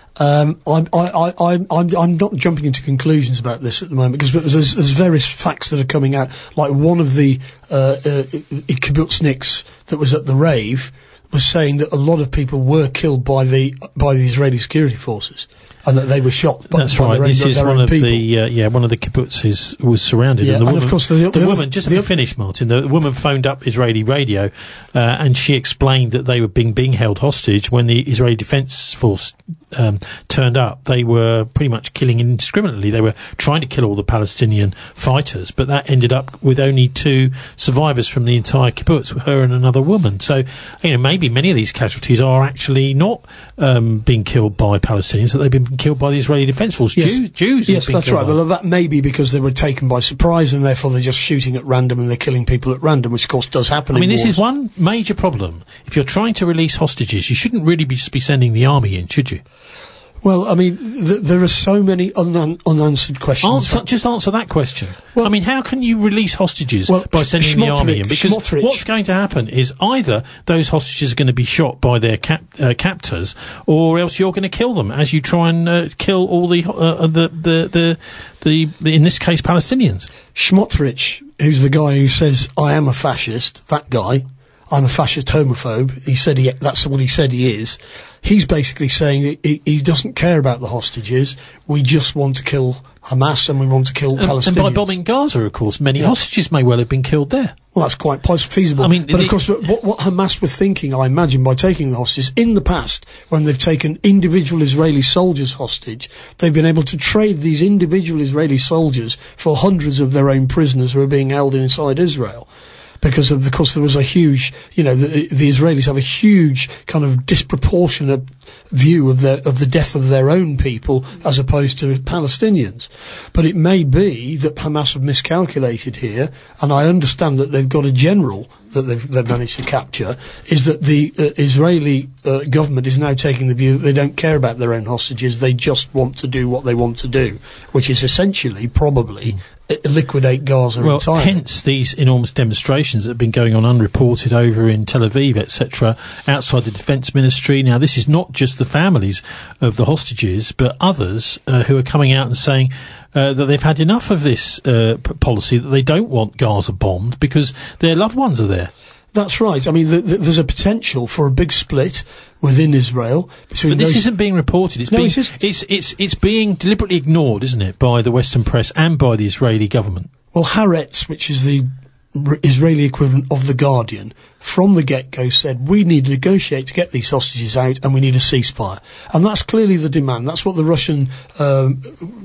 Um, I'm, I, I, I'm, I'm, I'm not jumping into conclusions about this at the moment because there's, there's various facts that are coming out. Like one of the uh, uh, kibbutzniks that was at the rave was saying that a lot of people were killed by the by the Israeli security forces. And that they were shot by, That's by right. their own, this is their one own of people. the uh, yeah one of the kibbutzes was surrounded. Yeah, and, the and woman, of course the, the, the woman other, just the let me finish, Martin. The woman phoned up Israeli radio, uh, and she explained that they were being being held hostage when the Israeli Defence Force um, turned up. They were pretty much killing indiscriminately. They were trying to kill all the Palestinian fighters, but that ended up with only two survivors from the entire kibbutz, her and another woman. So you know maybe many of these casualties are actually not um, being killed by Palestinians; that they've been killed by the Israeli Defence Force. Yes. Jews, Jews. Yes, that's right. Well, that may be because they were taken by surprise and therefore they're just shooting at random and they're killing people at random, which of course does happen. I mean, in this wars. is one major problem. If you're trying to release hostages, you shouldn't really be just be sending the army in, should you? Well, I mean, th- there are so many un- unanswered questions. Answer, just answer that question. Well, I mean, how can you release hostages well, by sending the army in? Because Schmottrich. what's going to happen is either those hostages are going to be shot by their cap- uh, captors, or else you're going to kill them as you try and uh, kill all the, uh, the, the, the, the, in this case, Palestinians. Schmottrich, who's the guy who says, I am a fascist, that guy, I'm a fascist homophobe. He said he, that's what he said he is. He's basically saying that he, he doesn't care about the hostages. We just want to kill Hamas and we want to kill and, Palestinians. And by bombing Gaza, of course, many yeah. hostages may well have been killed there. Well, that's quite feasible. I mean, but the, of course, what, what Hamas were thinking, I imagine, by taking the hostages in the past, when they've taken individual Israeli soldiers hostage, they've been able to trade these individual Israeli soldiers for hundreds of their own prisoners who are being held inside Israel. Because of, of course, there was a huge, you know, the, the Israelis have a huge kind of disproportionate view of the of the death of their own people as opposed to Palestinians. But it may be that Hamas have miscalculated here, and I understand that they've got a general that they've, they've managed to capture, is that the uh, Israeli uh, government is now taking the view that they don't care about their own hostages, they just want to do what they want to do, which is essentially, probably, mm. liquidate Gaza well, entirely. Hence these enormous demonstrations that have been going on unreported over in Tel Aviv, et cetera, outside the Defence Ministry. Now, this is not just the families of the hostages, but others uh, who are coming out and saying uh, that they've had enough of this uh, p- policy, that they don't want Gaza bombed because their loved ones are there. That's right. I mean, the, the, there's a potential for a big split within Israel between. But this those isn't being reported. It's no, being it it's it's it's being deliberately ignored, isn't it, by the Western press and by the Israeli government? Well, Haaretz, which is the r- Israeli equivalent of The Guardian, from the get-go said, we need to negotiate to get these hostages out and we need a ceasefire. And that's clearly the demand. That's what the Russian um,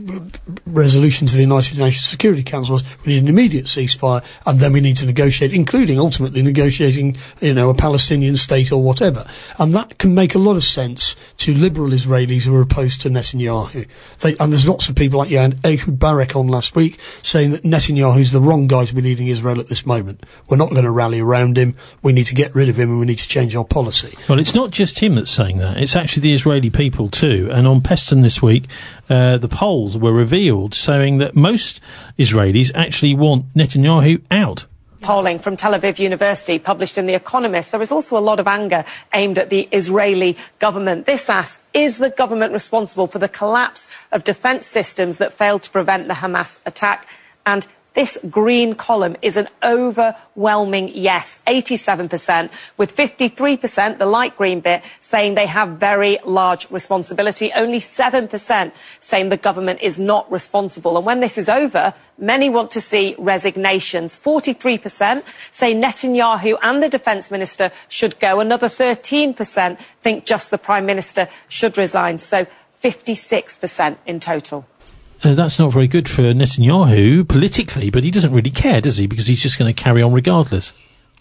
resolution to the United Nations Security Council was. We need an immediate ceasefire and then we need to negotiate, including ultimately negotiating, you know, a Palestinian state or whatever. And that can make a lot of sense to liberal Israelis who are opposed to Netanyahu. They, and there's lots of people like yeah, Ehud Barak on last week saying that Netanyahu's the wrong guy to be leading Israel at this moment. We're not going to rally around him. We need to get rid of him and we need to change our policy. Well, it's not just him that's saying that. It's actually the Israeli people too. And on Peston this week, uh, the polls were revealed showing that most Israelis actually want Netanyahu out. Polling from Tel Aviv University published in The Economist. There is also a lot of anger aimed at the Israeli government. This asks, is the government responsible for the collapse of defence systems that failed to prevent the Hamas attack? And This green column is an overwhelming yes, eighty-seven percent, with fifty-three percent, the light green bit, saying they have very large responsibility. Only seven percent saying the government is not responsible. And when this is over, many want to see resignations. forty-three percent say Netanyahu and the Defence Minister should go. Another thirteen percent think just the Prime Minister should resign. So fifty-six percent in total. Uh, that's not very good for Netanyahu politically, but he doesn't really care, does he? Because he's just going to carry on regardless.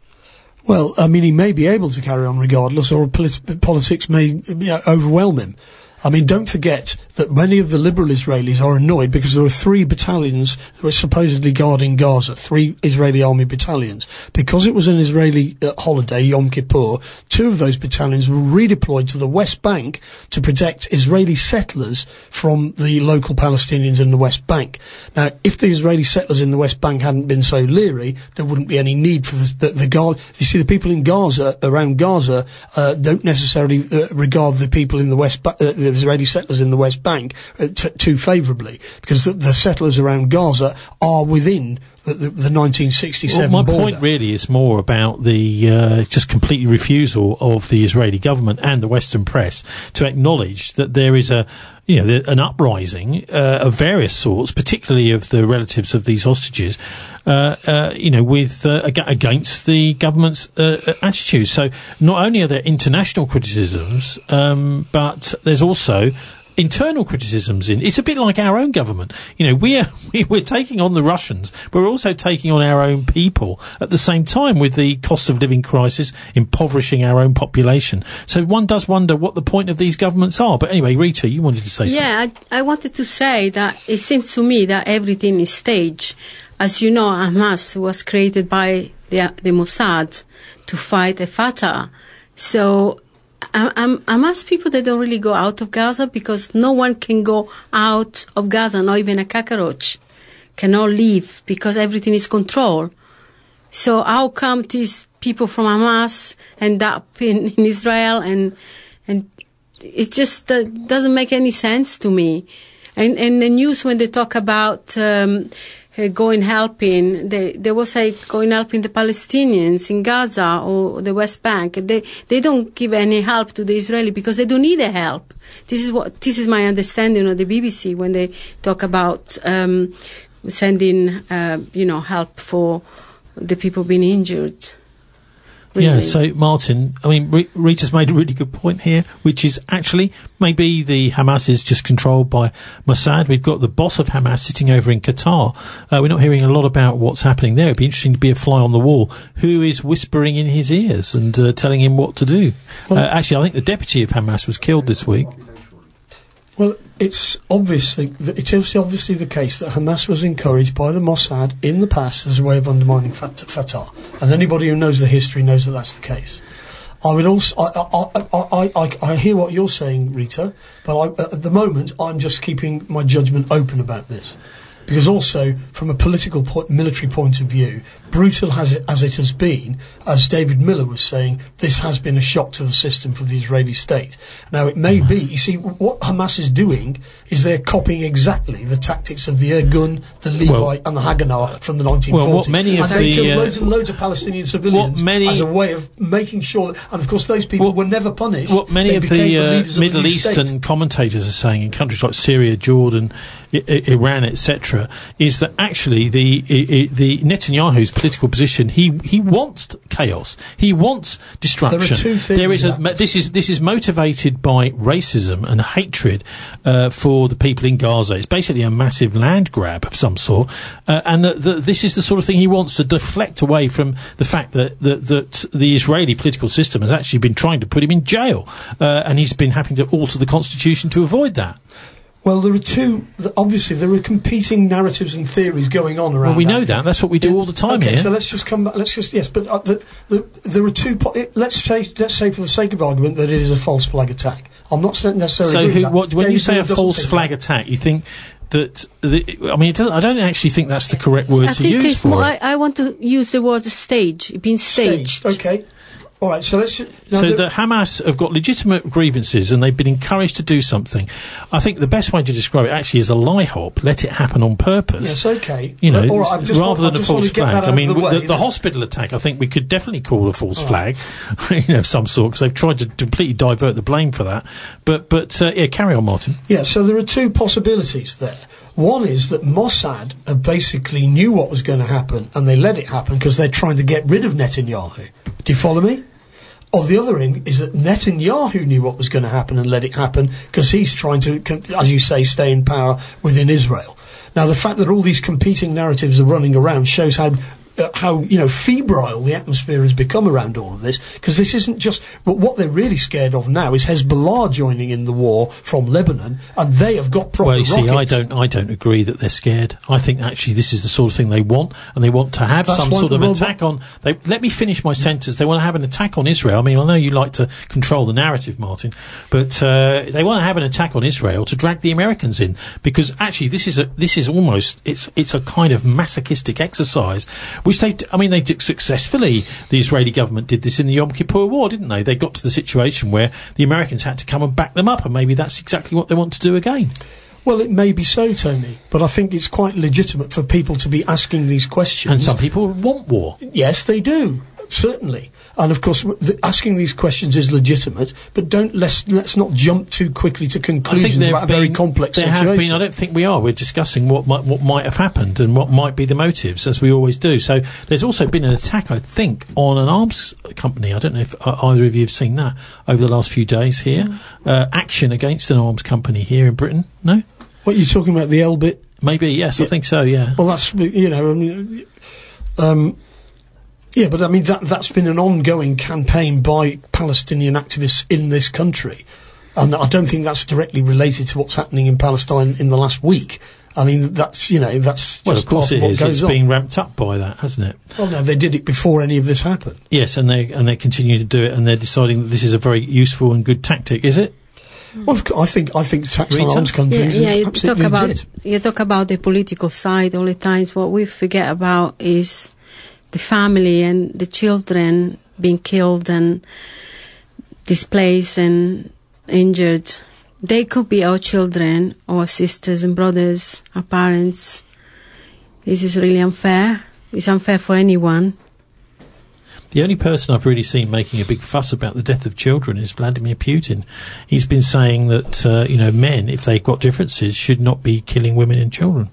Well, I mean, he may be able to carry on regardless, or polit- politics may you know, overwhelm him. I mean, don't forget that many of the liberal Israelis are annoyed because there are three battalions that were supposedly guarding Gaza, three Israeli army battalions. Because it was an Israeli uh, holiday, Yom Kippur, two of those battalions were redeployed to the West Bank to protect Israeli settlers from the local Palestinians in the West Bank. Now, if the Israeli settlers in the West Bank hadn't been so leery, there wouldn't be any need for the, the, the Gaza. You see, the people in Gaza, around Gaza, uh, don't necessarily uh, regard the people in the West Bank, uh, the Israeli settlers in the West Bank uh, t- too favourably, because the, the settlers around Gaza are within the, the, the nineteen sixty-seven well, my border. point really is more about the uh, just complete refusal of the Israeli government and the Western press to acknowledge that there is a you know the, an uprising uh, of various sorts, particularly of the relatives of these hostages, uh, uh, you know, with uh, ag- against the government's uh, attitude. So not only are there international criticisms, um, but there's also internal criticisms in. It's a bit like our own government. You know, we are, we're taking on the Russians, but we're also taking on our own people at the same time, with the cost of living crisis impoverishing our own population. So one does wonder what the point of these governments are. But anyway, Rita, you wanted to say something. Yeah, I, I wanted to say that it seems to me that everything is staged. As you know, Hamas was created by the, the Mossad to fight the Fatah. So I'm, I'm asked people that don't really go out of Gaza, because no one can go out of Gaza, not even a cockroach cannot leave, because everything is controlled. So how come these people from Hamas end up in, in Israel? And and it just uh, doesn't make any sense to me. And, and the news, when they talk about um, uh, going helping, they, they will say going helping the Palestinians in Gaza or the West Bank. They they don't give any help to the Israeli because they don't need the help. This is what this is my understanding of the B B C when they talk about um, sending uh, you know help for the people being injured. Really. Yeah, so Martin, I mean, R- Rita's made a really good point here, which is actually maybe the Hamas is just controlled by Mossad. We've got the boss of Hamas sitting over in Qatar. Uh, we're not hearing a lot about what's happening there. It'd be interesting to be a fly on the wall. Who is whispering in his ears and uh, telling him what to do? Well, uh, actually, I think the deputy of Hamas was killed this week. Well, it's obviously it is obviously the case that Hamas was encouraged by the Mossad in the past as a way of undermining Fatah, and anybody who knows the history knows that that's the case. I would also I I I, I, I hear what you're saying, Rita, but I, at the moment I'm just keeping my judgment open about this, because also from a political point, military point of view, brutal as it, as it has been, as David Miller was saying, this has been a shock to the system for the Israeli state. Now, it may be, you see, what Hamas is doing is they're copying exactly the tactics of the Irgun, the Levite, well, and the Haganah from the nineteen forties. Well, what many of and they the, killed uh, loads and loads of Palestinian civilians many, as a way of making sure that, and of course those people what, were never punished. What many they of the, the, the uh, Middle of the Eastern state. commentators are saying in countries like Syria, Jordan, I- I- Iran, et cetera, is that actually the I- I- the Netanyahu's political position, he he wants chaos, he wants destruction. There are two things. There is a this is this is motivated by racism and hatred uh, for the people in Gaza. It's basically a massive land grab of some sort, uh, and that this is the sort of thing he wants to deflect away from the fact that that, that the Israeli political system has actually been trying to put him in jail, uh, and he's been having to alter the constitution to avoid that. Well, there are two. Obviously, there are competing narratives and theories going on around. Well, we that. know that. That's what we do all the time okay, here. so let's just come back. Let's just yes, but uh, the, the, there are two. Po- it, let's say, let's say, for the sake of argument, that it is a false flag attack. I'm not necessarily. So, who, that. what, when David you say a Miller false flag that. attack, you think that? The, I mean, it doesn't, I don't actually think that's the correct word I to think use it's for more, it. I, I want to use the word stage. It's been staged. Staged. Okay. All right, so let's... So the Hamas have got legitimate grievances and they've been encouraged to do something. I think the best way to describe it actually is a lie hop. Let it happen on purpose. Yes, okay. You know, all right, I just rather want, than I a false flag. I mean, the, the, way, the, the hospital attack, I think we could definitely call a false flag, you know, of some sort, because they've tried to completely divert the blame for that. But, but uh, yeah, carry on, Martin. Yeah, so there are two possibilities there. One is that Mossad have basically knew what was going to happen and they let it happen because they're trying to get rid of Netanyahu. Do you follow me? On the other end is that Netanyahu knew what was going to happen and let it happen because he's trying to, as you say, stay in power within Israel. Now, the fact that all these competing narratives are running around shows how Uh, how, you know, febrile the atmosphere has become around all of this, because this isn't just... But what they're really scared of now is Hezbollah joining in the war from Lebanon, and they have got proper well, you see, rockets. I don't, I don't agree that they're scared. I think actually this is the sort of thing they want, and they want to have That's some one, sort of well, attack on... They, let me finish my sentence. They want to have an attack on Israel. I mean, I know you like to control the narrative, Martin, but uh, they want to have an attack on Israel to drag the Americans in, because actually this is a, this is almost... It's, it's a kind of masochistic exercise, which they... I mean, they did successfully, the Israeli government did this in the Yom Kippur War, didn't they? They got to the situation where the Americans had to come and back them up, and maybe that's exactly what they want to do again. Well, it may be so, Tony, but I think it's quite legitimate for people to be asking these questions. And some people want war. Yes, they do, certainly. And, of course, the, asking these questions is legitimate, but don't let's, let's not jump too quickly to conclusions about been, a very complex there situation. Have been, I don't think we are. We're discussing what might, what might have happened and what might be the motives, as we always do. So there's also been an attack, I think, on an arms company. I don't know if uh, either of you have seen that over the last few days here. Mm. Uh, action against an arms company here in Britain. No? What, you're talking about the Elbit? Maybe, yes, yeah. I think so, yeah. Well, that's, you know... I mean, um, Yeah, but I mean, that, that's been an ongoing campaign by Palestinian activists in this country. And I don't think that's directly related to what's happening in Palestine in the last week. I mean, that's, you know, that's just well, of course part of it what is. goes It's on. being ramped up by that, hasn't it? Well, no, they did it before any of this happened. Yes, and they and they continue to do it, and they're deciding that this is a very useful and good tactic, is it? Well, I think I think tax on arms Yeah, countries yeah, is you absolutely talk about legit. you talk about the political side all the times. What we forget about is the family and the children being killed and displaced and injured. They could be our children, our sisters and brothers, our parents. This is really unfair. It's unfair for anyone. The only person I've really seen making a big fuss about the death of children is Vladimir Putin. He's been saying that, uh, you know, men, if they've got differences, should not be killing women and children.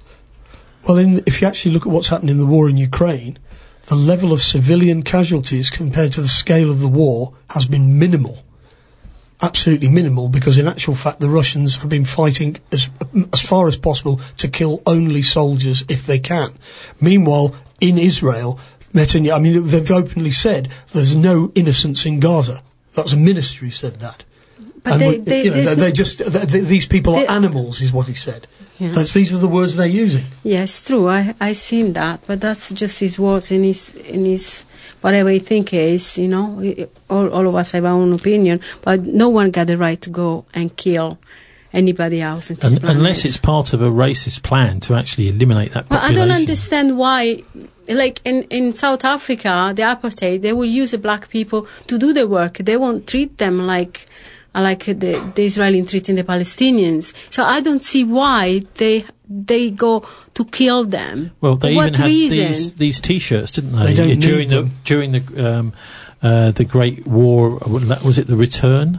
Well, in, if you actually look at what's happened in the war in Ukraine, the level of civilian casualties compared to the scale of the war has been minimal. Absolutely minimal, because in actual fact the Russians have been fighting as, as far as possible to kill only soldiers if they can. Meanwhile, in Israel, Netanyahu, I mean, they've openly said there's no innocents in Gaza. That was a minister who said that. But and they, we, they, you know, they, no they just they, they, these people they, are animals, is what he said. Yeah. That's, these are the words they're using. Yes, true. I I seen that, but that's just his words in his in his whatever he think is. You know, all all of us have our own opinion, but no one got the right to go and kill anybody else in this Un- planet. Unless it's part of a racist plan to actually eliminate that Well, population. I don't understand why. Like in, in South Africa, the apartheid, they will use the black people to do the work. They won't treat them like like the, the Israelis treating the Palestinians. So I don't see why they they go to kill them. Well, they For even what had reason? these these T-shirts, didn't they? They don't Yeah, during need the them. during the um, uh, the Great War. Was it the Return?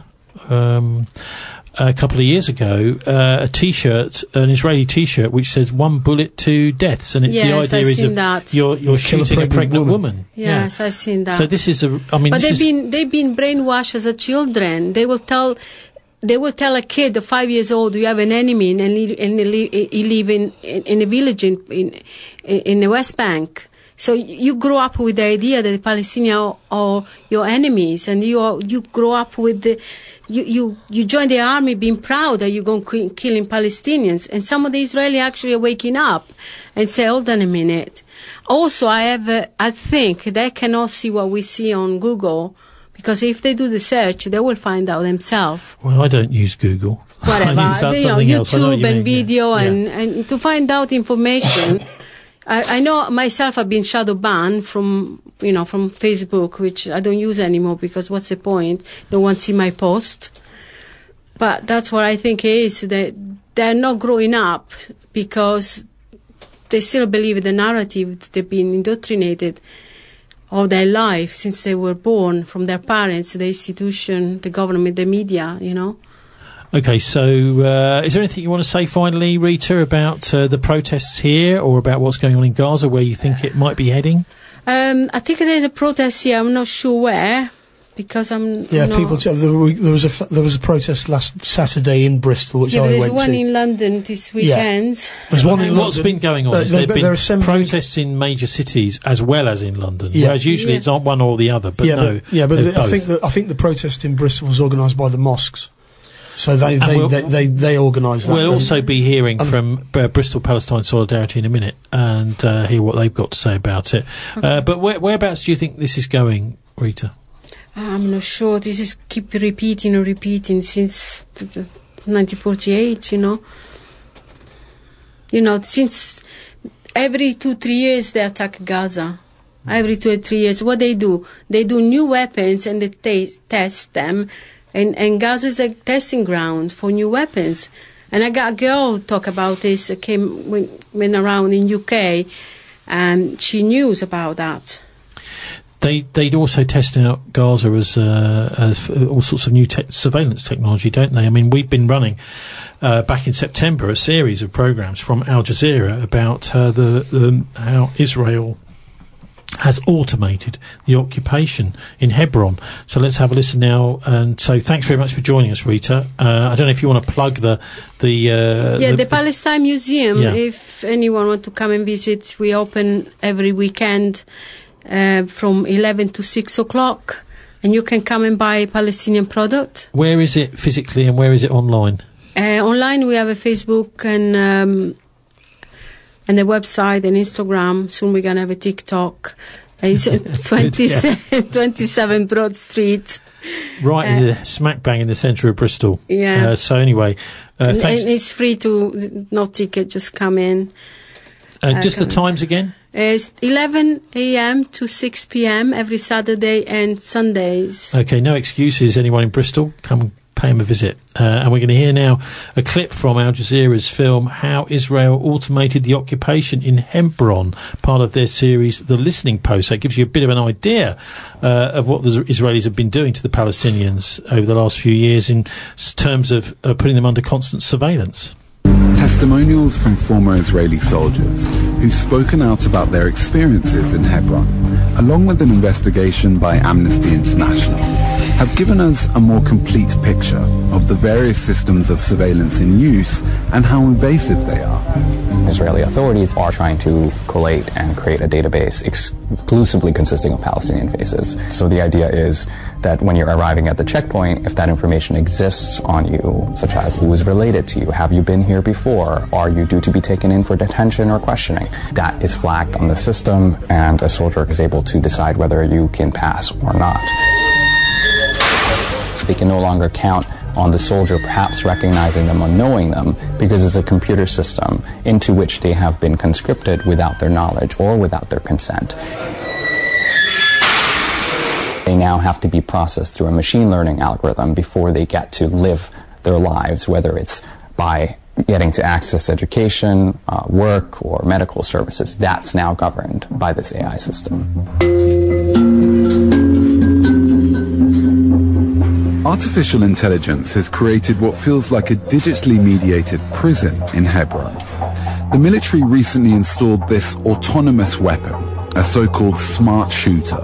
Um, a couple of years ago, uh, a T-shirt, an Israeli T-shirt, which says "one bullet, two deaths," and it's Yes, the idea I've is seen of that. you're you're Kill a shooting a pregnant pregnant woman. woman. Yes, Yeah. I've seen that. So this is a. I mean, But this they've is, been they've been brainwashed as a children. They will tell they will tell a kid of five years old, you have an enemy, and he, and he, he live in, in in a village in in in the West Bank. So you grow up with the idea that the Palestinians are your enemies, and you are, you grow up with the you, you you join the army being proud that you're going to killing Palestinians, and some of the Israelis actually are waking up and say, hold on a minute. Also, I have a, I think they cannot see what we see on Google, because if they do the search, they will find out themselves. well, I don't use Google. Whatever, I use they, you know, something else. I know what YouTube you and mean, yeah. video, Yeah. and, and to find out information. I, I know myself I've been shadow banned from, you know, from Facebook, which I don't use anymore because what's the point? No one see my post. But that's what I think is that they're not growing up because they still believe in the narrative that they've been indoctrinated all their life since they were born from their parents, the institution, the government, the media, you know. Okay, so uh, is there anything you want to say finally, Rita, about uh, the protests here or about what's going on in Gaza, where you think it might be heading? Um, I think there's a protest here. I'm not sure where, because I'm. Yeah, not people. There, were, there was a there was a protest last Saturday in Bristol, which yeah, I but there's went one to. in London this weekend. Yeah. There's one in What's London. been going on? Uh, is they, there been assembling... protests in major cities as well as in London, yeah. whereas usually yeah. it's on one or the other. But yeah, no, but, yeah, but the, I both. think the, I think the protest in Bristol was organised by the mosques. So they they, we'll, they, they, they organised that. We'll also be hearing um, from uh, Bristol Palestine Solidarity in a minute and uh, hear what they've got to say about it. Okay. Uh, but where, whereabouts do you think this is going, Rita? I'm not sure. This is keep repeating and repeating since nineteen forty-eight, you know. You know, since every two, three years they attack Gaza. Every two or three years. What they do? They do new weapons and they t- test them. And, and Gaza is a testing ground for new weapons. And I got a girl talk about this, uh, came, went, went around in U K, and she knew about that. They, they'd also test out Gaza as, uh, as uh, all sorts of new te- surveillance technology, don't they? I mean, we've been running, uh, back in September, a series of programmes from Al Jazeera about uh, the, the how Israel has automated the occupation in Hebron. So let's have a listen now. And so thanks very much for joining us, Rita. Uh, I don't know if you want to plug the... the uh, yeah, the, the Palestine Museum, yeah. if anyone want to come and visit, we open every weekend uh, from eleven to six o'clock, and you can come and buy Palestinian product. Where is it physically and where is it online? Uh, online we have a Facebook and... Um, and the website and Instagram. Soon we're going to have a TikTok. It's twenty-seven, twenty-seven Broad Street. Right uh, in the smack bang in the centre of Bristol. Yeah. Uh, so anyway, uh, and, thanks. and it's free to, no ticket, just come in. Uh, uh, just the times again? It's eleven a.m. to six p.m. every Saturday and Sundays. Okay, no excuses. Anyone in Bristol, come and pay him a visit. Uh, and we're going to hear now a clip from Al Jazeera's film How Israel Automated the Occupation in Hebron, part of their series The Listening Post. So it gives you a bit of an idea uh, of what the Israelis have been doing to the Palestinians over the last few years in s- terms of uh, putting them under constant surveillance. Testimonials from former Israeli soldiers who've spoken out about their experiences in Hebron, along with an investigation by Amnesty International, have given us a more complete picture of the various systems of surveillance in use and how invasive they are. Israeli authorities are trying to collate and create a database exclusively consisting of Palestinian faces. So the idea is that when you're arriving at the checkpoint, if that information exists on you, such as who is related to you, have you been here before, are you due to be taken in for detention or questioning, that is flagged on the system and a soldier is able to decide whether you can pass or not. They can no longer count on the soldier perhaps recognizing them or knowing them because it's a computer system into which they have been conscripted without their knowledge or without their consent. They now have to be processed through a machine learning algorithm before they get to live their lives, whether it's by getting to access education, uh, work, or medical services. That's now governed by this A I system. Artificial intelligence has created what feels like a digitally mediated prison in Hebron. The military recently installed this autonomous weapon, a so-called smart shooter.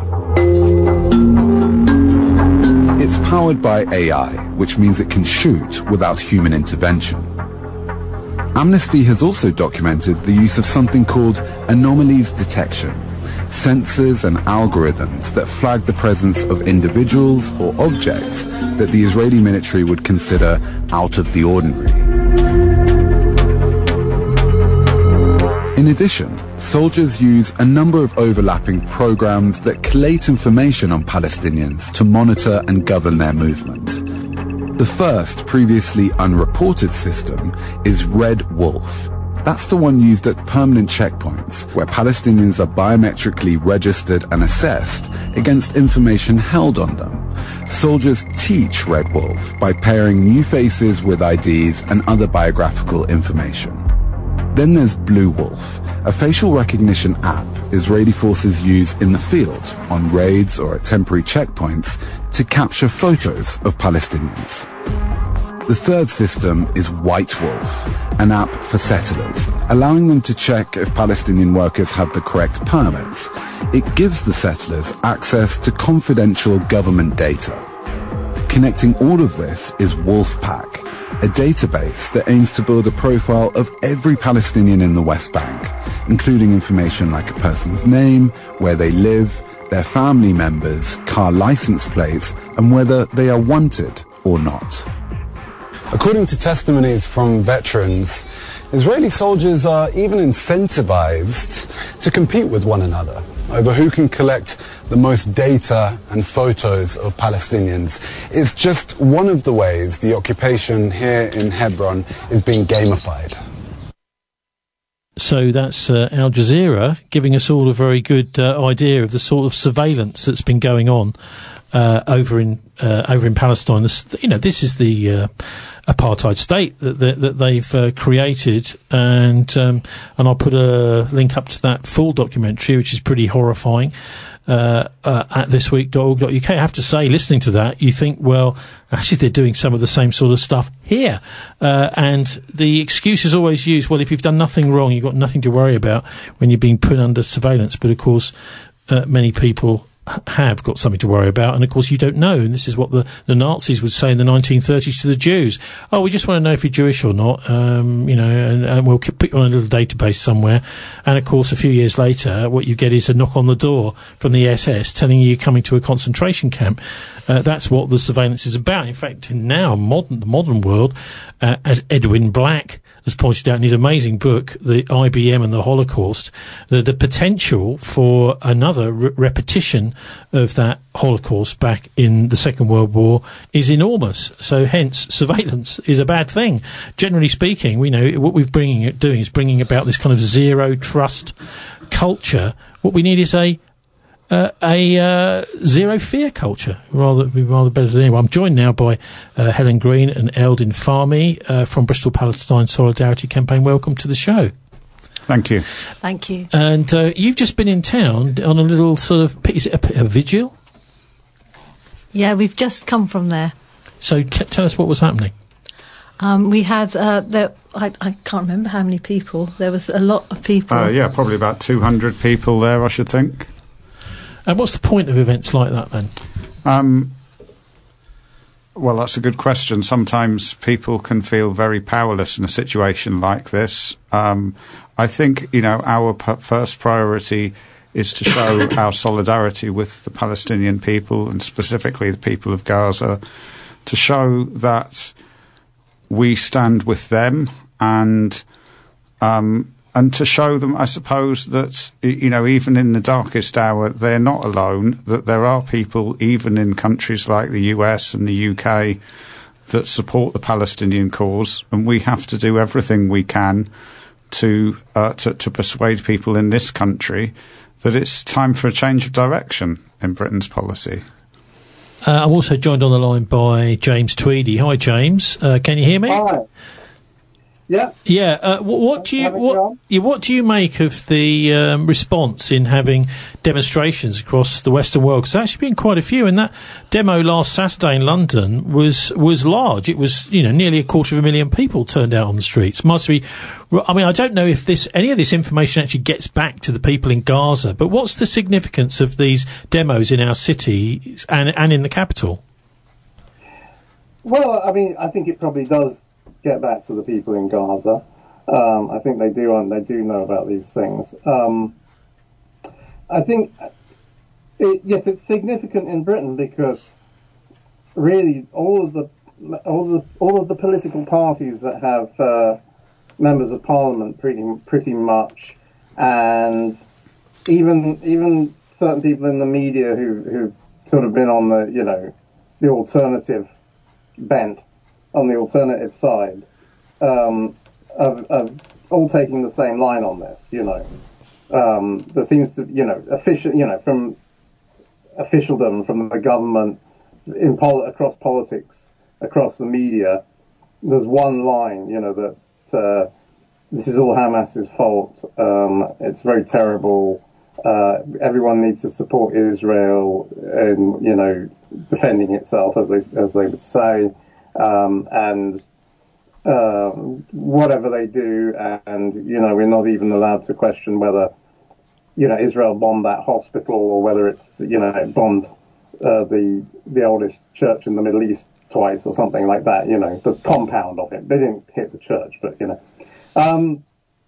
It's powered by A I, which means it can shoot without human intervention. Amnesty has also documented the use of something called anomalies detection, sensors and algorithms that flag the presence of individuals or objects that the Israeli military would consider out of the ordinary. In addition, soldiers use a number of overlapping programs that collate information on Palestinians to monitor and govern their movement. The first, previously unreported system is Red Wolf, That's the one used at permanent checkpoints, where Palestinians are biometrically registered and assessed against information held on them. Soldiers teach Red Wolf by pairing new faces with I Ds and other biographical information. Then there's Blue Wolf, a facial recognition app Israeli forces use in the field, on raids or at temporary checkpoints, to capture photos of Palestinians. The third system is White Wolf, an app for settlers, allowing them to check if Palestinian workers have the correct permits. It gives the settlers access to confidential government data. Connecting all of this is Wolfpack, a database that aims to build a profile of every Palestinian in the West Bank, including information like a person's name, where they live, their family members, car license plates, and whether they are wanted or not. According to testimonies from veterans, Israeli soldiers are even incentivized to compete with one another over who can collect the most data and photos of Palestinians. It's just one of the ways the occupation here in Hebron is being gamified. So that's uh, Al Jazeera giving us all a very good uh, idea of the sort of surveillance that's been going on uh, over in uh, over in Palestine. This, you know, this is the uh, apartheid state that that, that they've uh, created, and um, and I'll put a link up to that full documentary, which is pretty horrifying. Uh, uh, at this week dot org dot U K. I have to say, listening to that, you think, well, actually they're doing some of the same sort of stuff here. Uh, and the excuse is always used, well, if you've done nothing wrong, you've got nothing to worry about when you're being put under surveillance. But of course, uh, many people have got something to worry about, and of course you don't know, and this is what the, the Nazis would say in the nineteen thirties to the Jews. Oh, we just want to know if you're Jewish or not, um, you know, and, and we'll put you on a little database somewhere. And of course, a few years later, what you get is a knock on the door from the S S telling you you're coming to a concentration camp. Uh, that's what the surveillance is about. In fact, in now modern the modern world, uh, as Edwin Black has pointed out in his amazing book, The I B M and the Holocaust, the, the potential for another re- repetition of that Holocaust back in the Second World War is enormous. So hence, surveillance is a bad thing. Generally speaking, we know what we're bringing it, doing is bringing about this kind of zero trust culture. What we need is a Uh, a uh, zero fear culture, rather be rather better than anyone. I'm joined now by uh, Helen Green and Eldin Farmi uh, from Bristol Palestine Solidarity Campaign. Welcome to the show. Thank you. Thank you. And uh, you've just been in town on a little sort of, is it a, a vigil? Yeah, we've just come from there. So t- tell us what was happening. Um, we had, uh, there, I, I can't remember how many people. There was a lot of people. Uh, yeah, probably about two hundred people there, I should think. And what's the point of events like that, then? Um, well, that's a good question. Sometimes people can feel very powerless in a situation like this. Um, I think, you know, our p- first priority is to show our solidarity with the Palestinian people, and specifically the people of Gaza, to show that we stand with them, and um, and to show them, I suppose, that, you know, even in the darkest hour, they're not alone, that there are people, even in countries like the U S and the U K, that support the Palestinian cause, and we have to do everything we can to uh, to, to persuade people in this country that it's time for a change of direction in Britain's policy. Uh, I'm also joined on the line by James Tweedy. Hi, James. Uh, can you hear me? Hi. Yeah. Yeah. Uh, what, what do you what, yeah, what do you make of the um, response in having demonstrations across the Western world? Because there's actually been quite a few, and that demo last Saturday in London was was large. It was, you know, nearly a quarter of a million people turned out on the streets. Must be. I mean, I don't know if this any of this information actually gets back to the people in Gaza, but what's the significance of these demos in our city and and in the capital? Well, I mean, I think it probably does get back to the people in Gaza. Um, I think they do, and they do know about these things. Um, I think, it, yes, it's significant in Britain because really all of the all of the all of the political parties that have uh, members of Parliament, pretty pretty much, and even even certain people in the media who who've sort of been on the you know the alternative bent. On the alternative side, um, have, have all taking the same line on this. You know, um, there seems to, you know, official, you know, from officialdom, from the government, in pol- across politics, across the media, there's one line, you know, that uh, this is all Hamas's fault. Um, it's very terrible. Uh, everyone needs to support Israel in, you know, defending itself, as they as they would say, um, and uh, whatever they do, and you know, we're not even allowed to question whether, you know, Israel bombed that hospital or whether it's, you know, it bombed uh, the the oldest church in the Middle East twice or something like that. You know, the compound of it. They didn't hit the church, but you know. Um,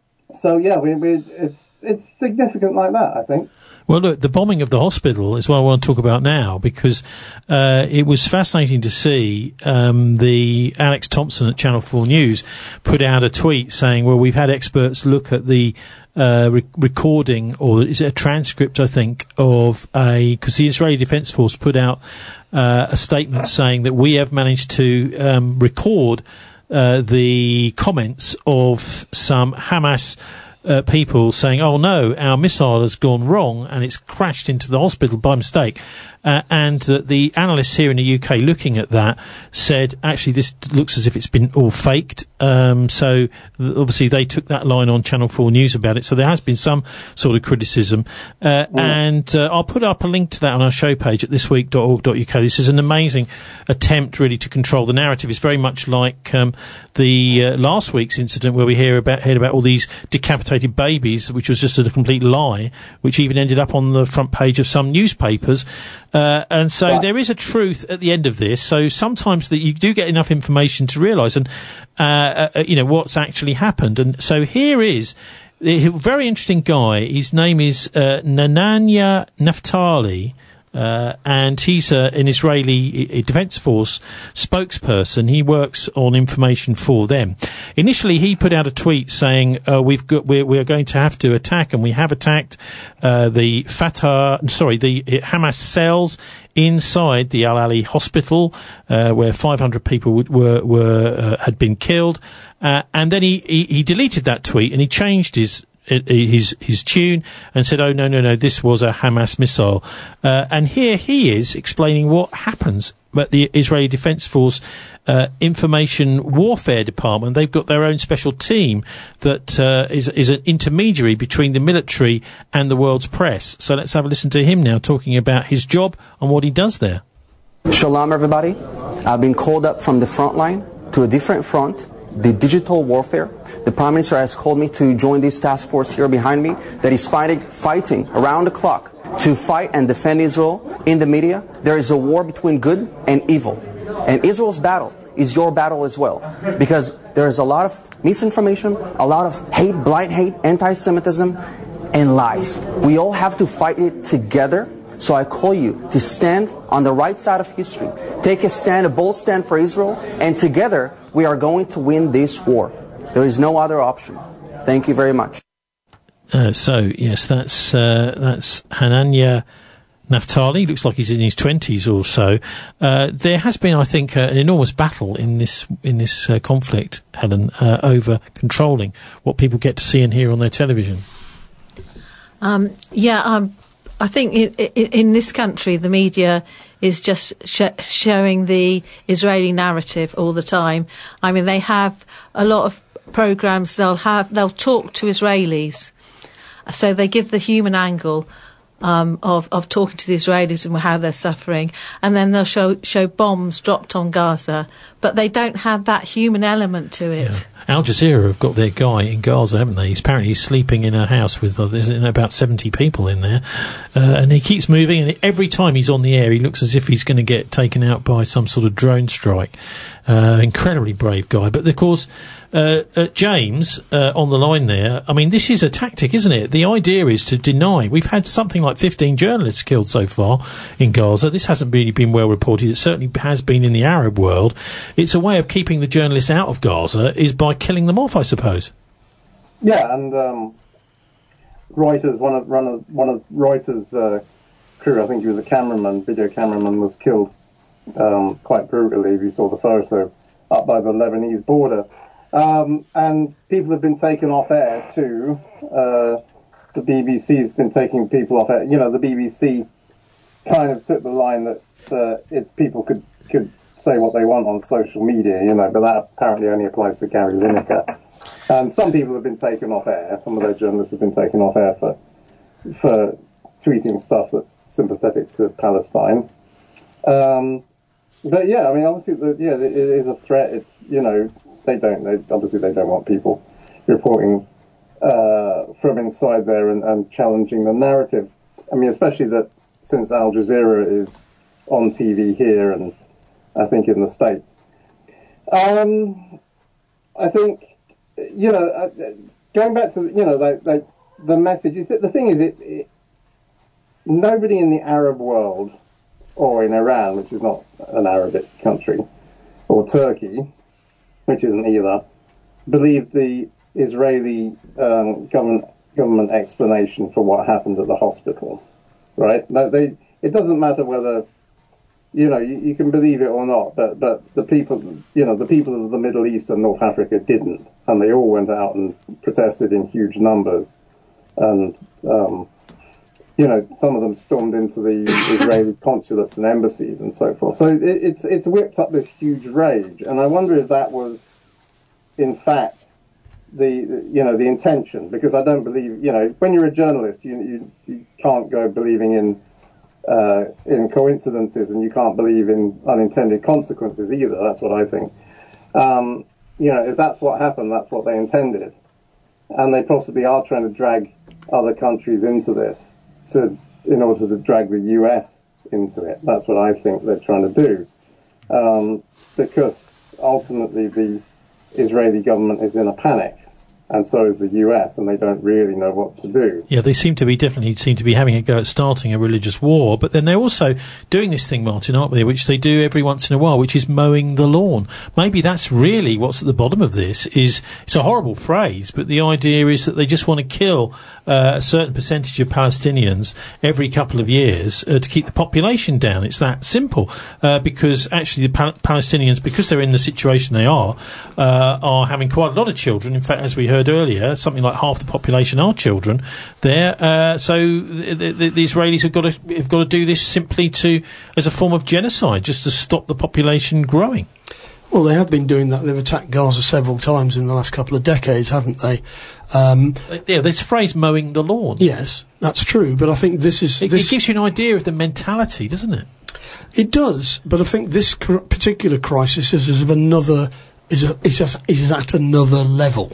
so yeah, we, we it's it's significant like that, I think. Well, look, the bombing of the hospital is what I want to talk about now, because uh, it was fascinating to see um, the Alex Thompson at Channel four News put out a tweet saying, well, we've had experts look at the uh, re- recording, or is it a transcript, I think, of a, because the Israeli Defense Force put out uh, a statement saying that we have managed to um, record uh, the comments of some Hamas Uh, people saying, oh no, our missile has gone wrong and it's crashed into the hospital by mistake. Uh, and that the analysts here in the U K looking at that said, actually, this looks as if it's been all faked. Um, so th- obviously they took that line on Channel four News about it. So there has been some sort of criticism. Uh, mm. And uh, I'll put up a link to that on our show page at this week dot org dot U K. This is an amazing attempt really to control the narrative. It's very much like um, the uh, last week's incident where we hear about, heard about all these decapitated babies, which was just a complete lie, which even ended up on the front page of some newspapers. Uh, and so yeah. There is a truth at the end of this. So sometimes that you do get enough information to realise and uh, uh, you know what's actually happened. And so here is a very interesting guy. His name is uh, Hanania Naftali. Uh, and he's uh, an Israeli Defence Force spokesperson. He works on information for them. Initially, he put out a tweet saying, uh, "We've got, we're, we're going to have to attack, and we have attacked uh, the Fatah, sorry, the Hamas cells inside the Al Ali hospital, uh, where five hundred people would, were were uh, had been killed." Uh, and then he, he he deleted that tweet and he changed his. his his tune and said, oh no no no this was a Hamas missile, uh, and here he is explaining what happens at the Israeli Defense Force uh, Information Warfare Department. They've got their own special team that uh, is is an intermediary between the military and the world's press. So let's have a listen to him now talking about his job and what he does there. Shalom everybody. I've been called up from the front line to a different front, the digital warfare. The Prime Minister has called me to join this task force here behind me that is fighting, fighting around the clock to fight and defend Israel in the media. There is a war between good and evil. And Israel's battle is your battle as well. Because there is a lot of misinformation, a lot of hate, blind hate, anti-Semitism, and lies. We all have to fight it together. So I call you to stand on the right side of history. Take a stand, a bold stand for Israel, and together we are going to win this war. There is no other option. Thank you very much. Uh, so, yes, that's uh, that's Hanania Naftali. Looks like he's in his twenties or so. Uh, there has been, I think, uh, an enormous battle in this in this uh, conflict, Helen, uh, over controlling what people get to see and hear on their television. Um, yeah, um, I think in, in, in this country, the media is just sh- showing the Israeli narrative all the time. I mean, they have a lot of programs. They'll have they'll talk to Israelis, so they give the human angle um, of of talking to the Israelis and how they're suffering, and then they'll show show bombs dropped on Gaza, but they don't have that human element to it. Yeah. Al Jazeera have got their guy in Gaza, haven't they? He's apparently he's sleeping in a house with uh, there's about seventy people in there, uh, and he keeps moving. And every time he's on the air, he looks as if he's going to get taken out by some sort of drone strike. Uh, incredibly brave guy, but of course, uh, uh, James uh, on the line there. I mean, this is a tactic, isn't it? The idea is to deny. We've had something like fifteen journalists killed so far in Gaza. This hasn't really been well reported. It certainly has been in the Arab world. It's a way of keeping the journalists out of Gaza is by killing them off, I suppose. Yeah, and um, Reuters, one of, one of, one of Reuters' uh, crew, I think he was a cameraman, video cameraman, was killed um, quite brutally. If you saw the photo up by the Lebanese border, Um, and people have been taken off air too. Uh, the B B C's been taking people off air. You know, the B B C kind of took the line that uh, its people could, could say what they want on social media, you know, but that apparently only applies to Gary Lineker. And some people have been taken off air. Some of those journalists have been taken off air for for tweeting stuff that's sympathetic to Palestine. Um, but yeah, I mean, obviously, the, yeah, it is a threat. It's, you know, they don't, they, obviously they don't want people reporting uh, from inside there and, and challenging the narrative. I mean, especially that since Al Jazeera is on T V here and I think in the States. Um, I think, you know, uh, going back to, you know, the, the, the message is that the thing is, it, it nobody in the Arab world or in Iran, which is not an Arabic country, or Turkey, which isn't either, believed the Israeli um, government government explanation for what happened at the hospital, right? No, they. It doesn't matter whether, you know, you, you can believe it or not, but but the people, you know, the people of the Middle East and North Africa didn't, and they all went out and protested in huge numbers, and um, you know, some of them stormed into the Israeli consulates and embassies and so forth. So it, it's it's whipped up this huge rage, and I wonder if that was, in fact, the you know the intention. Because I don't believe, you know, when you're a journalist, you you, you can't go believing in uh, in coincidences, and you can't believe in unintended consequences either. That's what I think. Um, you know, if that's what happened, that's what they intended, and they possibly are trying to drag other countries into this. To, in order to drag the U S into it. That's what I think they're trying to do. Um, because ultimately the Israeli government is in a panic, and so is the U S, and they don't really know what to do. Yeah, they seem to be definitely seem to be having a go at starting a religious war, but then they're also doing this thing, Martin, aren't they, which they do every once in a while, which is mowing the lawn. Maybe that's really what's at the bottom of this. Is it's a horrible phrase, but the idea is that they just want to kill uh, a certain percentage of Palestinians every couple of years uh, to keep the population down. It's that simple, uh, because actually the Pal- Palestinians, because they're in the situation they are, uh, are having quite a lot of children. In fact, as we heard earlier, something like half the population are children there. Uh, so the, the, the Israelis have got to have got to do this simply to as a form of genocide, just to stop the population growing. Well, they have been doing that. They've attacked Gaza several times in the last couple of decades, haven't they? Um, yeah, there's a phrase "mowing the lawn." Yes, that's true. But I think this is it, this it gives you an idea of the mentality, doesn't it? It does. But I think this cr- particular crisis is, is of another is a, is, a, is at another level.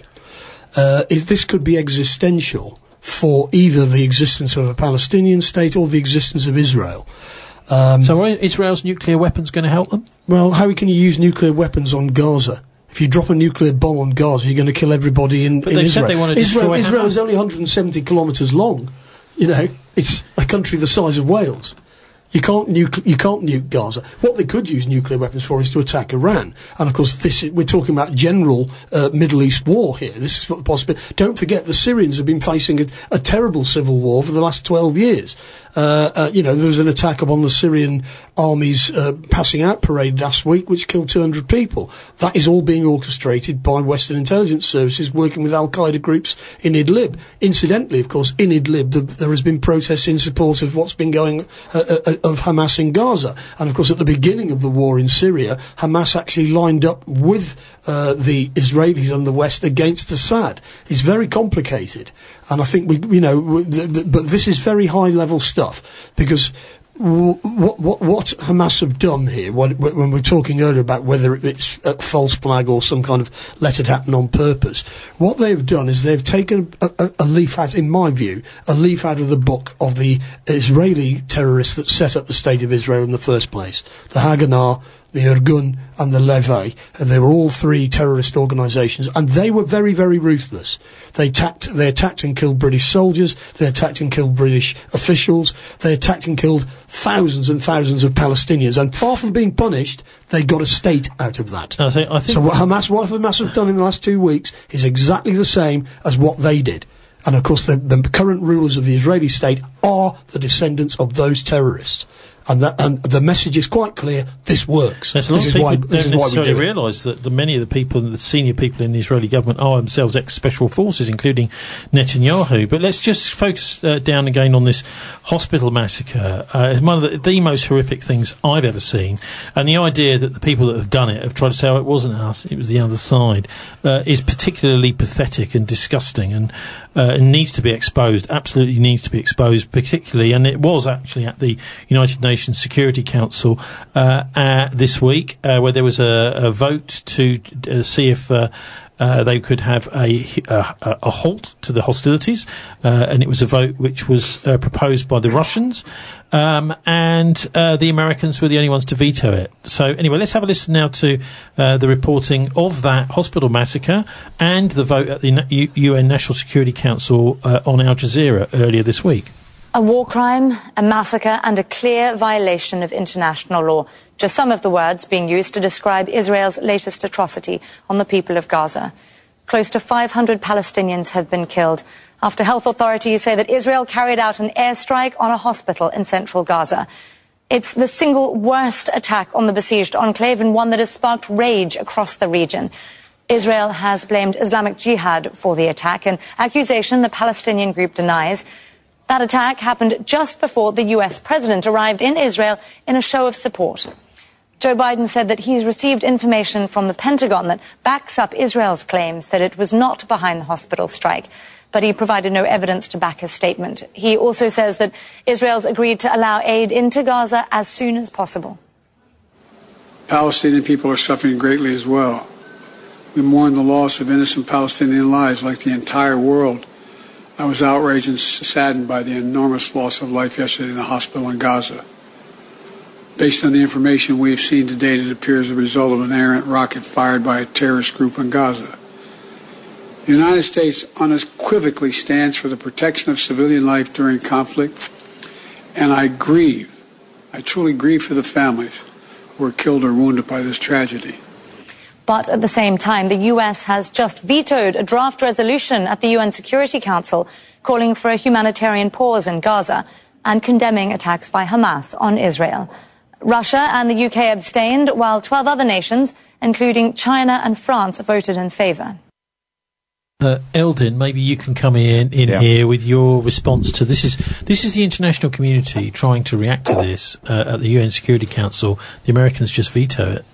Uh, is this could be existential for either the existence of a Palestinian state or the existence of Israel. Um, so are Israel's nuclear weapons going to help them? Well, how can you use nuclear weapons on Gaza? If you drop a nuclear bomb on Gaza, you're going to kill everybody in, but in they Israel. Said they want to Israel, destroy Israel Hamas. is only one hundred seventy kilometres long. You know, it's a country the size of Wales. You can't nuke, you can't nuke Gaza. What they could use nuclear weapons for is to attack Iran. And of course, this is, we're talking about general uh, Middle East war here. This is what the possibility. Don't forget, the Syrians have been facing a, a terrible civil war for the last twelve years. Uh, uh, you know, there was an attack upon the Syrian army's uh, passing out parade last week, which killed two hundred people. That is all being orchestrated by Western intelligence services working with Al-Qaeda groups in Idlib. Incidentally, of course, in Idlib, the, there has been protests in support of what's been going uh, uh, of Hamas in Gaza. And of course, at the beginning of the war in Syria, Hamas actually lined up with uh, the Israelis and the West against Assad. It's very complicated. And I think we, you know, the, the, but this is very high-level stuff, because w- what, what, what Hamas have done here, what, when we were talking earlier about whether it's a false flag or some kind of let it happen on purpose, what they've done is they've taken a, a, a leaf out, in my view, a leaf out of the book of the Israeli terrorists that set up the State of Israel in the first place, the Haganah, the Irgun and the Levi. And they were all three terrorist organisations, and they were very, very ruthless. They attacked, they attacked and killed British soldiers, they attacked and killed British officials, they attacked and killed thousands and thousands of Palestinians, and far from being punished, they got a state out of that. I think, I think so what Hamas, what Hamas have done in the last two weeks is exactly the same as what they did. And of course, the, the current rulers of the Israeli state are the descendants of those terrorists. And, that, and the message is quite clear, this works. There's a lot this of is people why, who this don't is why we necessarily do it. realise that the, many of the people, the senior people in the Israeli government are themselves ex-special forces, including Netanyahu. But let's just focus uh, down again on this hospital massacre. Uh, it's one of the, the most horrific things I've ever seen. And the idea that the people that have done it have tried to say, oh, it wasn't us, it was the other side, uh, is particularly pathetic and disgusting, and uh, it needs to be exposed, absolutely needs to be exposed, particularly, and it was actually at the United Nations Security Council uh, uh, this week, uh, where there was a, a vote to uh, see if uh, uh, they could have a, a, a halt to the hostilities, uh, and it was a vote which was uh, proposed by the Russians, um, and uh, the Americans were the only ones to veto it. So anyway, let's have a listen now to uh, the reporting of that hospital massacre and the vote at the U- UN National Security Council uh, on Al Jazeera earlier this week. A war crime, a massacre, and a clear violation of international law. Just some of the words being used to describe Israel's latest atrocity on the people of Gaza. Close to five hundred Palestinians have been killed after health authorities say that Israel carried out an airstrike on a hospital in central Gaza. It's the single worst attack on the besieged enclave, and one that has sparked rage across the region. Israel has blamed Islamic Jihad for the attack, an accusation the Palestinian group denies. That attack happened just before the U S president arrived in Israel in a show of support. Joe Biden said that he's received information from the Pentagon that backs up Israel's claims that it was not behind the hospital strike, but he provided no evidence to back his statement. He also says that Israel's agreed to allow aid into Gaza as soon as possible. Palestinian people are suffering greatly as well. We mourn the loss of innocent Palestinian lives like the entire world. I was outraged and saddened by the enormous loss of life yesterday in the hospital in Gaza. Based on the information we have seen to date, it appears the result of an errant rocket fired by a terrorist group in Gaza. The United States unequivocally stands for the protection of civilian life during conflict, and I grieve, I truly grieve for the families who were killed or wounded by this tragedy. But at the same time, the U S has just vetoed a draft resolution at the U N Security Council calling for a humanitarian pause in Gaza and condemning attacks by Hamas on Israel. Russia and the U K abstained, while twelve other nations, including China and France, voted in favour. Uh, Eldin, maybe you can come in, in Yeah. here with your response to this. Is this is the international community trying to react to this uh, at the U N Security Council? The Americans just veto it.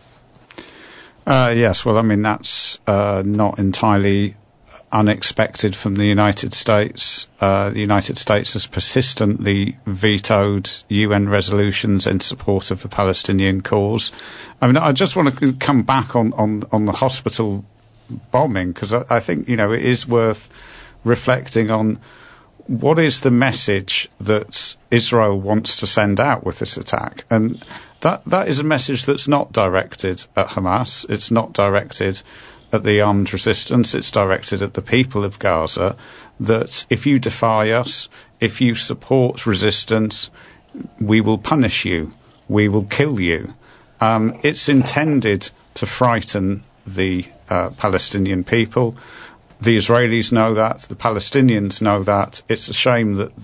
Uh, yes, well, I mean, that's uh, not entirely unexpected from the United States. Uh, the United States has persistently vetoed U N resolutions in support of the Palestinian cause. I mean, I just want to come back on, on, on the hospital bombing, because I, I think, you know, it is worth reflecting on what is the message that Israel wants to send out with this attack. And that that is a message that's not directed at Hamas. It's not directed at the armed resistance. It's directed at the people of Gaza, that if you defy us, if you support resistance, we will punish you. We will kill you. Um, it's intended to frighten the uh, Palestinian people. The Israelis know that. The Palestinians know that. It's a shame that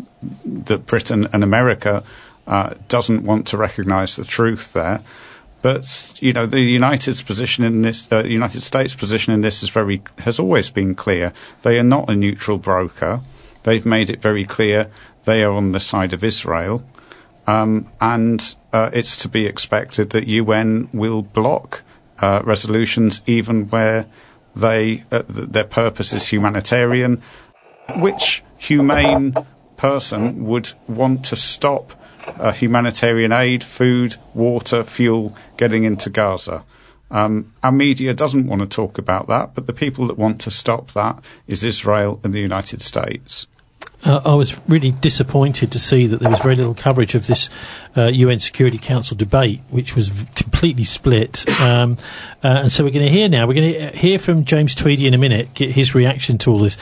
that Britain and America uh, doesn't want to recognise the truth there. But you know, the United's position in this, uh, the United States' position in this is very has always been clear. They are not a neutral broker. They've made it very clear they are on the side of Israel, um, and uh, it's to be expected that U N will block uh, resolutions even where they uh, th- their purpose is humanitarian. Which humane person would want to stop uh, humanitarian aid, food, water, fuel getting into Gaza? Um, our media doesn't want to talk about that, but the people that want to stop that is Israel and the United States. Uh, I was really disappointed to see that there was very little coverage of this uh, U N Security Council debate, which was v- completely split. Um, uh, and so we're going to hear now, we're going to hear from James Tweedy in a minute, get his reaction to all this.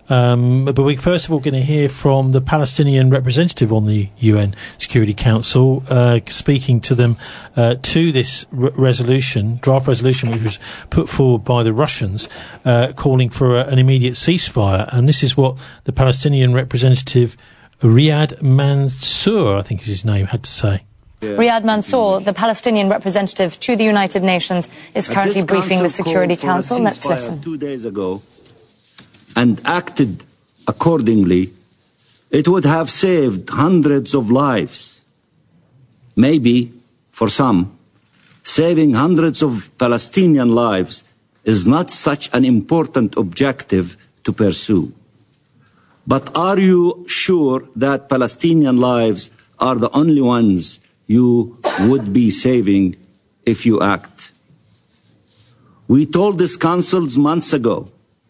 Um, but we're first of all going to hear from the Palestinian representative on the U N Security Council, uh, speaking to them uh, to this re- resolution, draft resolution, which was put forward by the Russians, uh, calling for a, an immediate ceasefire. And this is what the Palestinian representative Riyad Mansour, I think is his name, had to say. Riyad Mansour, the Palestinian representative to the United Nations, is currently briefing the Security Council. Let's listen. Two days ago, and acted accordingly, it would have saved hundreds of lives. Maybe, for some, saving hundreds of Palestinian lives is not such an important objective to pursue. But are you sure that Palestinian lives are the only ones you would be saving if you act? We told these councils months ago,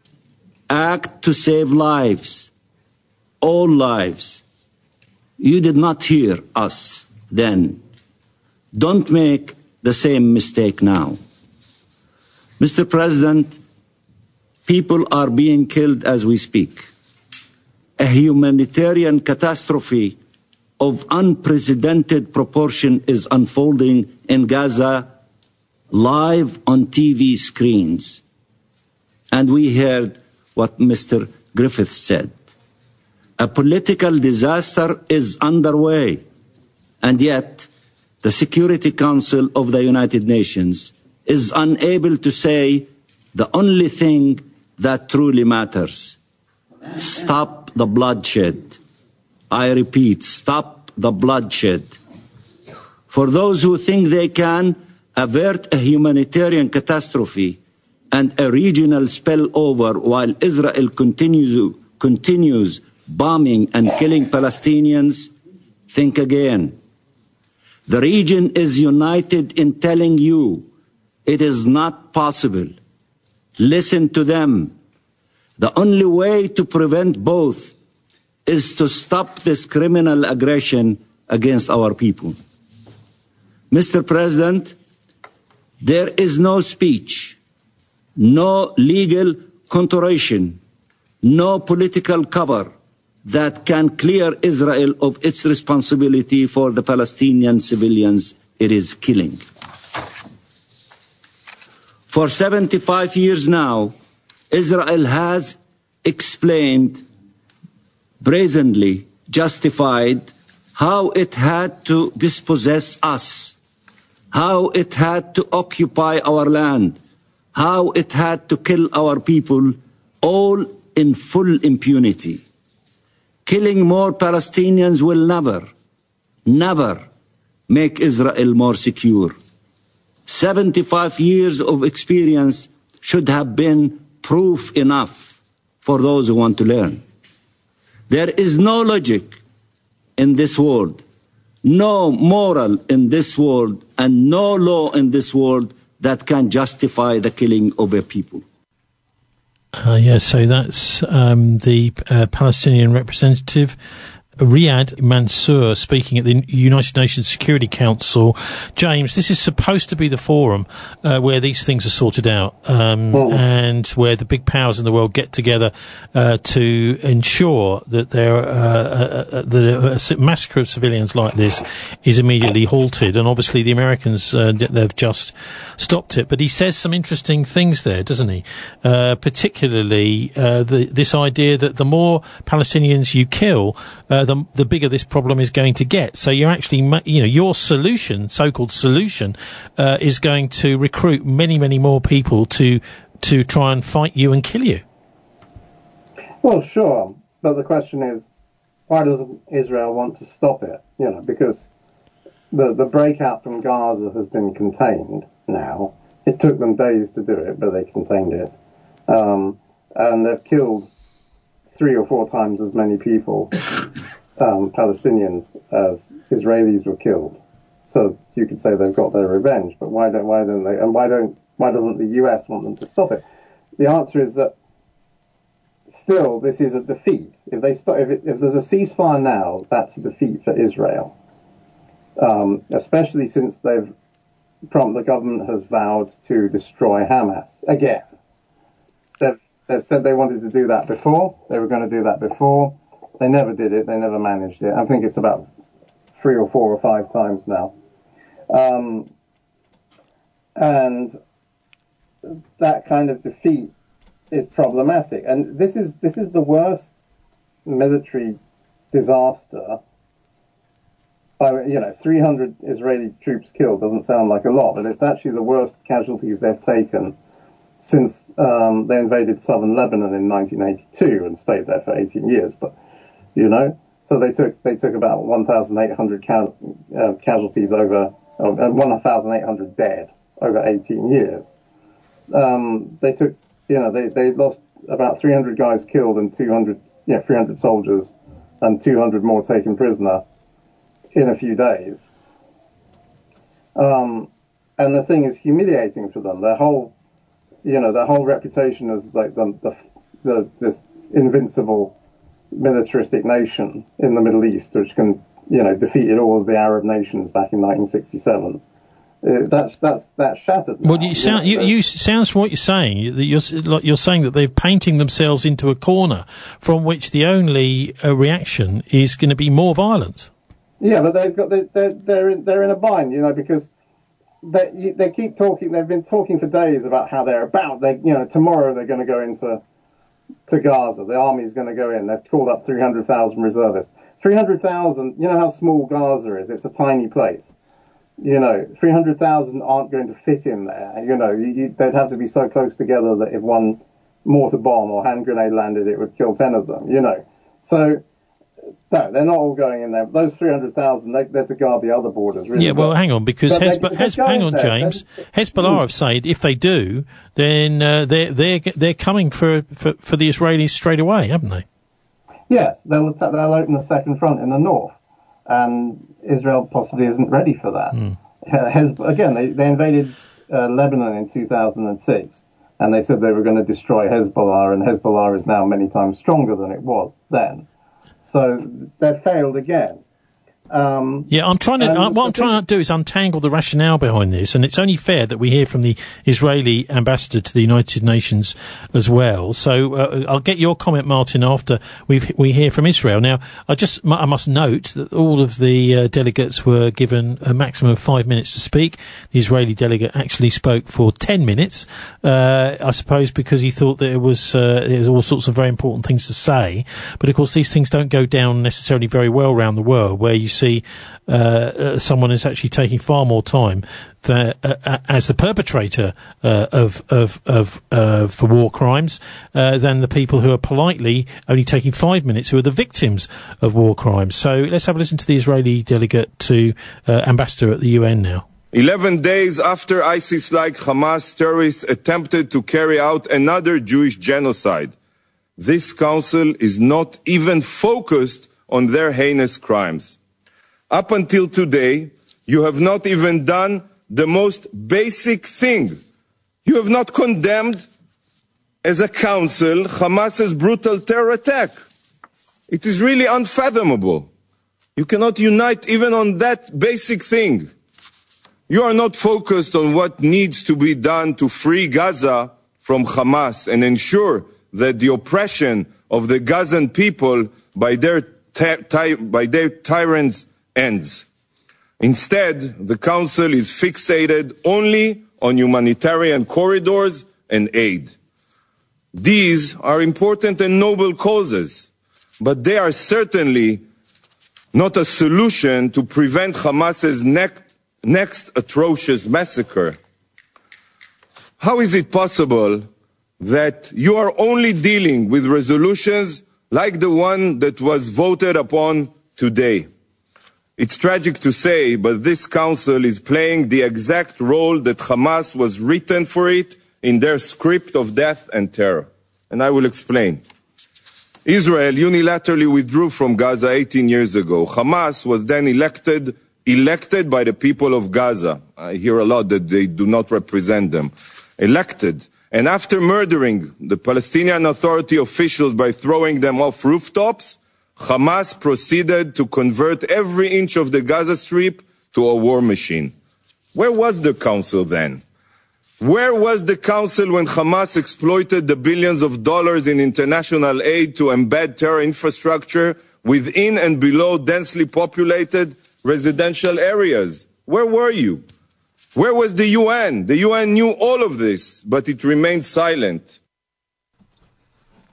act to save lives, all lives. You did not hear us then. Don't make the same mistake now. Mister President, people are being killed as we speak. A humanitarian catastrophe of unprecedented proportion is unfolding in Gaza live on T V screens. And we heard what Mister Griffith said. A political disaster is underway, and yet the Security Council of the United Nations is unable to say the only thing that truly matters. Stop the bloodshed. I repeat, stop the bloodshed. For those who think they can avert a humanitarian catastrophe and a regional spillover while Israel continues, continues bombing and killing Palestinians, think again. The region is united in telling you it is not possible. Listen to them. The only way to prevent both is to stop this criminal aggression against our people. Mister President, there is no speech, no legal contortion, no political cover that can clear Israel of its responsibility for the Palestinian civilians it is killing. For seventy-five years now, Israel has explained, brazenly justified, how it had to dispossess us, how it had to occupy our land, how it had to kill our people, all in full impunity. Killing more Palestinians will never, never make Israel more secure. seventy-five years of experience should have been proof enough for those who want to learn. There is no logic in this world, no moral in this world, and no law in this world that can justify the killing of a people. Uh, yeah, so that's um, the uh, Palestinian representative, Riyad Mansour, speaking at the United Nations Security Council. James, this is supposed to be the forum uh, where these things are sorted out, um, oh. and where the big powers in the world get together uh, to ensure that there uh, uh, that a massacre of civilians like this is immediately halted. And obviously, the Americans uh, they've just stopped it. But he says some interesting things there, doesn't he? Uh, particularly uh, the, this idea that the more Palestinians you kill, uh, The, the bigger this problem is going to get. So you're actually, you know, your solution, so-called solution, uh, is going to recruit many, many more people to to try and fight you and kill you. Well, sure, but the question is, why doesn't Israel want to stop it? You know, because the the breakout from Gaza has been contained now. It took them days to do it, but they contained it, um, and they've killed three or four times as many people, um, Palestinians, as Israelis were killed. So you could say they've got their revenge, but why don't why don't they? And why don't why doesn't the U S want them to stop it? The answer is that still this is a defeat. If they stop, if, it, if there's a ceasefire now, that's a defeat for Israel. Um, especially since they've the government has vowed to destroy Hamas again. They've They've said they wanted to do that before. They were going to do that before. They never did it. They never managed it. I think it's about three or four or five times now. Um, and that kind of defeat is problematic. And this is this is the worst military disaster I mean, you know, three hundred Israeli troops killed doesn't sound like a lot, but it's actually the worst casualties they've taken since um, they invaded southern Lebanon in nineteen eighty-two and stayed there for eighteen years. But, you know, so they took they took about one thousand eight hundred ca- uh, casualties over, uh, one thousand eight hundred dead over eighteen years. Um, they took, you know, they, they lost about three hundred guys killed and two hundred, you know, three hundred soldiers and two hundred more taken prisoner in a few days. Um, and the thing is humiliating for them. Their whole, you know, their whole reputation as like the, the, the this invincible militaristic nation in the Middle East, which can, you know, defeated all of the Arab nations back in nineteen sixty-seven. Uh, that's that's that's shattered now. Well, you sound you, you sounds from what you're saying that you're like you're saying that they're painting themselves into a corner from which the only uh, reaction is going to be more violence. Yeah, but they've got they, they're they're in, they're in a bind, you know, because they they keep talking. They've been talking for days about how they're about. They you know tomorrow they're going to go into to Gaza. The army's going to go in. They've called up three hundred thousand reservists. three hundred thousand. You know how small Gaza is. It's a tiny place. You know, three hundred thousand aren't going to fit in there. You know, you, you, they'd have to be so close together that if one mortar bomb or hand grenade landed, it would kill ten of them. You know, so. No, they're not all going in there. Those three hundred thousand, they, they're to guard the other borders, really. Yeah, well, hang on, because Hezbollah, they, Hez- hang on, there. James. Hezbollah have said if they do, then uh, they're they're they're coming for, for for the Israelis straight away, haven't they? Yes, they'll attack, they'll open the second front in the north, and Israel possibly isn't ready for that. Mm. Hez- again, they they invaded uh, Lebanon in two thousand six, and they said they were going to destroy Hezbollah, and Hezbollah is now many times stronger than it was then. So they've failed again. Um, yeah, I'm trying to. Uh, what I'm trying to do is untangle the rationale behind this, and it's only fair that we hear from the Israeli ambassador to the United Nations as well. So uh, I'll get your comment, Martin, after we we hear from Israel. Now, I just I must note that all of the uh, delegates were given a maximum of five minutes to speak. The Israeli delegate actually spoke for ten minutes, uh, I suppose, because he thought that it was uh, there was all sorts of very important things to say. But of course, these things don't go down necessarily very well around the world, where you see uh, uh, someone is actually taking far more time that, uh, as the perpetrator uh, of of of uh, for war crimes uh, than the people who are politely only taking five minutes, who are the victims of war crimes. So let's have a listen to the Israeli delegate to uh, ambassador at the U N now. Eleven days after ISIS-like Hamas terrorists attempted to carry out another Jewish genocide, this council is not even focused on their heinous crimes. Up until today, you have not even done the most basic thing. You have not condemned, as a council, Hamas's brutal terror attack. It is really unfathomable. You cannot unite even on that basic thing. You are not focused on what needs to be done to free Gaza from Hamas and ensure that the oppression of the Gazan people by their, ty- ty- by their tyrants ends. Instead, the Council is fixated only on humanitarian corridors and aid. These are important and noble causes, but they are certainly not a solution to prevent Hamas's next, next atrocious massacre. How is it possible that you are only dealing with resolutions like the one that was voted upon today? It's tragic to say, but this council is playing the exact role that Hamas was written for it in their script of death and terror. And I will explain. Israel unilaterally withdrew from Gaza eighteen years ago. Hamas was then elected, elected by the people of Gaza. I hear a lot that they do not represent them. Elected. And after murdering the Palestinian Authority officials by throwing them off rooftops, Hamas proceeded to convert every inch of the Gaza Strip to a war machine. Where was the council then? Where was the council when Hamas exploited the billions of dollars in international aid to embed terror infrastructure within and below densely populated residential areas? Where were you? Where was the U N? The U N knew all of this, but it remained silent.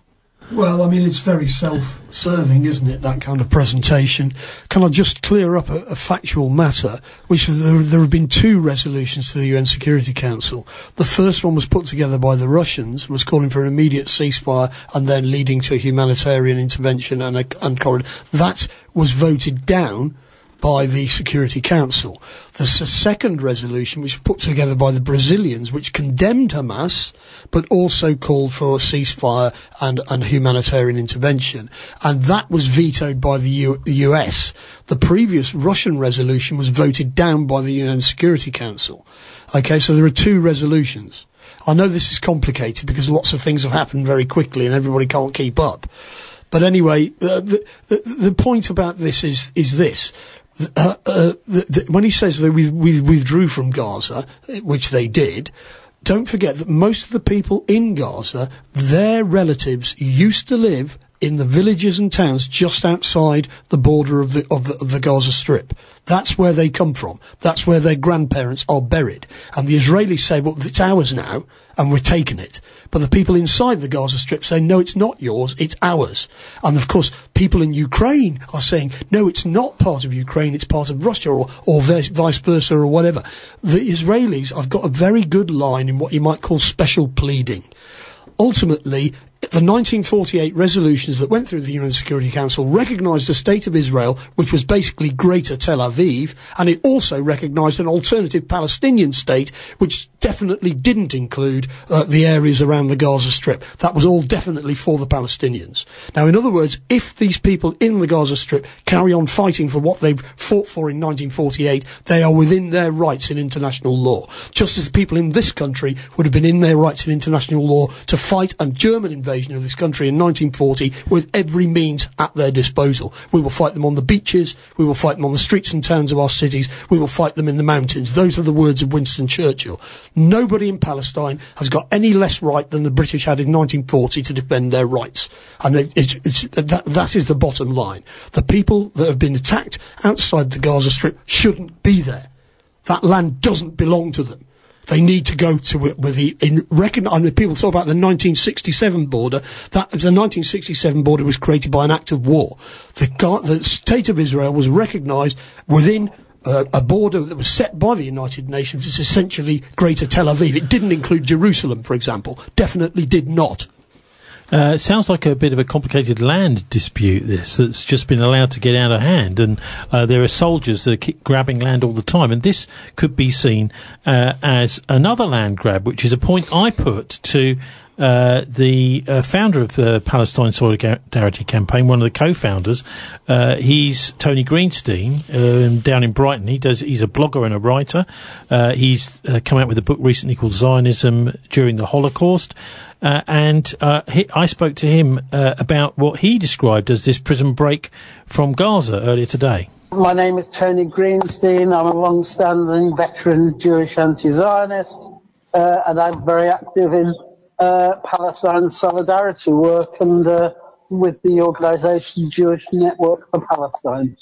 Well, I mean, it's very self-serving, isn't it, that kind of presentation? Can I just clear up a, a factual matter, which there, there have been two resolutions to the U N Security Council. The first one was put together by the Russians, was calling for an immediate ceasefire and then leading to a humanitarian intervention and a and corridor. That was voted down by the Security Council. There's a second resolution which was put together by the Brazilians, which condemned Hamas, but also called for a ceasefire and, and humanitarian intervention. And that was vetoed by the, U- the U S. The previous Russian resolution was voted down by the U N Security Council. Okay, so there are two resolutions. I know this is complicated because lots of things have happened very quickly and everybody can't keep up. But anyway, uh, the, the, the point about this is, is this. Uh, uh, the, the, when he says they we, we withdrew from Gaza, which they did, don't forget that most of the people in Gaza, their relatives used to live in the villages and towns just outside the border of the, of the of the Gaza Strip. That's where they come from. That's where their grandparents are buried. And the Israelis say, well, it's ours now, and we're taking it. But the people inside the Gaza Strip say, no, it's not yours, it's ours. And of course, people in Ukraine are saying, no, it's not part of Ukraine, it's part of Russia, or, or vice versa, or whatever. The Israelis have got a very good line in what you might call special pleading. Ultimately, the nineteen forty-eight resolutions that went through the U N Security Council recognised a state of Israel, which was basically Greater Tel Aviv, and it also recognised an alternative Palestinian state, which definitely didn't include uh, the areas around the Gaza Strip. That was all definitely for the Palestinians. Now, in other words, if these people in the Gaza Strip carry on fighting for what they've fought for in nineteen forty-eight, they are within their rights in international law. Just as the people in this country would have been in their rights in international law to fight a German invasion of this country in nineteen forty with every means at their disposal. We will fight them on the beaches, we will fight them on the streets and towns of our cities, we will fight them in the mountains. Those are the words of Winston Churchill. Nobody in Palestine has got any less right than the British had in nineteen forty to defend their rights. And it, it's, it's, that, that is the bottom line. The people that have been attacked outside the Gaza Strip shouldn't be there. That land doesn't belong to them. They need to go to it with the, in reckon, I mean, people talk about the nineteen sixty-seven border. That, the nineteen sixty-seven border was created by an act of war. The, the state of Israel was recognised within uh, a border that was set by the United Nations. It's essentially Greater Tel Aviv. It didn't include Jerusalem, for example. Definitely did not. Uh, it sounds like a bit of a complicated land dispute, this, that's just been allowed to get out of hand. And uh, there are soldiers that keep grabbing land all the time. And this could be seen uh, as another land grab, which is a point I put to uh, the uh, founder of the Palestine Solidarity Campaign, one of the co-founders. Uh, he's Tony Greenstein, uh, down in Brighton. He does. He's a blogger and a writer. Uh, he's uh, come out with a book recently called Zionism During the Holocaust. Uh, and uh, he, I spoke to him uh, about what he described as this prison break from Gaza earlier today. My name is Tony Greenstein. I'm a long-standing veteran Jewish anti-Zionist, uh, and I'm very active in uh, Palestine solidarity work and uh, with the organisation Jewish Network for Palestine.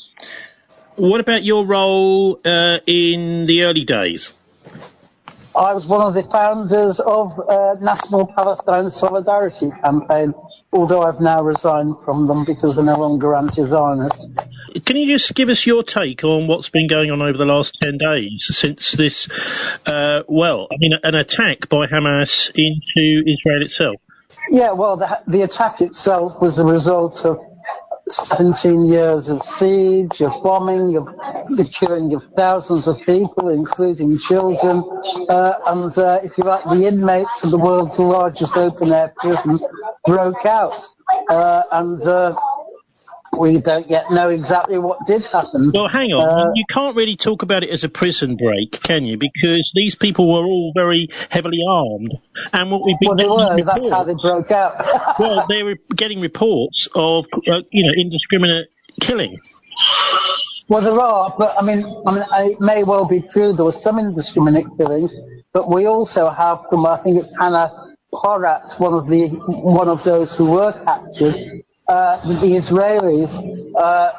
What about your role uh, in the early days? I was one of the founders of uh, National Palestine Solidarity Campaign, although I've now resigned from them because they're no longer anti-Zionist. Can you just give us your take on what's been going on over the last ten days since this, uh, well, I mean, an attack by Hamas into Israel itself? Yeah, well, the, the attack itself was a result of seventeen years of siege, of bombing, of the killing of thousands of people, including children, uh, and uh, if you like, the inmates of the world's largest open-air prison broke out, uh, and uh, we don't yet know exactly what did happen. Well, hang on. Uh, you can't really talk about it as a prison break, can you? Because these people were all very heavily armed. And what we've been well, they were. Reports, that's how they broke out. well, they were getting reports of, uh, you know, indiscriminate killing. Well, there are, but I mean, I mean, it may well be true. There was some indiscriminate killings, but we also have from, I think it's Hannah Porat, one of the one of those who were captured. Uh, the Israelis uh,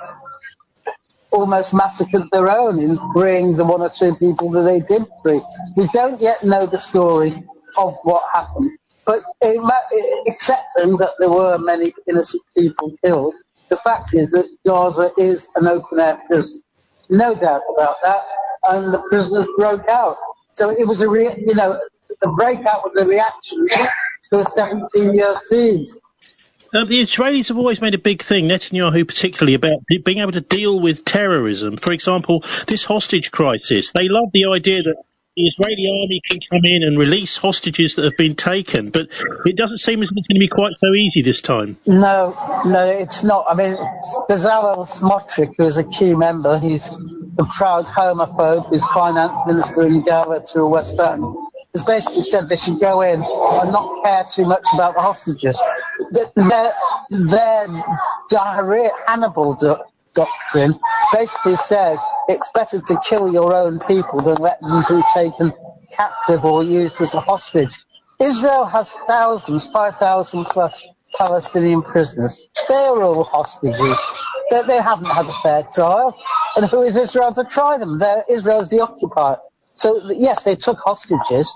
almost massacred their own in freeing the one or two people that they did free. We don't yet know the story of what happened. But it, accepting that there were many innocent people killed, the fact is that Gaza is an open-air prison. No doubt about that. And the prisoners broke out. So it was a, re- you know, the breakout was a reaction to a seventeen-year siege. Um, the Israelis have always made a big thing, Netanyahu particularly, about being able to deal with terrorism. For example, this hostage crisis. They love the idea that the Israeli army can come in and release hostages that have been taken, but it doesn't seem as if it's going to be quite so easy this time. No, no, it's not. I mean, Bezalel Smotrich, who is a key member, he's the proud homophobe who's finance minister in Gaza to the West Bank, has basically said they should go in and not care too much about the hostages. Their, their diarrhea Hannibal do- doctrine basically says it's better to kill your own people than let them be taken captive or used as a hostage. Israel has thousands, five thousand plus Palestinian prisoners. They're all hostages. They, they haven't had a fair trial. And who is Israel to try them? They're, Israel's the occupier. So, yes, they took hostages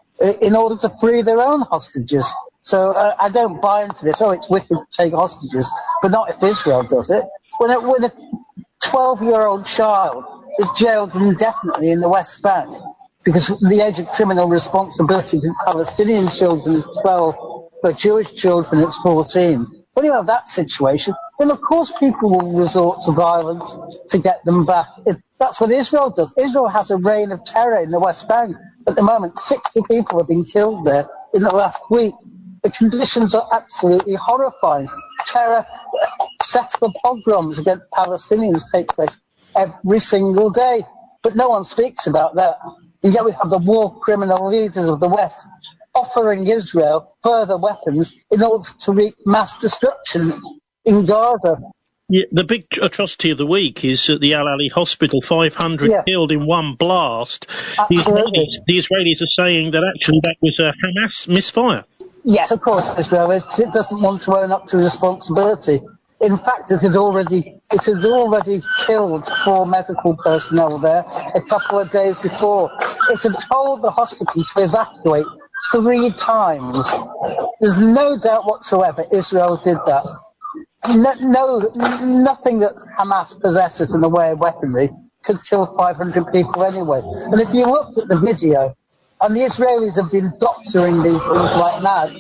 in order to free their own hostages. So uh, I don't buy into this. Oh, it's wicked to take hostages, but not if Israel does it. When a, when a twelve-year-old child is jailed indefinitely in the West Bank because the age of criminal responsibility for Palestinian children is twelve, but Jewish children it's fourteen. When you have that situation, then of course people will resort to violence to get them back. It, that's what Israel does. Israel has a reign of terror in the West Bank. At the moment, sixty people have been killed there in the last week. The conditions are absolutely horrifying. Terror, sexual pogroms against Palestinians take place every single day. But no one speaks about that. And yet we have the war criminal leaders of the West offering Israel further weapons in order to wreak mass destruction in Gaza. Yeah, the big atrocity of the week is at the Al Ali hospital, five hundred yeah. killed in one blast. The Israelis, the Israelis are saying that actually that was a Hamas misfire. Yes, of course Israel is, because it doesn't want to own up to responsibility. In fact, it had already it had already killed four medical personnel there a couple of days before. It had told the hospital to evacuate three times. There's no doubt whatsoever Israel did that. No, no, nothing that Hamas possesses in the way of weaponry could kill five hundred people anyway. And if you looked at the video, and the Israelis have been doctoring these things like mad,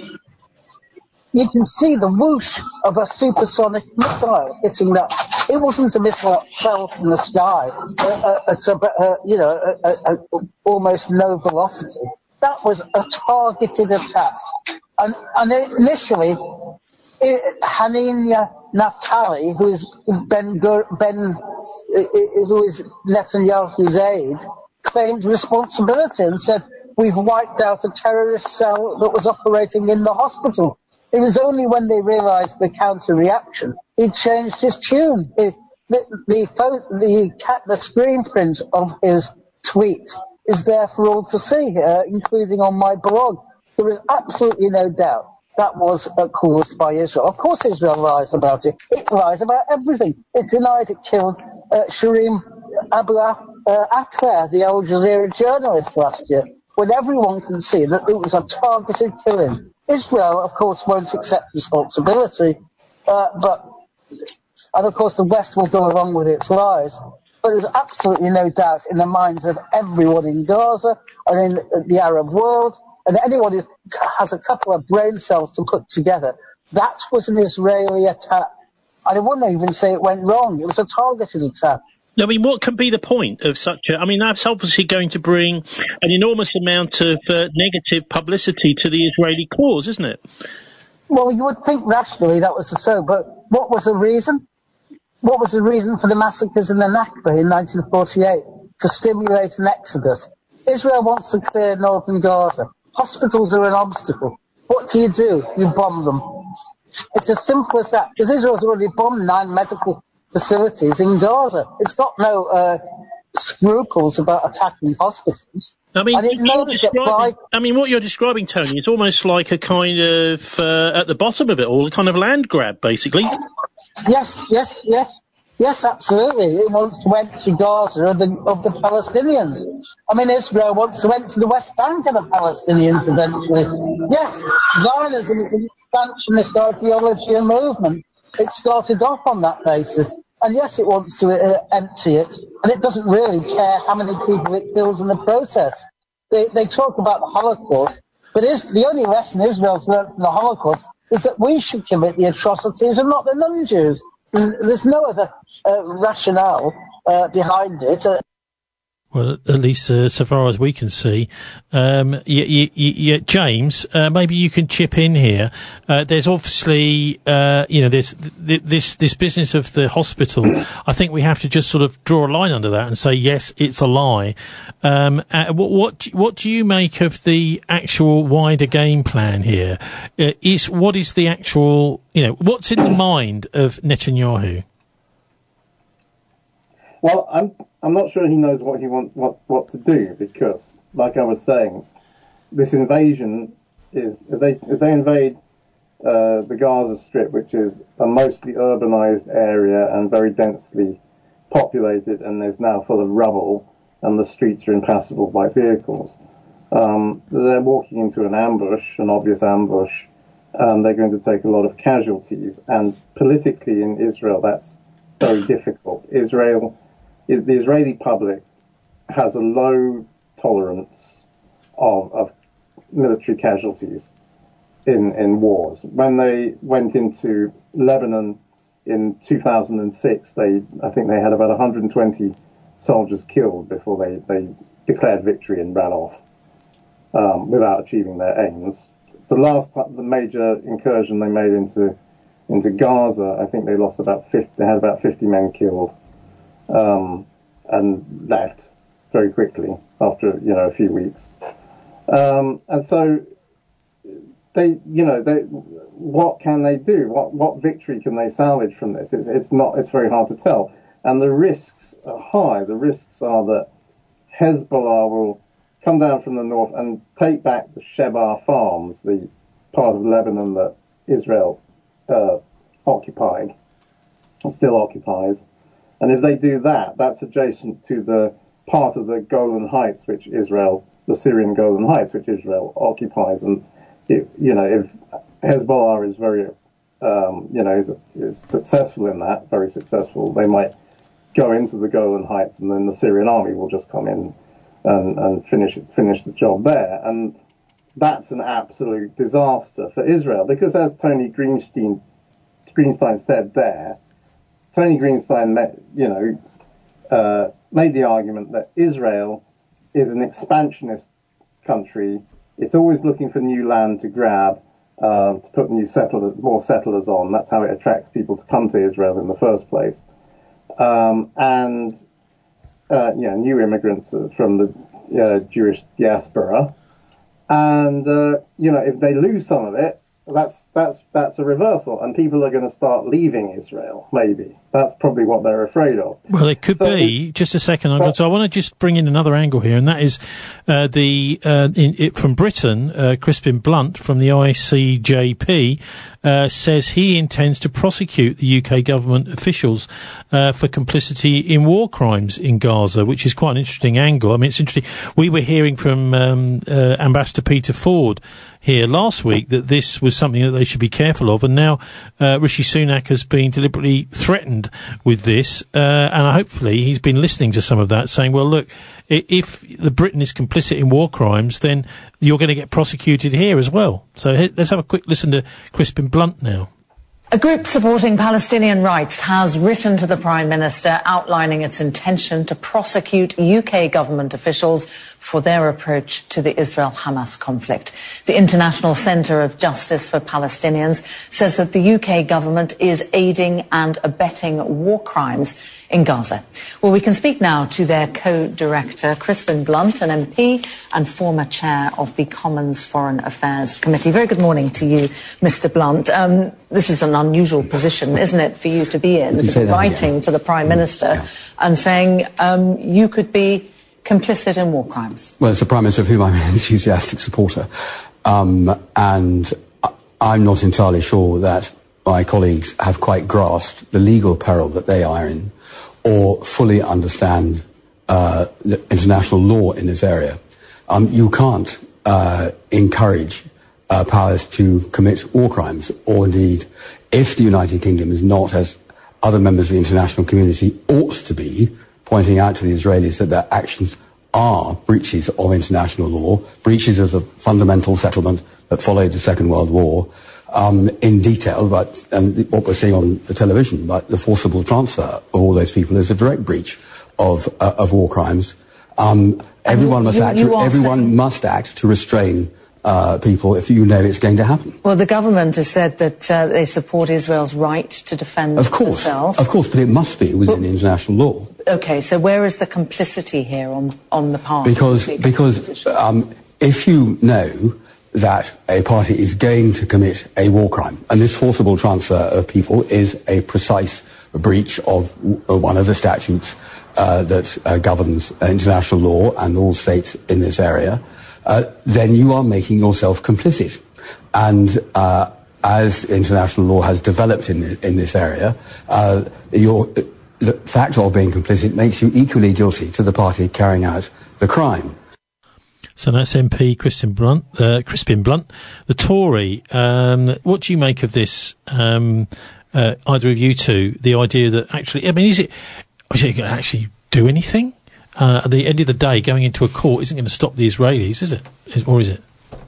you can see the whoosh of a supersonic missile hitting that. It wasn't a missile that fell from the sky uh, at a, uh, you know, a, a, a, almost no velocity. That was a targeted attack. And, and initially, it, Hanania Naftali, who is Ben, Ben, who is Netanyahu's aide, claimed responsibility and said, we've wiped out a terrorist cell that was operating in the hospital. It was only when they realised the counter-reaction, he changed his tune. It, the, the, the, the, the screen print of his tweet is there for all to see, uh, including on my blog. There is absolutely no doubt that was uh, caused by Israel. Of course Israel lies about it. It lies about everything. It denied it killed uh, Shireen Abu uh, Akleh, the Al Jazeera journalist last year, when everyone can see that it was a targeted killing. Israel, of course, won't accept responsibility, uh, but and of course the West will go along with its lies. But there's absolutely no doubt in the minds of everyone in Gaza and in the Arab world, and anyone who has a couple of brain cells to put together, that was an Israeli attack. And I wouldn't even say it went wrong. It was a targeted attack. I mean, what can be the point of such a... I mean, that's obviously going to bring an enormous amount of uh, negative publicity to the Israeli cause, isn't it? Well, you would think rationally that was so, but what was the reason? What was the reason for the massacres in the Nakba in nineteen forty-eight? To stimulate an exodus. Israel wants to clear northern Gaza. Hospitals are an obstacle. What do you do? You bomb them. It's as simple as that, because Israel's already bombed nine medical facilities in Gaza. It's got no uh, scruples about attacking hospitals. I mean, and it knows that by... I mean, what you're describing, Tony, is almost like a kind of, uh, at the bottom of it all, a kind of land grab, basically. Yes, yes, yes. Yes, absolutely. It wants to empty Gaza of the, of the Palestinians. I mean, Israel wants to empty the West Bank of the Palestinians eventually. Yes, Zionism is an expansionist ideology and movement. It started off on that basis. And yes, it wants to uh, empty it. And it doesn't really care how many people it kills in the process. They, they talk about the Holocaust, but is, the only lesson Israel's learned from the Holocaust is that we should commit the atrocities and not the non-Jews. There's, there's no other uh, rationale uh, behind it. Uh, Well, at least uh, so far as we can see. Um, yeah, yeah, yeah, James, uh, maybe you can chip in here. Uh, there's obviously, uh, you know, there's th- this this business of the hospital. I think we have to just sort of draw a line under that and say, yes, it's a lie. Um, uh, what what what do you make of the actual wider game plan here? Uh, is what is the actual, you know, what's in the mind of Netanyahu? Well, I'm I'm not sure he knows what he want what, what to do, because, like I was saying, this invasion is if they if they invade uh, the Gaza Strip, which is a mostly urbanized area and very densely populated, and is now full of rubble, and the streets are impassable by vehicles. Um, they're walking into an ambush, an obvious ambush, and they're going to take a lot of casualties. And politically in Israel, that's very difficult. Israel. The Israeli public has a low tolerance of, of military casualties in, in wars. When they went into Lebanon in two thousand six, they I think they had about one hundred twenty soldiers killed before they, they declared victory and ran off um, without achieving their aims. The last time, the major incursion they made into into Gaza, I think they lost about fifty. They had about fifty men killed. Um, and left very quickly after, you know, a few weeks. Um, and so they, you know, they, what can they do? What, what victory can they salvage from this? It's, it's not, it's very hard to tell. And the risks are high. The risks are that Hezbollah will come down from the north and take back the Shebar farms, the part of Lebanon that Israel uh, occupied, still occupies. And if they do that, that's adjacent to the part of the Golan Heights, which Israel, the Syrian Golan Heights, which Israel occupies. And, if, you know, if Hezbollah is very, um, you know, is, is successful in that, very successful, they might go into the Golan Heights, and then the Syrian army will just come in and, and finish it, finish the job there. And that's an absolute disaster for Israel, because as Tony Greenstein, Greenstein said there, Tony Greenstein, you know, uh, made the argument that Israel is an expansionist country. It's always looking for new land to grab, uh, to put new settlers, more settlers on. That's how it attracts people to come to Israel in the first place. Um, and, uh, you know, new immigrants from the uh, Jewish diaspora. And, uh, you know, if they lose some of it, That's that's that's a reversal, and people are going to start leaving Israel. Maybe that's probably what they're afraid of. Well, it could so, be. Just a second, well, so I want to just bring in another angle here, and that is uh, the uh, in, it, from Britain. Uh, Crispin Blunt from the I C J P uh, says he intends to prosecute the U K government officials uh, for complicity in war crimes in Gaza, which is quite an interesting angle. I mean, it's interesting. We were hearing from um, uh, Ambassador Peter Ford here last week that this was something that they should be careful of, and now uh, Rishi Sunak has been deliberately threatened with this, uh, and hopefully he's been listening to some of that, saying, well, look, if the Britain is complicit in war crimes, then you're going to get prosecuted here as well. So let's have a quick listen to Crispin Blunt now. A group supporting Palestinian rights has written to the Prime Minister outlining its intention to prosecute U K government officials for their approach to the Israel-Hamas conflict. The International Centre of Justice for Palestinians says that the U K government is aiding and abetting war crimes in Gaza. Well, we can speak now to their co-director, Crispin Blunt, an M P and former chair of the Commons Foreign Affairs Committee. Very good morning to you, Mister Blunt. Um, this is an unusual position, isn't it, for you to be in, to be writing to the Prime Minister yeah. and saying um, you could be complicit in war crimes? Well, it's a Prime Minister of whom I'm an enthusiastic supporter. Um, and I'm not entirely sure that my colleagues have quite grasped the legal peril that they are in, or fully understand uh, the international law in this area. Um, you can't uh, encourage uh, powers to commit war crimes, or indeed, if the United Kingdom is not, as other members of the international community ought to be, pointing out to the Israelis that their actions are breaches of international law, breaches of the fundamental settlement that followed the Second World War, um, in detail, but and what we're seeing on the television, but the forcible transfer of all those people is a direct breach of uh, of war crimes. Um, everyone you, must you, act. you To, everyone saying... must act to restrain uh, people if you know it's going to happen. Well, the government has said that uh, they support Israel's right to defend of course, itself. Of course, but it must be within well, international law. Okay, so where is the complicity here on on the part? Because of the because um, if you know that a party is going to commit a war crime, and this forcible transfer of people is a precise breach of w- one of the statutes uh, that uh, governs uh, international law and all states in this area, uh, then you are making yourself complicit. And uh, as international law has developed in, in this area, uh, your, the fact of being complicit makes you equally guilty to the party carrying out the crime. So that's M P Crispin Blunt, uh, Crispin Blunt, the Tory. Um, what do you make of this, um, uh, either of you two, the idea that actually, I mean, is it, is it going to actually do anything? Uh, at the end of the day, going into a court isn't going to stop the Israelis, is it? Is, or is it?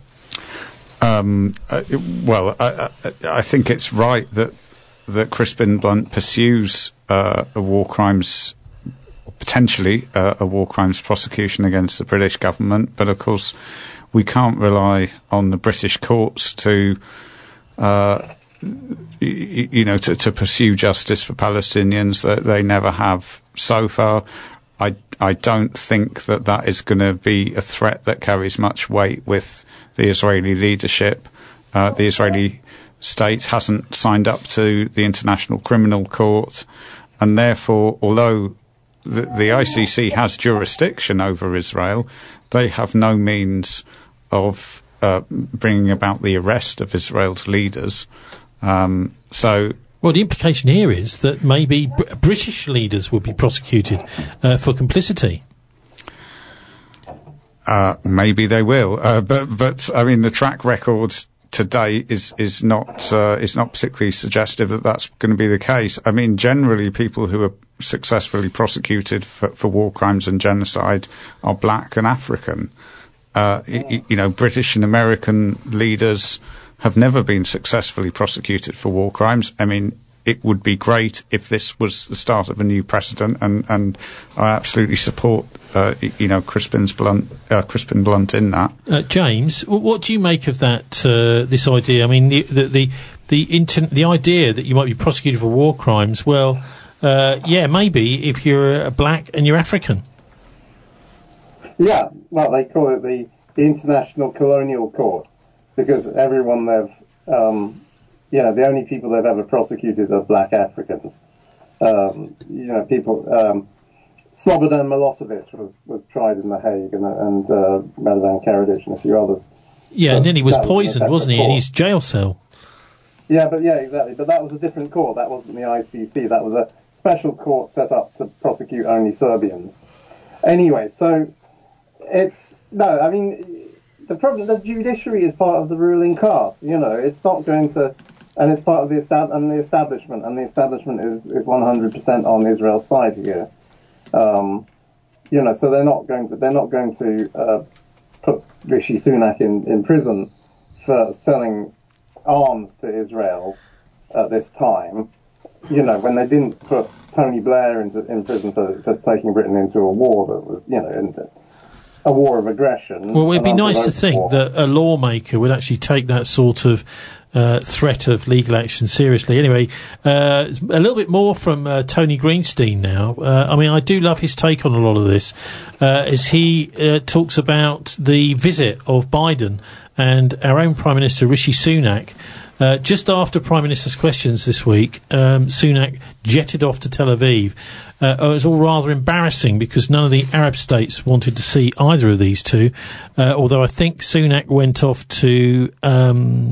Um, uh, well, I, I, I think it's right that, that Crispin Blunt pursues uh, a war crimes potentially uh, a war crimes prosecution against the British government, but of course we can't rely on the British courts to, uh, y- you know, to, to pursue justice for Palestinians. That they never have so far. I I don't think that that is going to be a threat that carries much weight with the Israeli leadership. Uh, the Israeli state hasn't signed up to the International Criminal Court, and therefore, although The, the I C C has jurisdiction over Israel, they have no means of uh, bringing about the arrest of Israel's leaders. Um, so, well, the implication here is that maybe Br- British leaders will be prosecuted uh, for complicity. Uh, maybe they will, uh, but but I mean the track record today is is not uh, is not particularly suggestive that that's going to be the case. I mean, generally, people who are successfully prosecuted for, for war crimes and genocide are black and African. Uh, y- you know, British and American leaders have never been successfully prosecuted for war crimes. I mean, it would be great if this was the start of a new precedent, and, and I absolutely support, uh, you know, Crispin's Blunt, uh, Crispin Blunt in that. Uh, James, what do you make of that? Uh, this idea? I mean, the the the the, inter- the idea that you might be prosecuted for war crimes. Well. Uh, yeah, maybe if you're a black and you're African. Yeah, well, they call it the, the International Colonial Court, because everyone they've, um, you know, the only people they've ever prosecuted are black Africans. Um, you know, people, um, Slobodan Milosevic was, was tried in The Hague, and, and uh, Radovan Karadzic and a few others. Yeah, but and then he was was poisoned, wasn't he, court. in his jail cell? Yeah, but yeah, exactly. But that was a different court. That wasn't the I C C. That was a special court set up to prosecute only Serbians. Anyway, so it's no. I mean, the problem. The judiciary is part of the ruling class. You know, it's not going to, and it's part of the estab- and the establishment. And the establishment is is one hundred percent on Israel's side here. Um, you know, so they're not going to they're not going to uh, put Rishi Sunak in, in prison for selling arms to Israel at this time, you know, when they didn't put Tony Blair into in prison for, for taking Britain into a war that was, you know, in, a war of aggression. Well, it'd be nice to think war. that a lawmaker would actually take that sort of uh, threat of legal action seriously. Anyway, uh, a little bit more from uh, Tony Greenstein now. Uh, I mean, I do love his take on a lot of this, uh, as he uh, talks about the visit of Biden and our own Prime Minister Rishi Sunak. Uh, just after Prime Minister's questions this week, um, Sunak jetted off to Tel Aviv. Uh, it was all rather embarrassing because none of the Arab states wanted to see either of these two, uh, although I think Sunak went off to um,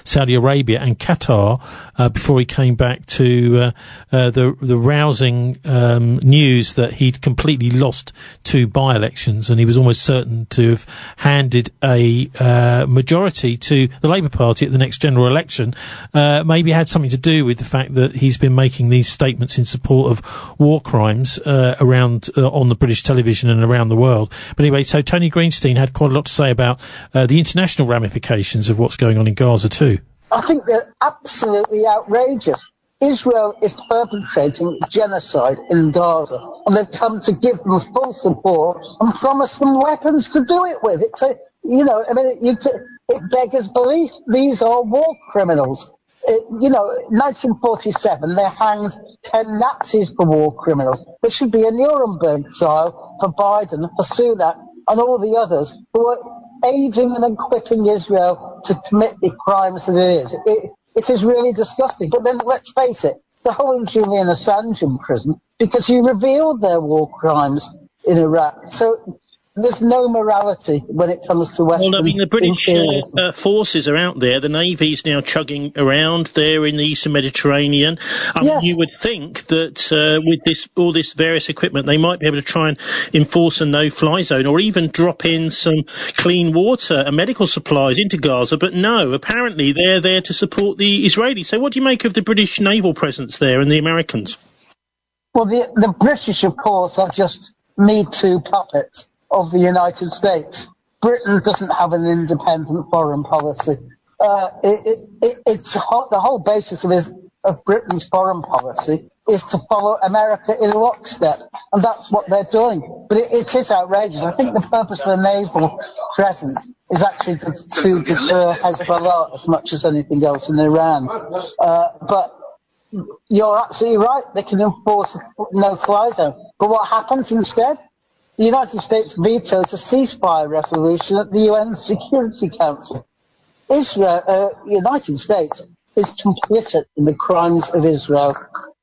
Saudi Arabia and Qatar uh, before he came back to uh, uh, the the rousing um, news that he'd completely lost two by-elections, and he was almost certain to have handed a uh, majority to the Labour Party at the next general election. Uh, maybe it had something to do with the fact that he's been making these statements in support of war crimes uh, around uh, on the British television and around the world. But anyway, so Tony Greenstein had quite a lot to say about uh, the international ramifications of what's going on in Gaza too. I think they're absolutely outrageous. Israel is perpetrating genocide in Gaza, and they've come to give them full support and promise them weapons to do it with. It's a, you know, I mean, you, it beggars belief. These are war criminals. It, you know, nineteen forty-seven, they hanged ten Nazis for war criminals. There should be a Nuremberg trial for Biden, for Sunak, and all the others who are aiding and equipping Israel to commit the crimes that it is. It, it is really disgusting. But then, let's face it, they're holding Julian Assange in prison because he revealed their war crimes in Iraq. So there's no morality when it comes to Western. Well, I mean, the British uh, uh, forces are out there. The Navy's now chugging around there in the Eastern Mediterranean. I mean, yes. You would think that uh, with this all this various equipment, they might be able to try and enforce a no-fly zone, or even drop in some clean water and medical supplies into Gaza. But no, apparently they're there to support the Israelis. So, what do you make of the British naval presence there and the Americans? Well, the the British, of course, are just Me Too puppets of the United States. Britain doesn't have an independent foreign policy. Uh, it, it, it, it's hot, the whole basis of, his, of Britain's foreign policy is to follow America in lockstep, and that's what they're doing. But it, it is outrageous. I think the purpose of the naval presence is actually to, to deter Hezbollah as much as anything else in Iran. Uh, but you're absolutely right. They can enforce a no-fly zone. But what happens instead? The United States vetoes a ceasefire resolution at the U N Security Council. Israel, uh, United States is complicit in the crimes of Israel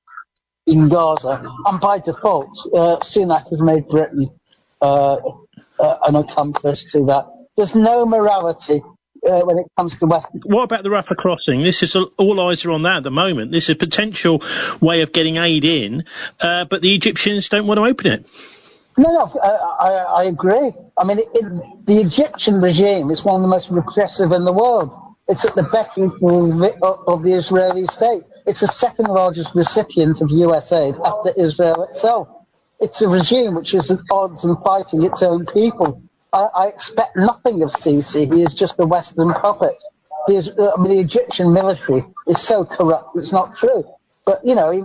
in Gaza, and by default, uh, Sunak has made Britain uh, uh, an accomplice to that. There's no morality Uh, when it comes to West. What about the Rafah crossing? This is all eyes are on that at the moment. This is a potential way of getting aid in, uh, but the Egyptians don't want to open it. No, no, I, I, I agree. I mean, it, it, the Egyptian regime is one of the most repressive in the world. It's at the beck and call of, of the Israeli state. It's the second largest recipient of U S aid after Israel itself. It's a regime which is at odds and fighting its own people. I, I expect nothing of Sisi. He is just a Western puppet. He is, uh, I mean, the Egyptian military is so corrupt, it's not true. But, you know, he,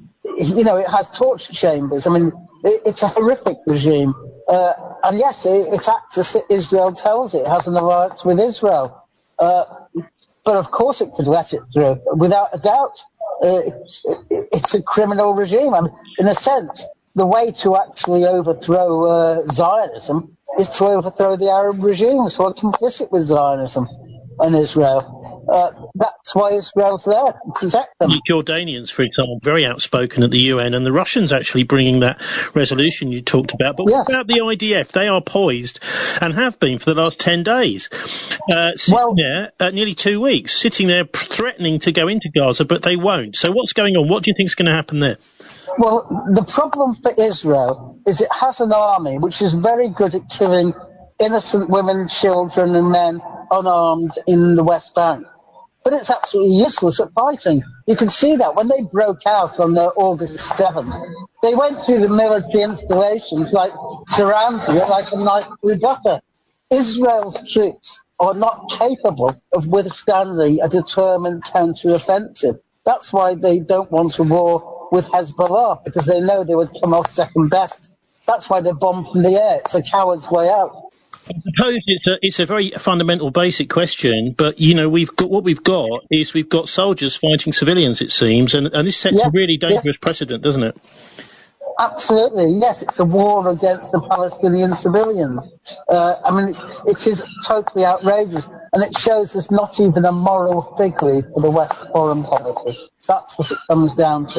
you know, it has torture chambers. I mean, it, it's a horrific regime. Uh, and yes, it, it acts as Israel tells it. It has an alliance with Israel. Uh, but of course it could let it through, without a doubt. Uh, it, it, it's a criminal regime. I mean, in a sense, the way to actually overthrow uh, Zionism is to overthrow the Arab regimes who are complicit with Zionism and Israel. Uh, that's why Israel's there, to protect them. The Jordanians, for example, very outspoken at the U N, and the Russians actually bringing that resolution you talked about. But what yes. about the I D F? They are poised, and have been for the last ten days, uh, sitting well, there, uh, nearly two weeks, sitting there threatening to go into Gaza, but they won't. So what's going on? What do you think is going to happen there? Well, the problem for Israel is it has an army which is very good at killing innocent women, children and men unarmed in the West Bank. But it's absolutely useless at fighting. You can see that when they broke out on the August seventh, they went through the military installations like surrounding it like a knife through butter. Israel's troops are not capable of withstanding a determined counter-offensive. That's why they don't want a war with Hezbollah, because they know they would come off second best. That's why they bomb from the air. It's a coward's way out. I suppose it's a, it's a very fundamental, basic question, but, you know, we've got what we've got is we've got soldiers fighting civilians, it seems, and, and this sets yes, a really dangerous yes. precedent, doesn't it? Absolutely, yes. It's a war against the Palestinian civilians. Uh, I mean, it, it is totally outrageous, and it shows there's not even a moral figure for the West foreign policy. That's what it comes down to.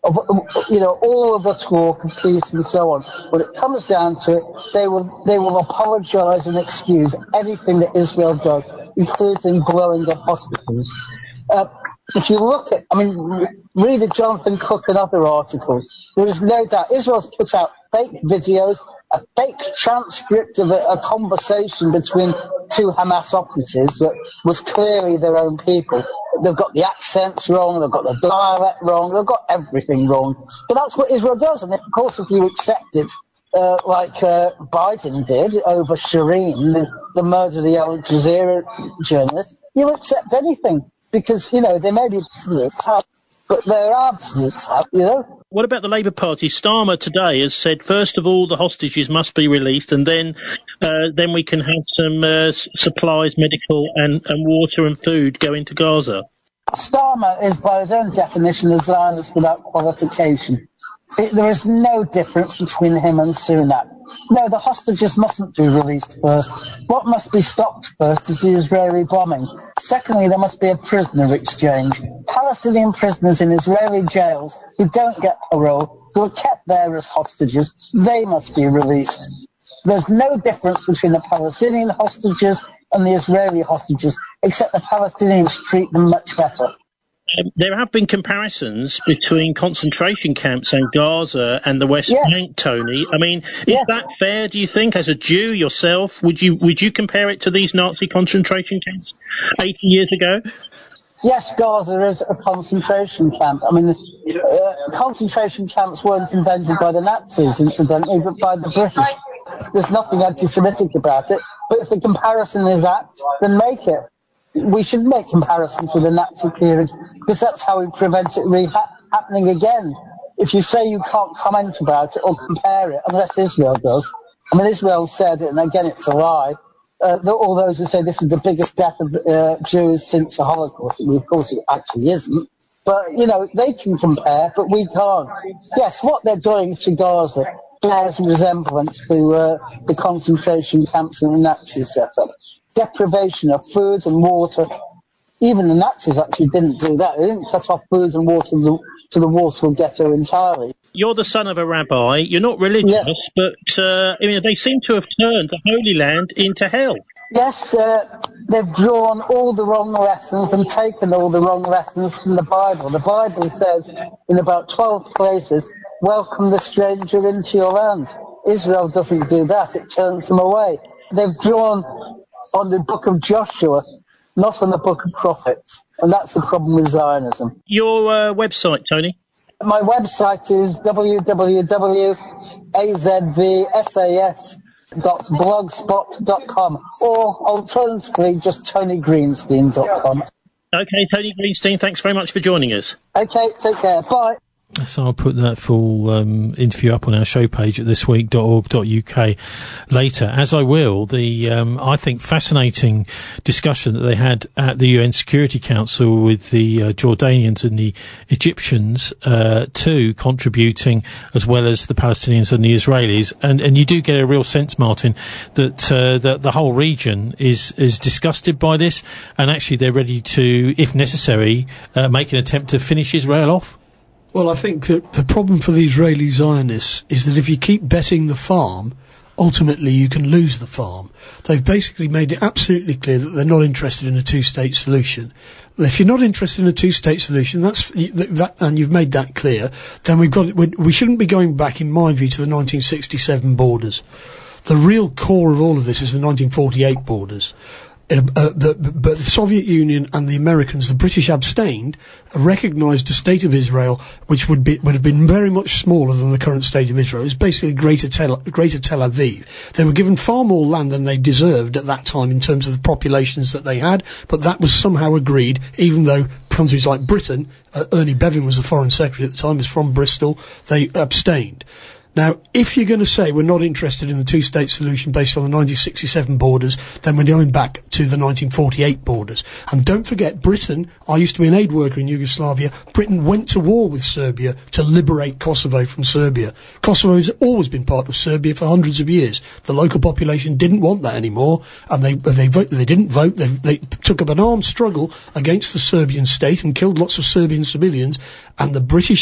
of, you know, all of the talk of peace and so on. When it comes down to it, they will they will apologise and excuse anything that Israel does, including blowing up hospitals. Uh, if you look at, I mean, read the Jonathan Cook and other articles, there is no doubt Israel's put out fake videos, a fake transcript of a, a conversation between two Hamas operatives that was clearly their own people. They've got the accents wrong, they've got the dialect wrong, they've got everything wrong. But that's what Israel does, and of course if you accept it, uh, like uh, Biden did over Shireen, the, the murder of the Al Jazeera journalist, you accept anything, because, you know, they may be absolutes, but they're absolutes, you know. What about the Labour Party? Starmer today has said, first of all, the hostages must be released, and then uh, then we can have some uh, supplies, medical and, and water and food go into Gaza. Starmer is, by his own definition, a Zionist without qualification. It, there is no difference between him and Sunak. No, the hostages mustn't be released first. What must be stopped first is the Israeli bombing. Secondly, there must be a prisoner exchange. Palestinian prisoners in Israeli jails who don't get parole, who are kept there as hostages, they must be released. There's no difference between the Palestinian hostages and the Israeli hostages, except the Palestinians treat them much better. Um, there have been comparisons between concentration camps and Gaza and the West yes. Bank, Tony. I mean, is yes. that fair, do you think, as a Jew yourself? Would you would you compare it to these Nazi concentration camps eighty years ago? Yes, Gaza is a concentration camp. I mean, uh, concentration camps weren't invented by the Nazis, incidentally, but by the British. There's nothing anti-Semitic about it, but if the comparison is apt, then make it. We should make comparisons with the Nazi period, because that's how we prevent it re-happening again. If you say you can't comment about it or compare it, unless Israel does. I mean, Israel said it, and again, it's a lie. Uh, all those who say this is the biggest death of uh, Jews since the Holocaust, and of course it actually isn't. But, you know, they can compare, but we can't. Yes, what they're doing to Gaza bears resemblance to uh, the concentration camps and the Nazis set up. Deprivation of food and water. Even the Nazis actually didn't do that. They didn't cut off food and water to the, to the Warsaw Ghetto entirely. You're the son of a rabbi. You're not religious, yeah. but uh, I mean, they seem to have turned the Holy Land into hell. Yes, uh, they've drawn all the wrong lessons and taken all the wrong lessons from the Bible. The Bible says in about twelve places, welcome the stranger into your land. Israel doesn't do that. It turns them away. They've drawn on the book of Joshua, not on the book of prophets. And that's the problem with Zionism. Your uh, website, Tony? My website is w w w dot a z v sas dot blogspot dot com, or alternatively just tony greenstein dot com. Okay, Tony Greenstein, thanks very much for joining us. Okay, take care. Bye. So I'll put that full um, interview up on our show page at this week dot org dot u k later, as I will the, um, I think, fascinating discussion that they had at the U N Security Council with the uh, Jordanians and the Egyptians, uh, too, contributing, as well as the Palestinians and the Israelis. And, and you do get a real sense, Martin, that, uh, that the whole region is, is disgusted by this, and actually they're ready to, if necessary, uh, make an attempt to finish Israel off. Well, I think that the problem for the Israeli Zionists is that if you keep betting the farm, ultimately you can lose the farm. They've basically made it absolutely clear that they're not interested in a two-state solution. If you're not interested in a two-state solution, that's that, and you've made that clear, then we've got we, we shouldn't be going back, in my view, to the nineteen sixty-seven borders. The real core of all of this is the nineteen forty-eight borders. Uh, the, but the Soviet Union and the Americans, the British abstained, recognised a state of Israel which would be would have been very much smaller than the current state of Israel. It was basically Greater Tel, Greater Tel Aviv. They were given far more land than they deserved at that time in terms of the populations that they had, but that was somehow agreed, even though countries like Britain, uh, Ernie Bevin was the Foreign Secretary at the time, was from Bristol, they abstained. Now, if you're going to say we're not interested in the two-state solution based on the nineteen sixty-seven borders, then we're going back to the nineteen forty-eight borders. And don't forget, Britain, I used to be an aid worker in Yugoslavia, Britain went to war with Serbia to liberate Kosovo from Serbia. Kosovo has always been part of Serbia for hundreds of years. The local population didn't want that anymore, and they they, vote, they didn't vote. They, they took up an armed struggle against the Serbian state and killed lots of Serbian civilians, and the British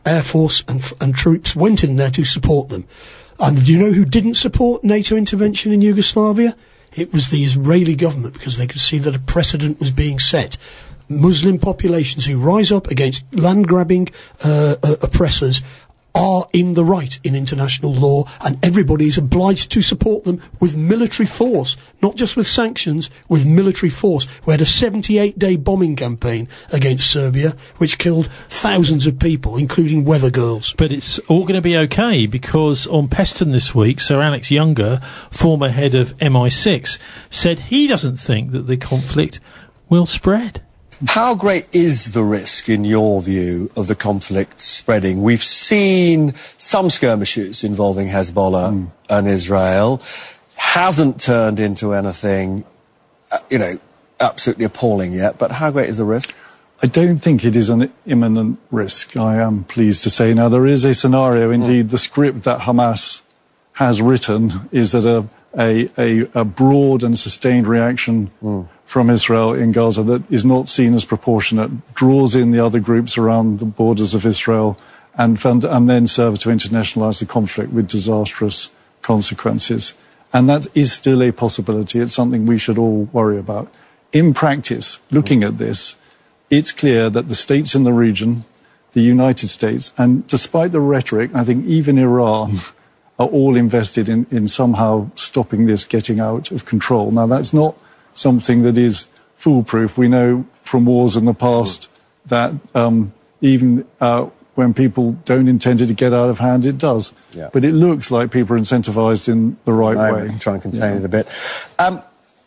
air force and, and troops went in there to support them. And do you know who didn't support NATO intervention in Yugoslavia? It was the Israeli government, because they could see that a precedent was being set. Muslim populations who rise up against land-grabbing uh, uh, oppressors are in the right in international law, and everybody is obliged to support them with military force, not just with sanctions, with military force. We had a seventy-eight day bombing campaign against Serbia, which killed thousands of people, including weather girls. But it's all going to be okay, because on Peston this week, Sir Alex Younger, former head of M I six, said he doesn't think that the conflict will spread. How great is the risk, in your view, of the conflict spreading? We've seen some skirmishes involving Hezbollah mm. and Israel. Hasn't turned into anything, uh, you know, absolutely appalling yet. But how great is the risk? I don't think it is an imminent risk, I am pleased to say. Now, there is a scenario, indeed, mm. the script that Hamas has written is that a, a, a, a broad and sustained reaction mm. from Israel in Gaza that is not seen as proportionate, draws in the other groups around the borders of Israel, and, and then serve to internationalize the conflict with disastrous consequences. And that is still a possibility. It's something we should all worry about. In practice, looking at this, it's clear that the states in the region, the United States, and despite the rhetoric, I think even Iran are all invested in, in somehow stopping this getting out of control. Now, that's not something that is foolproof. We know from wars in the past that um, even uh, when people don't intend it to get out of hand, it does. Yeah. But it looks like people are incentivized in the right I way. Try and contain yeah. it a bit. Um,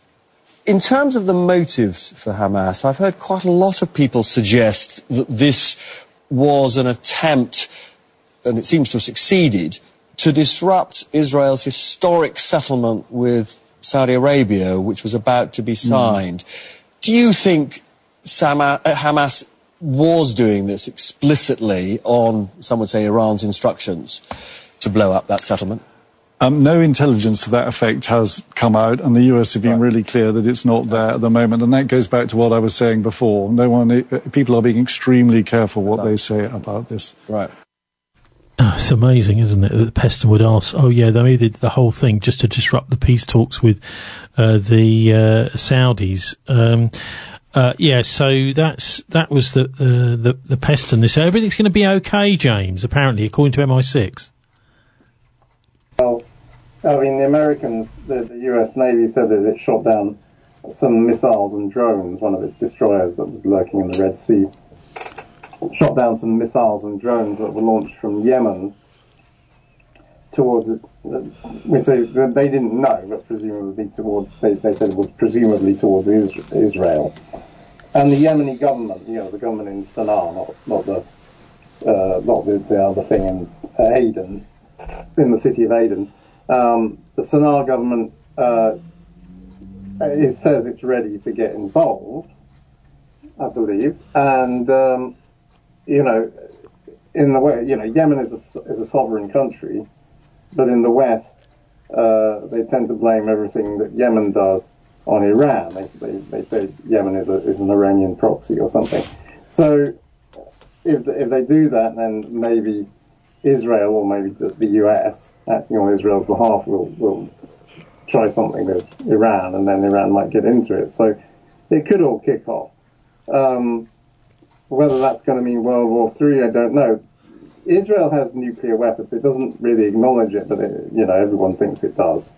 in terms of the motives for Hamas, I've heard quite a lot of people suggest that this was an attempt, and it seems to have succeeded, to disrupt Israel's historic settlement with Saudi Arabia, which was about to be signed. Mm. Do you think Sama, uh, Hamas was doing this explicitly on, some would say, Iran's instructions to blow up that settlement? Um, no intelligence to that effect has come out, and the U S have been right. really clear that it's not there at the moment. And that goes back to what I was saying before. No one, uh, people are being extremely careful what they say about this. Right. Oh, it's amazing, isn't it, that Peston would ask, oh, yeah, they did the whole thing just to disrupt the peace talks with uh, the uh, Saudis. Um, uh, yeah, so that's that was the uh, the, the Peston. They say everything's going to be okay, James, apparently, according to M I six. Well, I mean, the Americans, the, the U S Navy said that it shot down some missiles and drones, one of its destroyers that was lurking in the Red Sea. Shot down some missiles and drones that were launched from Yemen towards, which they, they didn't know, but presumably towards, they, they said it was presumably towards Israel. And the Yemeni government, you know, the government in Sana'a, not, not the uh, not the, the other thing in uh, Aden, in the city of Aden, um, the Sana'a government uh, it says it's ready to get involved, I believe, and um, you know, in the way, you know, Yemen is a, is a sovereign country, but in the West, uh, they tend to blame everything that Yemen does on Iran. They they, they say Yemen is a, is an Iranian proxy or something. So if if they do that, then maybe Israel or maybe just the U S acting on Israel's behalf will will try something with Iran, and then Iran might get into it. So it could all kick off. Um, Whether that's going to mean World War Three, I don't know. Israel has nuclear weapons. It doesn't really acknowledge it, but it, you know, everyone thinks it does.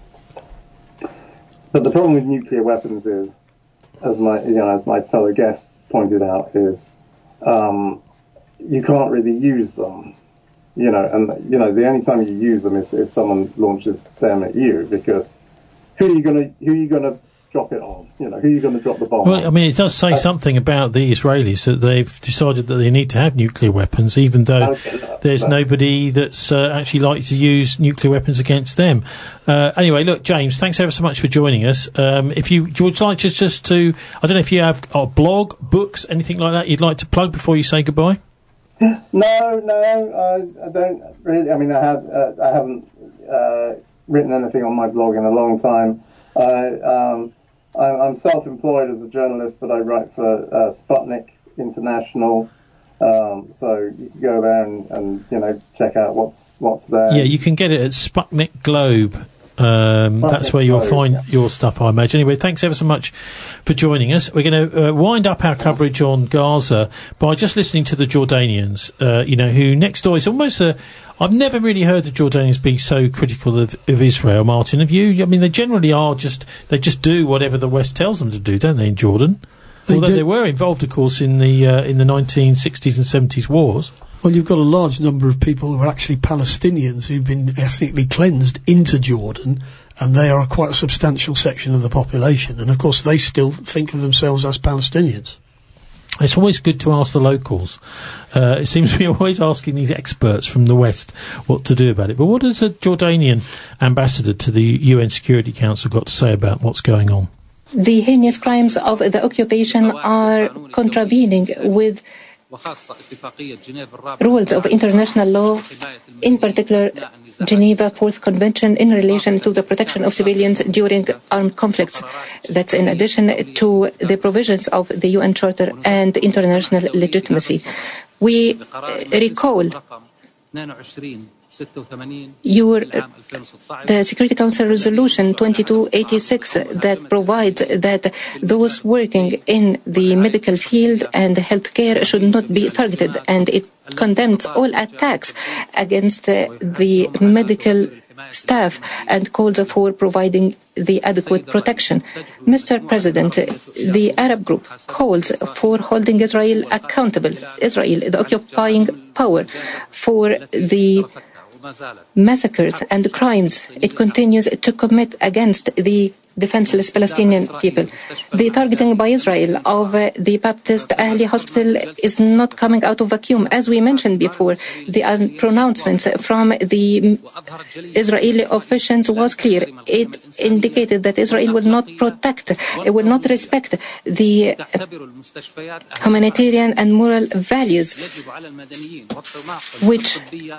But the problem with nuclear weapons is, as my you know, as my fellow guest pointed out, is um, you can't really use them. You know, and you know the only time you use them is if someone launches them at you, because who are you going to who are you going to drop it on? You know, who are you going to drop the bomb well, on? I mean, it does say uh, something about the Israelis that they've decided that they need to have nuclear weapons, even though okay, no, there's no. nobody that's uh, actually likely to use nuclear weapons against them. Uh, anyway, look, James, thanks ever so much for joining us. Um, if you, you would like just, just to, I don't know if you have a blog, books, anything like that you'd like to plug before you say goodbye? No, no, I, I don't really. I mean, I have, uh, I haven't uh, written anything on my blog in a long time. I, um, I'm, I'm self-employed as a journalist, but I write for uh, Sputnik International, Um, so you can go there and, and you know check out what's what's there. Yeah, you can get it at Sputnik Globe. Um, that's where you'll find yeah. your stuff, I imagine. Anyway, thanks ever so much for joining us. We're going to uh, wind up our coverage on Gaza by just listening to the Jordanians, uh, you know, who next door is almost a... I've never really heard the Jordanians be so critical of, of Israel, Martin. Have you? I mean, they generally are just... They just do whatever the West tells them to do, don't they, in Jordan? They Although do. They were involved, of course, in the uh, in the nineteen sixties and seventies wars. Well, you've got a large number of people who are actually Palestinians who've been ethnically cleansed into Jordan, and they are quite a substantial section of the population. And, of course, they still think of themselves as Palestinians. It's always good to ask the locals. Uh, it seems we're always asking these experts from the West what to do about it. But what has the Jordanian ambassador to the U N Security Council got to say about what's going on? The heinous crimes of the occupation are contravening with rules of international law, in particular Geneva Fourth Convention in relation to the protection of civilians during armed conflicts. That's in addition to the provisions of the U N Charter and international legitimacy. We uh, recall Your, uh, the Security Council Resolution twenty-two eighty-six that provides that those working in the medical field and healthcare should not be targeted, and it condemns all attacks against uh, the medical staff and calls for providing the adequate protection. Mister President, the Arab group calls for holding Israel accountable, Israel, the occupying power, for the massacres and crimes it continues to commit against the defenseless Palestinian people. The targeting by Israel of uh, the Baptist Ahli Hospital is not coming out of vacuum. As we mentioned before, the uh, pronouncements from the Israeli officials was clear. It indicated that Israel will not protect, it will not respect the humanitarian and moral values, which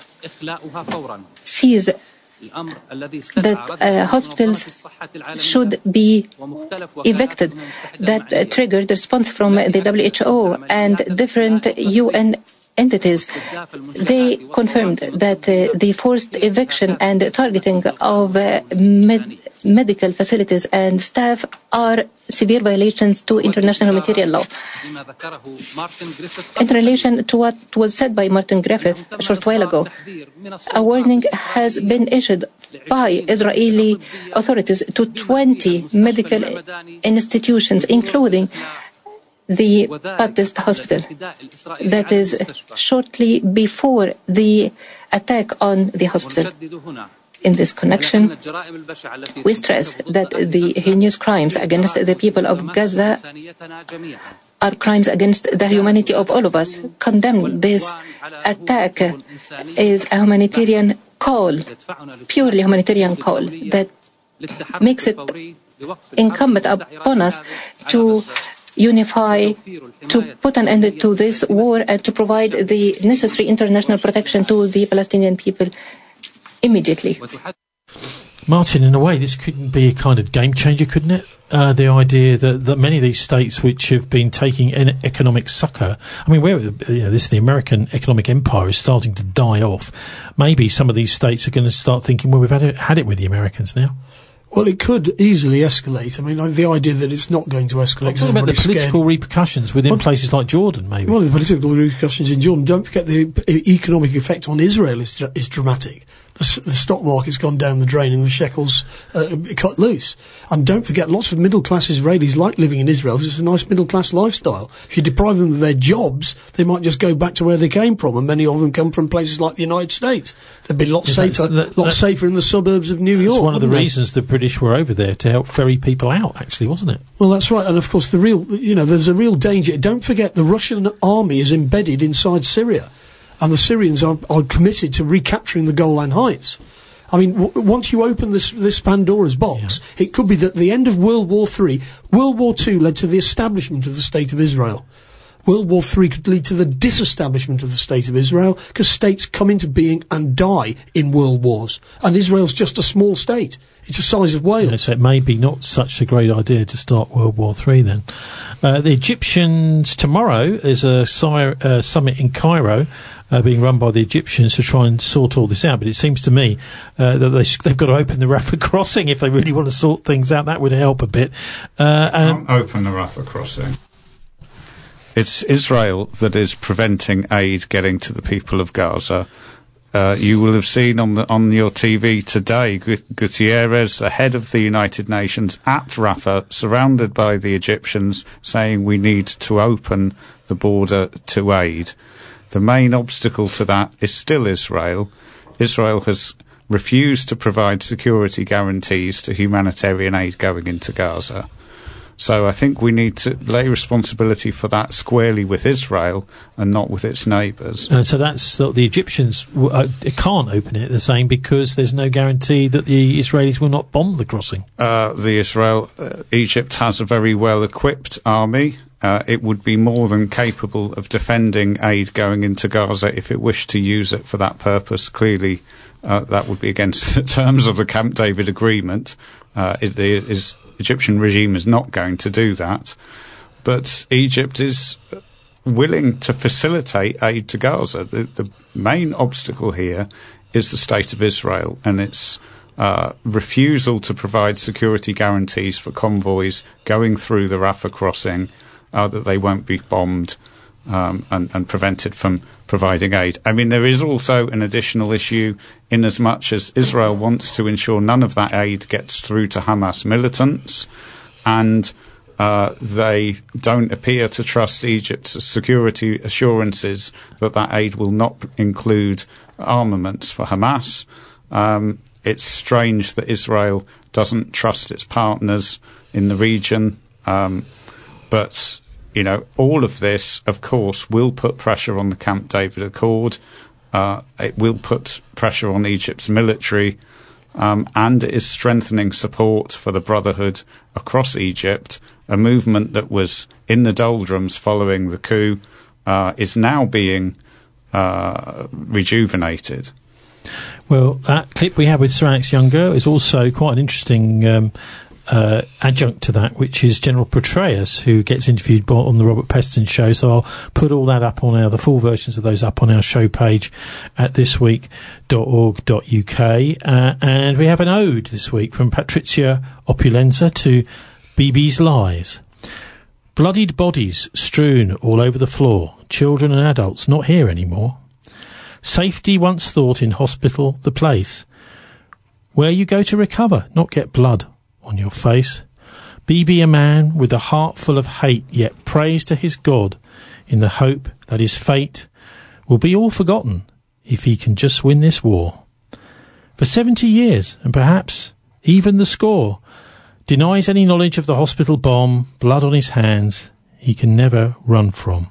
sees that uh, hospitals should be evicted. That uh, triggered the response from the W H O and different U N entities. They confirmed that uh, the forced eviction and targeting of uh, med- medical facilities and staff are severe violations to international material law. In relation to what was said by Martin Griffith a short while ago, a warning has been issued by Israeli authorities to twenty medical institutions, including the Baptist Hospital. That is shortly before the attack on the hospital. In this connection, we stress that the heinous crimes against the people of Gaza are crimes against the humanity of all of us. Condemn this attack is a humanitarian call, purely humanitarian call, that makes it incumbent upon us to unify, to put an end to this war and to provide the necessary international protection to the Palestinian people immediately. Martin, in a way, this could be a kind of game changer, couldn't it? Uh, the idea that, that many of these states which have been taking an economic succor, I mean, where you know, this the American economic empire is starting to die off. Maybe some of these states are going to start thinking, well, we've had it, had it with the Americans now. Well, it could easily escalate. I mean, like, the idea that it's not going to escalate. What about the political scared. repercussions within well, places like Jordan, maybe? Well, the political repercussions in Jordan. Don't forget the economic effect on Israel is, is dramatic. The, the stock market's gone down the drain and the shekels uh, cut loose. And don't forget, lots of middle-class Israelis like living in Israel because it's a nice middle-class lifestyle. If you deprive them of their jobs, they might just go back to where they came from, and many of them come from places like the United States. They'd be a lot yeah, safer, that, lot safer in the suburbs of New York. That's one of the they? reasons the British were over there, to help ferry people out, actually, wasn't it? Well, that's right. And, of course, the real, you know, there's a real danger. Don't forget, the Russian army is embedded inside Syria, and the Syrians are, are committed to recapturing the Golan Heights. I mean, w- once you open this this Pandora's box, yeah. it could be that the end of World War Three, World War Two led to the establishment of the State of Israel. World War Three could lead to the disestablishment of the State of Israel, because states come into being and die in world wars. And Israel's just a small state. It's the size of Wales. Yeah, so it may be not such a great idea to start World War Three then. Uh, the Egyptians, tomorrow, there's a si- uh, summit in Cairo uh, being run by the Egyptians to try and sort all this out. But it seems to me uh, that they sh- they've got to open the Rafah crossing if they really want to sort things out. That would help a bit. Uh, and Can't open the Rafah crossing. It's Israel that is preventing aid getting to the people of Gaza. Uh, you will have seen on the, on your T V today, Gutierrez, the head of the United Nations, at Rafah, surrounded by the Egyptians, saying we need to open the border to aid. The main obstacle to that is still Israel. Israel has refused to provide security guarantees to humanitarian aid going into Gaza. So I think we need to lay responsibility for that squarely with Israel and not with its neighbours. And so that's so the Egyptians uh, can't open it, they're saying, because there's no guarantee that the Israelis will not bomb the crossing. Uh, the Israel, uh, Egypt has a very well-equipped army. Uh, it would be more than capable of defending aid going into Gaza if it wished to use it for that purpose. Clearly, uh, that would be against the terms of the Camp David agreement. Uh, it, the is, Egyptian regime is not going to do that. But Egypt is willing to facilitate aid to Gaza. The, the main obstacle here is the State of Israel and its uh, refusal to provide security guarantees for convoys going through the Rafah crossing, uh, that they won't be bombed um, and, and prevented from providing aid. I mean, there is also an additional issue in as much as Israel wants to ensure none of that aid gets through to Hamas militants, and uh, they don't appear to trust Egypt's security assurances that that aid will not include armaments for Hamas. Um, it's strange that Israel doesn't trust its partners in the region, um, but you know, all of this, of course, will put pressure on the Camp David Accord. Uh, it will put pressure on Egypt's military, um, and it is strengthening support for the Brotherhood across Egypt, a movement that was in the doldrums following the coup, uh, is now being uh, rejuvenated. Well, that clip we had with Sir Alex Younger is also quite an interesting um, Uh, adjunct to that, which is General Petraeus, who gets interviewed by, on the Robert Peston show. So I'll put all that up on our, the full versions of those up on our show page at this week dot org dot U K. Uh, and we have an ode this week from Patricia Opulenza to Bibi's Lies. Bloodied bodies strewn all over the floor, children and adults not here anymore. Safety once thought in hospital the place where you go to recover, not get blood on your face. Bibi, a man with a heart full of hate, yet prays to his God in the hope that his fate will be all forgotten if he can just win this war. For seventy years, and perhaps even the score, denies any knowledge of the hospital bomb, blood on his hands he can never run from.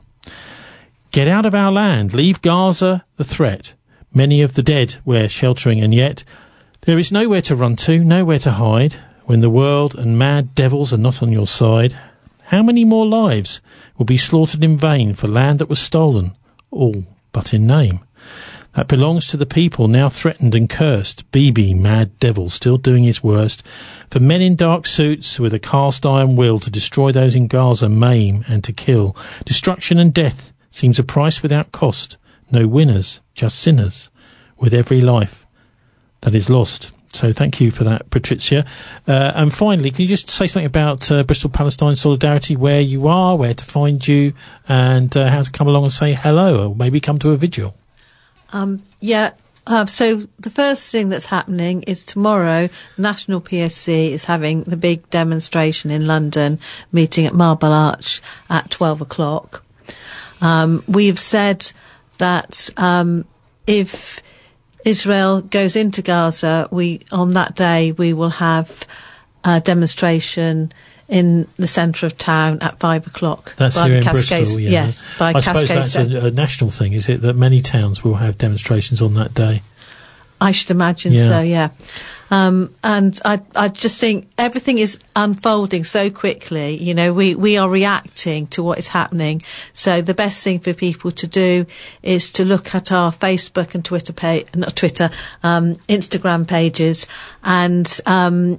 Get out of our land, leave Gaza the threat. Many of the dead we're sheltering, and yet there is nowhere to run to, nowhere to hide. When the world and mad devils are not on your side, how many more lives will be slaughtered in vain for land that was stolen, all but in name? That belongs to the people now threatened and cursed. Bibi, mad devil, still doing his worst. For men in dark suits with a cast iron will to destroy those in Gaza, maim and to kill. Destruction and death seems a price without cost. No winners, just sinners, with every life that is lost. So thank you for that, Patricia. Uh, and finally, can you just say something about uh, Bristol Palestine Solidarity, where you are, where to find you, and uh, how to come along and say hello, or maybe come to a vigil? Um, yeah, uh, so the first thing that's happening is tomorrow, National P S C is having the big demonstration in London, meeting at Marble Arch at twelve o'clock. Um, we've said that um, if Israel goes into Gaza, we on that day we will have a demonstration in the centre of town at five o'clock. That's by here the in Cascade, Bristol, yeah. Yes, by I suppose Cascade that's a, a national thing, is it, that many towns will have demonstrations on that day? I should imagine yeah. so, yeah. Um, and I, I just think everything is unfolding so quickly. You know, we, we are reacting to what is happening. So the best thing for people to do is to look at our Facebook and Twitter page, not Twitter, um, Instagram pages, and um,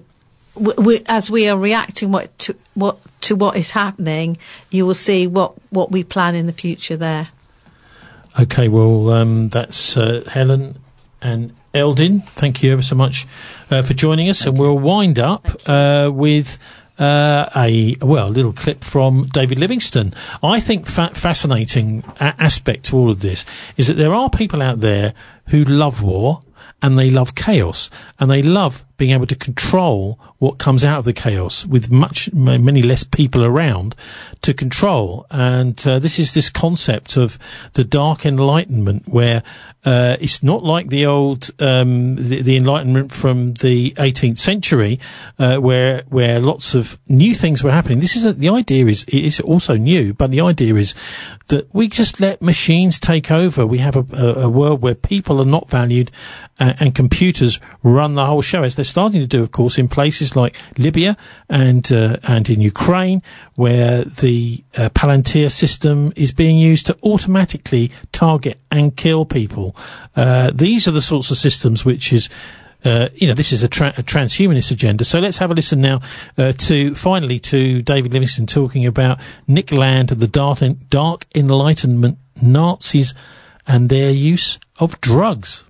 w- we, as we are reacting what to what to what is happening, you will see what, what we plan in the future there. Okay, well, um, that's uh, Helen and Eldin. Thank you ever so much uh, for joining us, Thank and you. We'll wind up uh, with uh, a well, a little clip from David Livingstone. I think fa- fascinating a- aspect to all of this is that there are people out there who love war and they love chaos and they love being able to control what comes out of the chaos with much many less people around to control. And uh, this is this concept of the Dark Enlightenment, where uh, it's not like the old um, the, the Enlightenment from the eighteenth century, uh, where where lots of new things were happening. This is a, the idea is it is also new, but the idea is that we just let machines take over. We have a, a, a world where people are not valued, and, and computers run the whole show, as they're starting to do, of course, in places like Libya and uh, and in Ukraine, where the uh, Palantir system is being used to automatically target and kill people. Uh, these are the sorts of systems which is, uh, you know, this is a, tra- a transhumanist agenda. So let's have a listen now uh, to, finally, to David Livingstone talking about Nick Land and the Dark, dark Enlightenment Nazis and their use of drugs.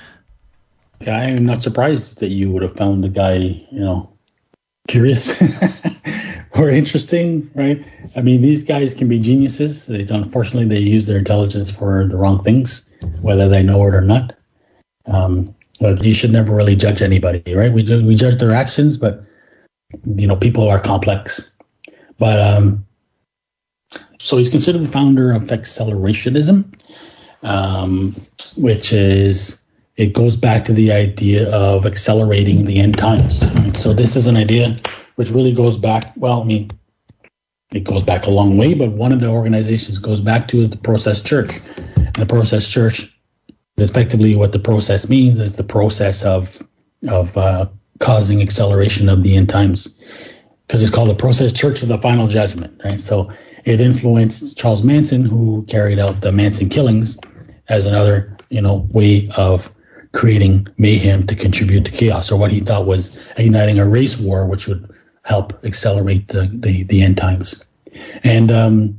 I am not surprised that you would have found the guy, you know, curious or interesting, right? I mean, these guys can be geniuses. They, unfortunately, they use their intelligence for the wrong things, whether they know it or not. Um, but you should never really judge anybody, right? We do, we judge their actions, but, you know, people are complex. But um, so he's considered the founder of accelerationism, um, which is... It goes back to the idea of accelerating the end times. So this is an idea which really goes back, well, I mean, it goes back a long way, but one of the organizations goes back to the Process Church. And the Process Church, effectively what the process means is the process of of uh, causing acceleration of the end times. Because it's called the Process Church of the Final Judgment, right? So it influenced Charles Manson, who carried out the Manson killings, as another, you know, way of creating mayhem to contribute to chaos, or what he thought was igniting a race war, which would help accelerate the, the, the end times. And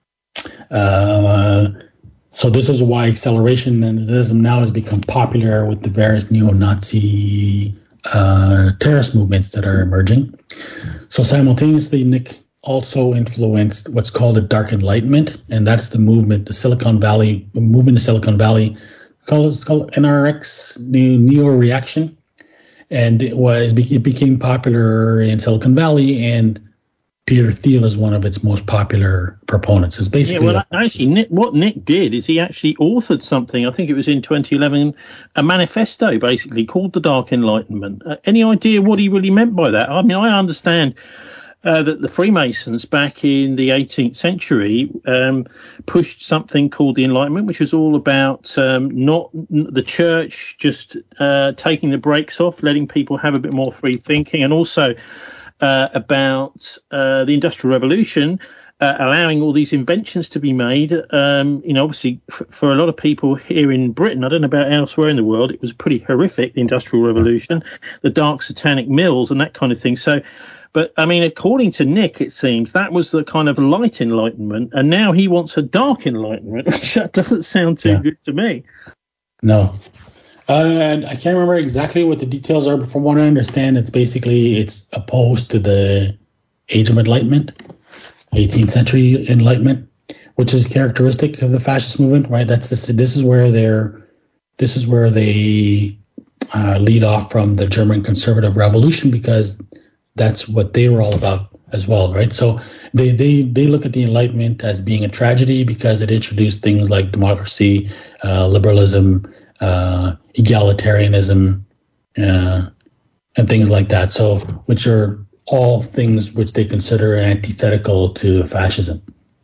uh, so this is why accelerationism now has become popular with the various neo-Nazi uh, terrorist movements that are emerging. So simultaneously, Nick also influenced what's called the Dark Enlightenment, and that's the movement, the Silicon Valley, the movement of Silicon Valley, called, it's called N R X, the Neo Reaction, and it was it became popular in Silicon Valley, and Peter Thiel is one of its most popular proponents. It's basically yeah, well, a- actually, Nick, what Nick did is he actually authored something. I think it was in twenty eleven, a manifesto basically called the Dark Enlightenment. Uh, any idea what he really meant by that? I mean, I understand Uh, that the Freemasons back in the eighteenth century um, pushed something called the Enlightenment, which was all about um, not n- the church just uh, taking the brakes off, letting people have a bit more free thinking, and also uh, about uh, the Industrial Revolution, uh, allowing all these inventions to be made. Um, you know, obviously, f- for a lot of people here in Britain, I don't know about elsewhere in the world, it was pretty horrific, the Industrial Revolution, the dark satanic mills and that kind of thing. So, but, I mean, according to Nick, it seems that was the kind of light enlightenment, and now he wants a dark enlightenment, which that doesn't sound too yeah. good to me. No. Uh, and I can't remember exactly what the details are, but from what I understand, it's basically, it's opposed to the Age of Enlightenment, eighteenth century Enlightenment, which is characteristic of the fascist movement, right? That's this, this is where they're, this is where they uh, lead off from the German conservative revolution, because that's what they were all about as well, right? So they, they, they look at the Enlightenment as being a tragedy because it introduced things like democracy, uh, liberalism, uh, egalitarianism, uh, and things like that. So, which are all things which they consider antithetical to fascism.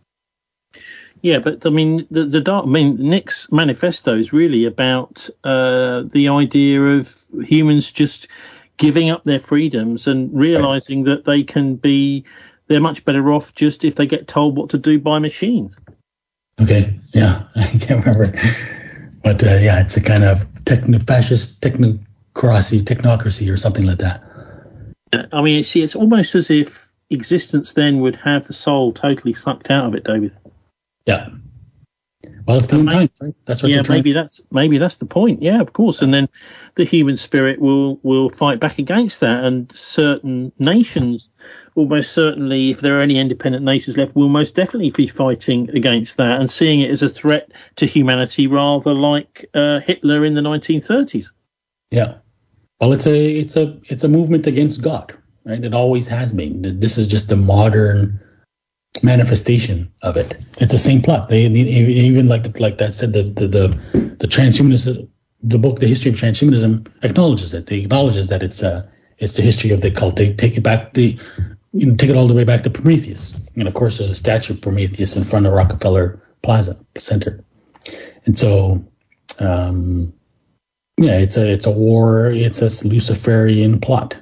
Yeah, but I mean, the, the dark. I mean, Nick's manifesto is really about uh, the idea of humans just giving up their freedoms and realizing that they can be, they're much better off just if they get told what to do by machines. Okay, yeah, I can't remember. But uh, yeah, it's a kind of techno- fascist technocracy, technocracy or something like that. I mean, see, it's almost as if existence then would have the soul totally sucked out of it, David. Yeah. Well, it's the end time, right? That's what yeah, they're trying. maybe that's maybe that's the point. Yeah, of course. And then the human spirit will will fight back against that, and certain nations, almost certainly, if there are any independent nations left, will most definitely be fighting against that and seeing it as a threat to humanity, rather like uh, Hitler in the nineteen thirties. Yeah. Well, it's a it's a it's a movement against God, right? It always has been. This is just the modern manifestation of it. It's the same plot. They even like like that said the the the, the transhumanism, the book, The History of Transhumanism, acknowledges it. They acknowledges that it's uh it's the history of the cult. They take it back the you know take it all the way back to Prometheus, and of course there's a statue of Prometheus in front of Rockefeller Plaza Center, and so um yeah, it's a it's a war. It's a Luciferian plot.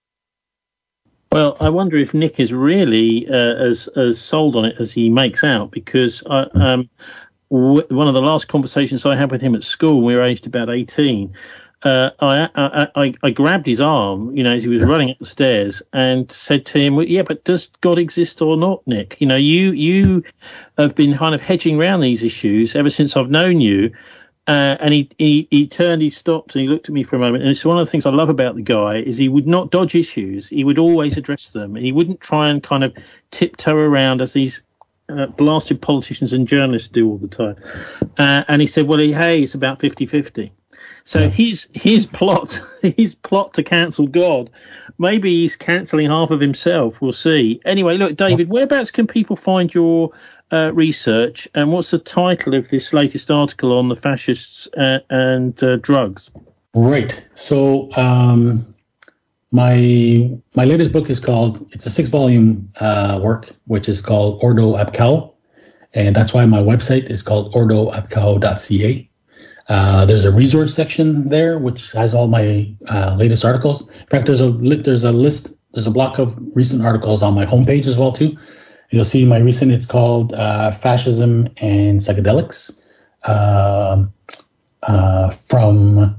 Well, I wonder if Nick is really uh, as as sold on it as he makes out, because I, um, w- one of the last conversations I had with him at school, we were aged about eighteen. Uh, I, I I I grabbed his arm, you know, as he was running up the stairs, and said to him, well, "Yeah, but does God exist or not, Nick? You know, you you have been kind of hedging around these issues ever since I've known you." Uh, and he, he, he turned, he stopped, and he looked at me for a moment. And it's one of the things I love about the guy is he would not dodge issues. He would always address them. He wouldn't try and kind of tiptoe around as these uh, blasted politicians and journalists do all the time. Uh, and he said, well, hey, it's about fifty-fifty. So his his plot, his plot to cancel God, maybe he's cancelling half of himself. We'll see. Anyway, look, David, whereabouts can people find your Uh, research, and what's the title of this latest article on the fascists uh, and uh, drugs? Right. So um, my my latest book is called, it's a six volume uh, work, which is called Ordo Ab Chao, and that's why my website is called ordo ab chao dot c a. Uh, there's a resource section there which has all my uh, latest articles. In fact, there's a there's a list, there's a block of recent articles on my homepage as well too. You'll see my recent, it's called uh, Fascism and Psychedelics, uh, uh, from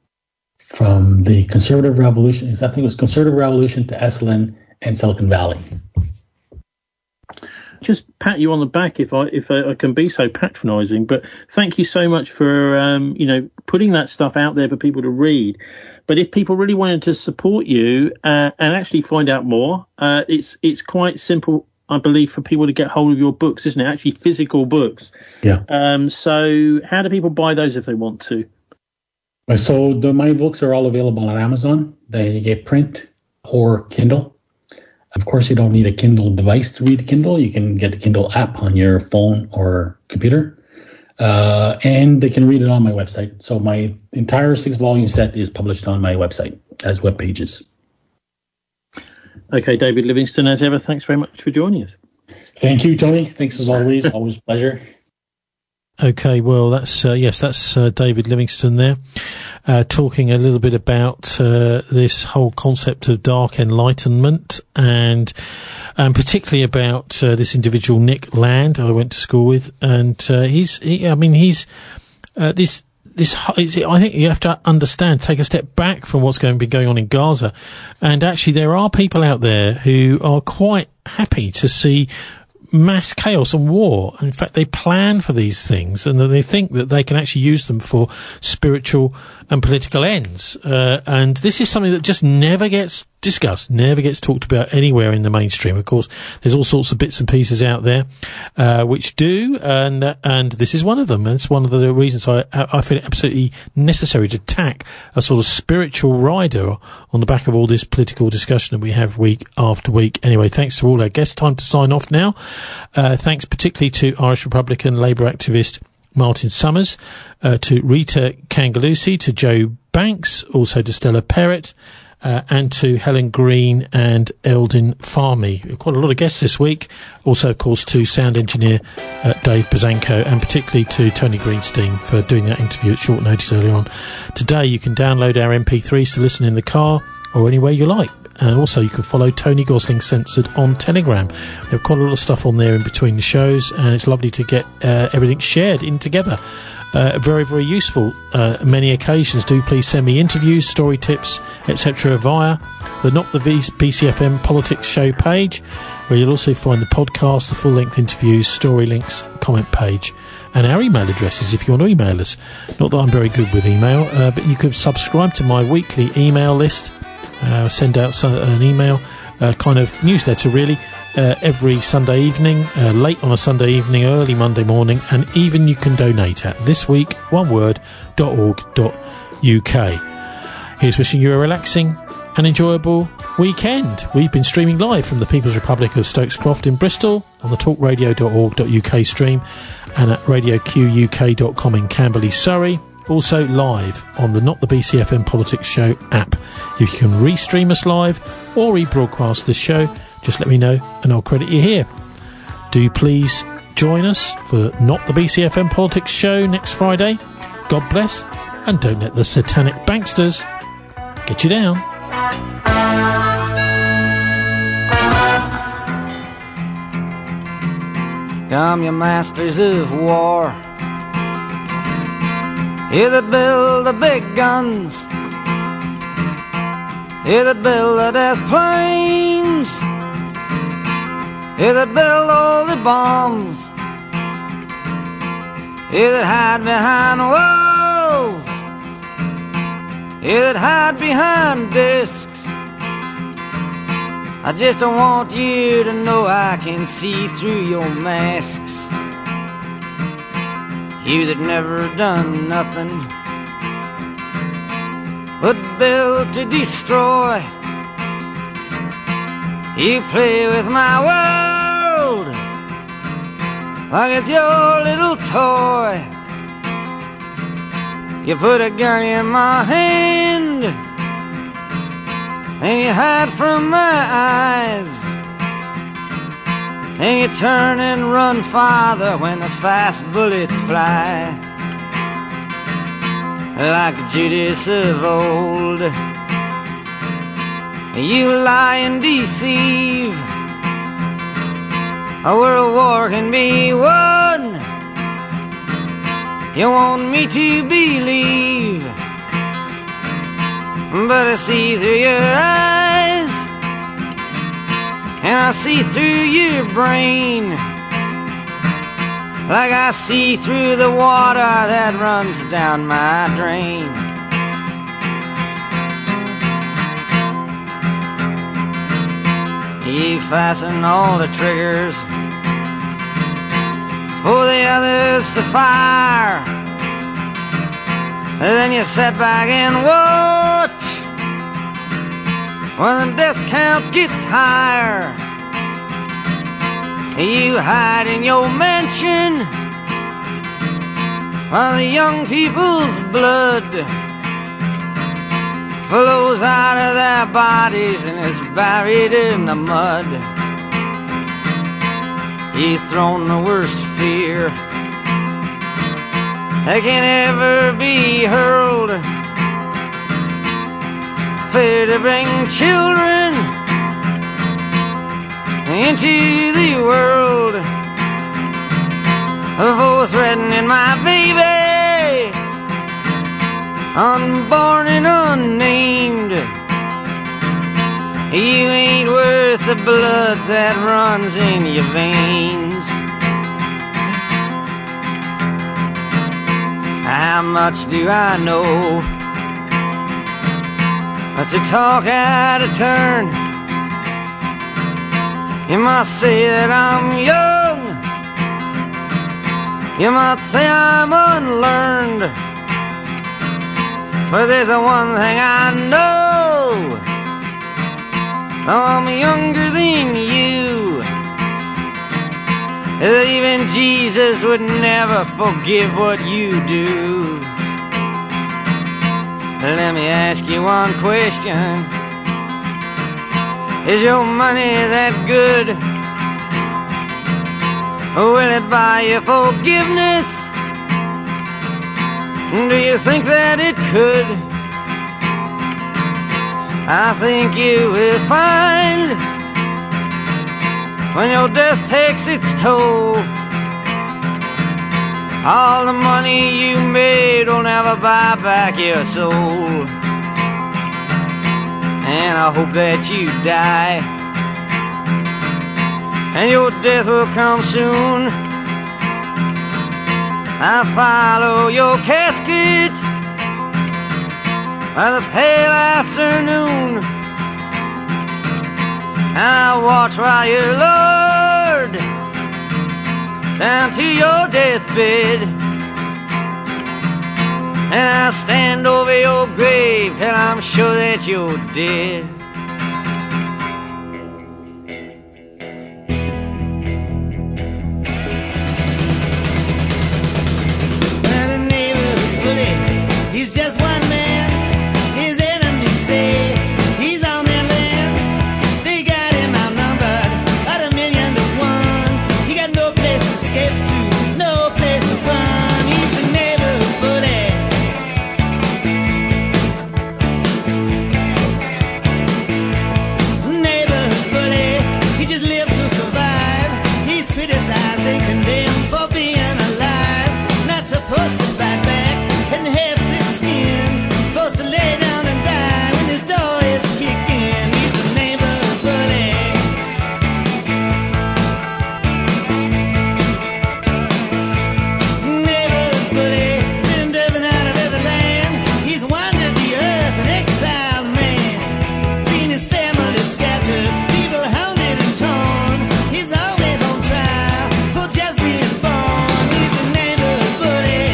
from the Conservative Revolution, I think it was Conservative Revolution to Esalen and Silicon Valley. Just pat you on the back if I if I, I can be so patronising, but thank you so much for um, you know putting that stuff out there for people to read. But if people really wanted to support you uh, and actually find out more, uh, it's it's quite simple, I believe, for people to get hold of your books, isn't it? Actually, physical books. Yeah. Um. So, how do people buy those if they want to? So, the, my books are all available on Amazon. They get print or Kindle. Of course, you don't need a Kindle device to read Kindle. You can get the Kindle app on your phone or computer, uh, and they can read it on my website. So, my entire six-volume set is published on my website as web pages. Okay, David Livingstone, as ever, thanks very much for joining us. Thank you, Tony. Thanks as always. Always a pleasure. Okay, well, that's uh, yes, that's uh, David Livingstone there, uh, talking a little bit about uh, this whole concept of dark enlightenment, and and particularly about uh, this individual Nick Land I went to school with, and uh, he's, he, I mean, he's uh, this. This, I think you have to understand, take a step back from what's going to be going on in Gaza. And actually, there are people out there who are quite happy to see mass chaos and war. In fact, they plan for these things, and they think that they can actually use them for spiritual and political ends. Uh, and this is something that just never gets discussed, never gets talked about anywhere in the mainstream. Of course, there's all sorts of bits and pieces out there uh, which do, and and this is one of them. And it's one of the reasons I I feel it absolutely necessary to tack a sort of spiritual rider on the back of all this political discussion that we have week after week. Anyway, thanks to all our guests. Time to sign off now. Uh, thanks particularly to Irish Republican Labour activist Martin Summers, uh, to Rita Kangalusi, to Joe Banks, also to Stella Perrett, Uh, and to Helen Green and Eldin Farmy. Quite a lot of guests this week. Also, of course, to sound engineer uh, Dave Bazanko, and particularly to Tony Greenstein for doing that interview at short notice earlier on. Today, you can download our M P threes to listen in the car or anywhere you like. And also, you can follow Tony Gosling Censored on Telegram. We have quite a lot of stuff on there in between the shows, and it's lovely to get uh, everything shared in together. Uh, very, very useful uh, many occasions. Do please send me interviews, story tips, et cetera via the Not the B C F M Politics Show page, where you'll also find the podcast, the full-length interviews, story links, comment page, and our email addresses if you want to email us. Not that I'm very good with email, uh, but you could subscribe to my weekly email list, uh, send out some, an email, uh, kind of newsletter really, Uh, every Sunday evening, uh, late on a Sunday evening, early Monday morning, and even you can donate at thisweek one word dot org dot U K. Here's wishing you a relaxing and enjoyable weekend. We've been streaming live from the People's Republic of Stokes Croft in Bristol on the talk radio dot org dot U K stream and at radio q u k dot com in Camberley, Surrey. Also live on the Not the B C F M Politics Show app. You can restream us live or rebroadcast this show. Just let me know and I'll credit you here. Do please join us for Not the B C F M Politics Show next Friday. God bless, and don't let the satanic banksters get you down. Come, you masters of war, you that build the big guns, you that build the death planes, you that build all the bombs, you that hide behind walls, you that hide behind discs. I just don't want you to know I can see through your masks. You that never done nothing but build to destroy. You play with my world like it's your little toy. You put a gun in my hand and you hide from my eyes, and you turn and run farther when the fast bullets fly. Like Judas of old, you lie and deceive. A world war can be won, you want me to believe, but I see through your eyes, and I see through your brain, like I see through the water that runs down my drain. You fasten all the triggers for the others to fire, and then you sit back and watch when the death count gets higher. You hide in your mansion while the young people's blood flows out of their bodies and is buried in the mud. You've thrown the worst fear that can ever be hurled, fear to bring children into the world, for threatening my baby, unborn and unnamed. You ain't worth the blood that runs in your veins. How much do I know to talk out of turn? You might say that I'm young, you might say I'm unlearned, but there's a one thing I know, I'm younger than you, that even Jesus would never forgive what you do. Let me ask you one question. Is your money that good? Will it buy you forgiveness? Do you think that it could? I think you will find when your death takes its toll All the money you made will never buy back your soul. And I hope that you die, and your death will come soon. I follow your casket by the pale afternoon, and I watch while you're lowered down to your deathbed, and I stand over your grave till I'm sure that you're dead. And the neighborhood bully, he's just one man. His enemies say he's on their land. They got him outnumbered at a million to one. He got no place to escape to, no place to run. He's the neighborhood bully. Neighborhood bully, he just lived to survive. He's criticized and condemned for being alive. Not supposed to fight back and have thick skin. Supposed to lay down and die when his door is kicked in. He's the neighborhood bully. Neighborhood bully, been driven out of every land. He's wandered the earth, an exiled man. Seen his family scattered, people hounded and torn. He's always on trial for just being born. He's the neighborhood bully.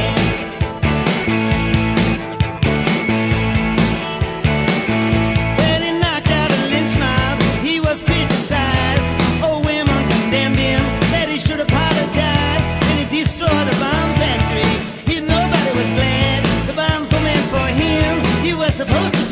When he knocked out a lynch mob, he was criticized. Old women condemned him, said he should apologize. And he destroyed a bomb factory. He, nobody was glad the bombs were meant for him. He was supposed to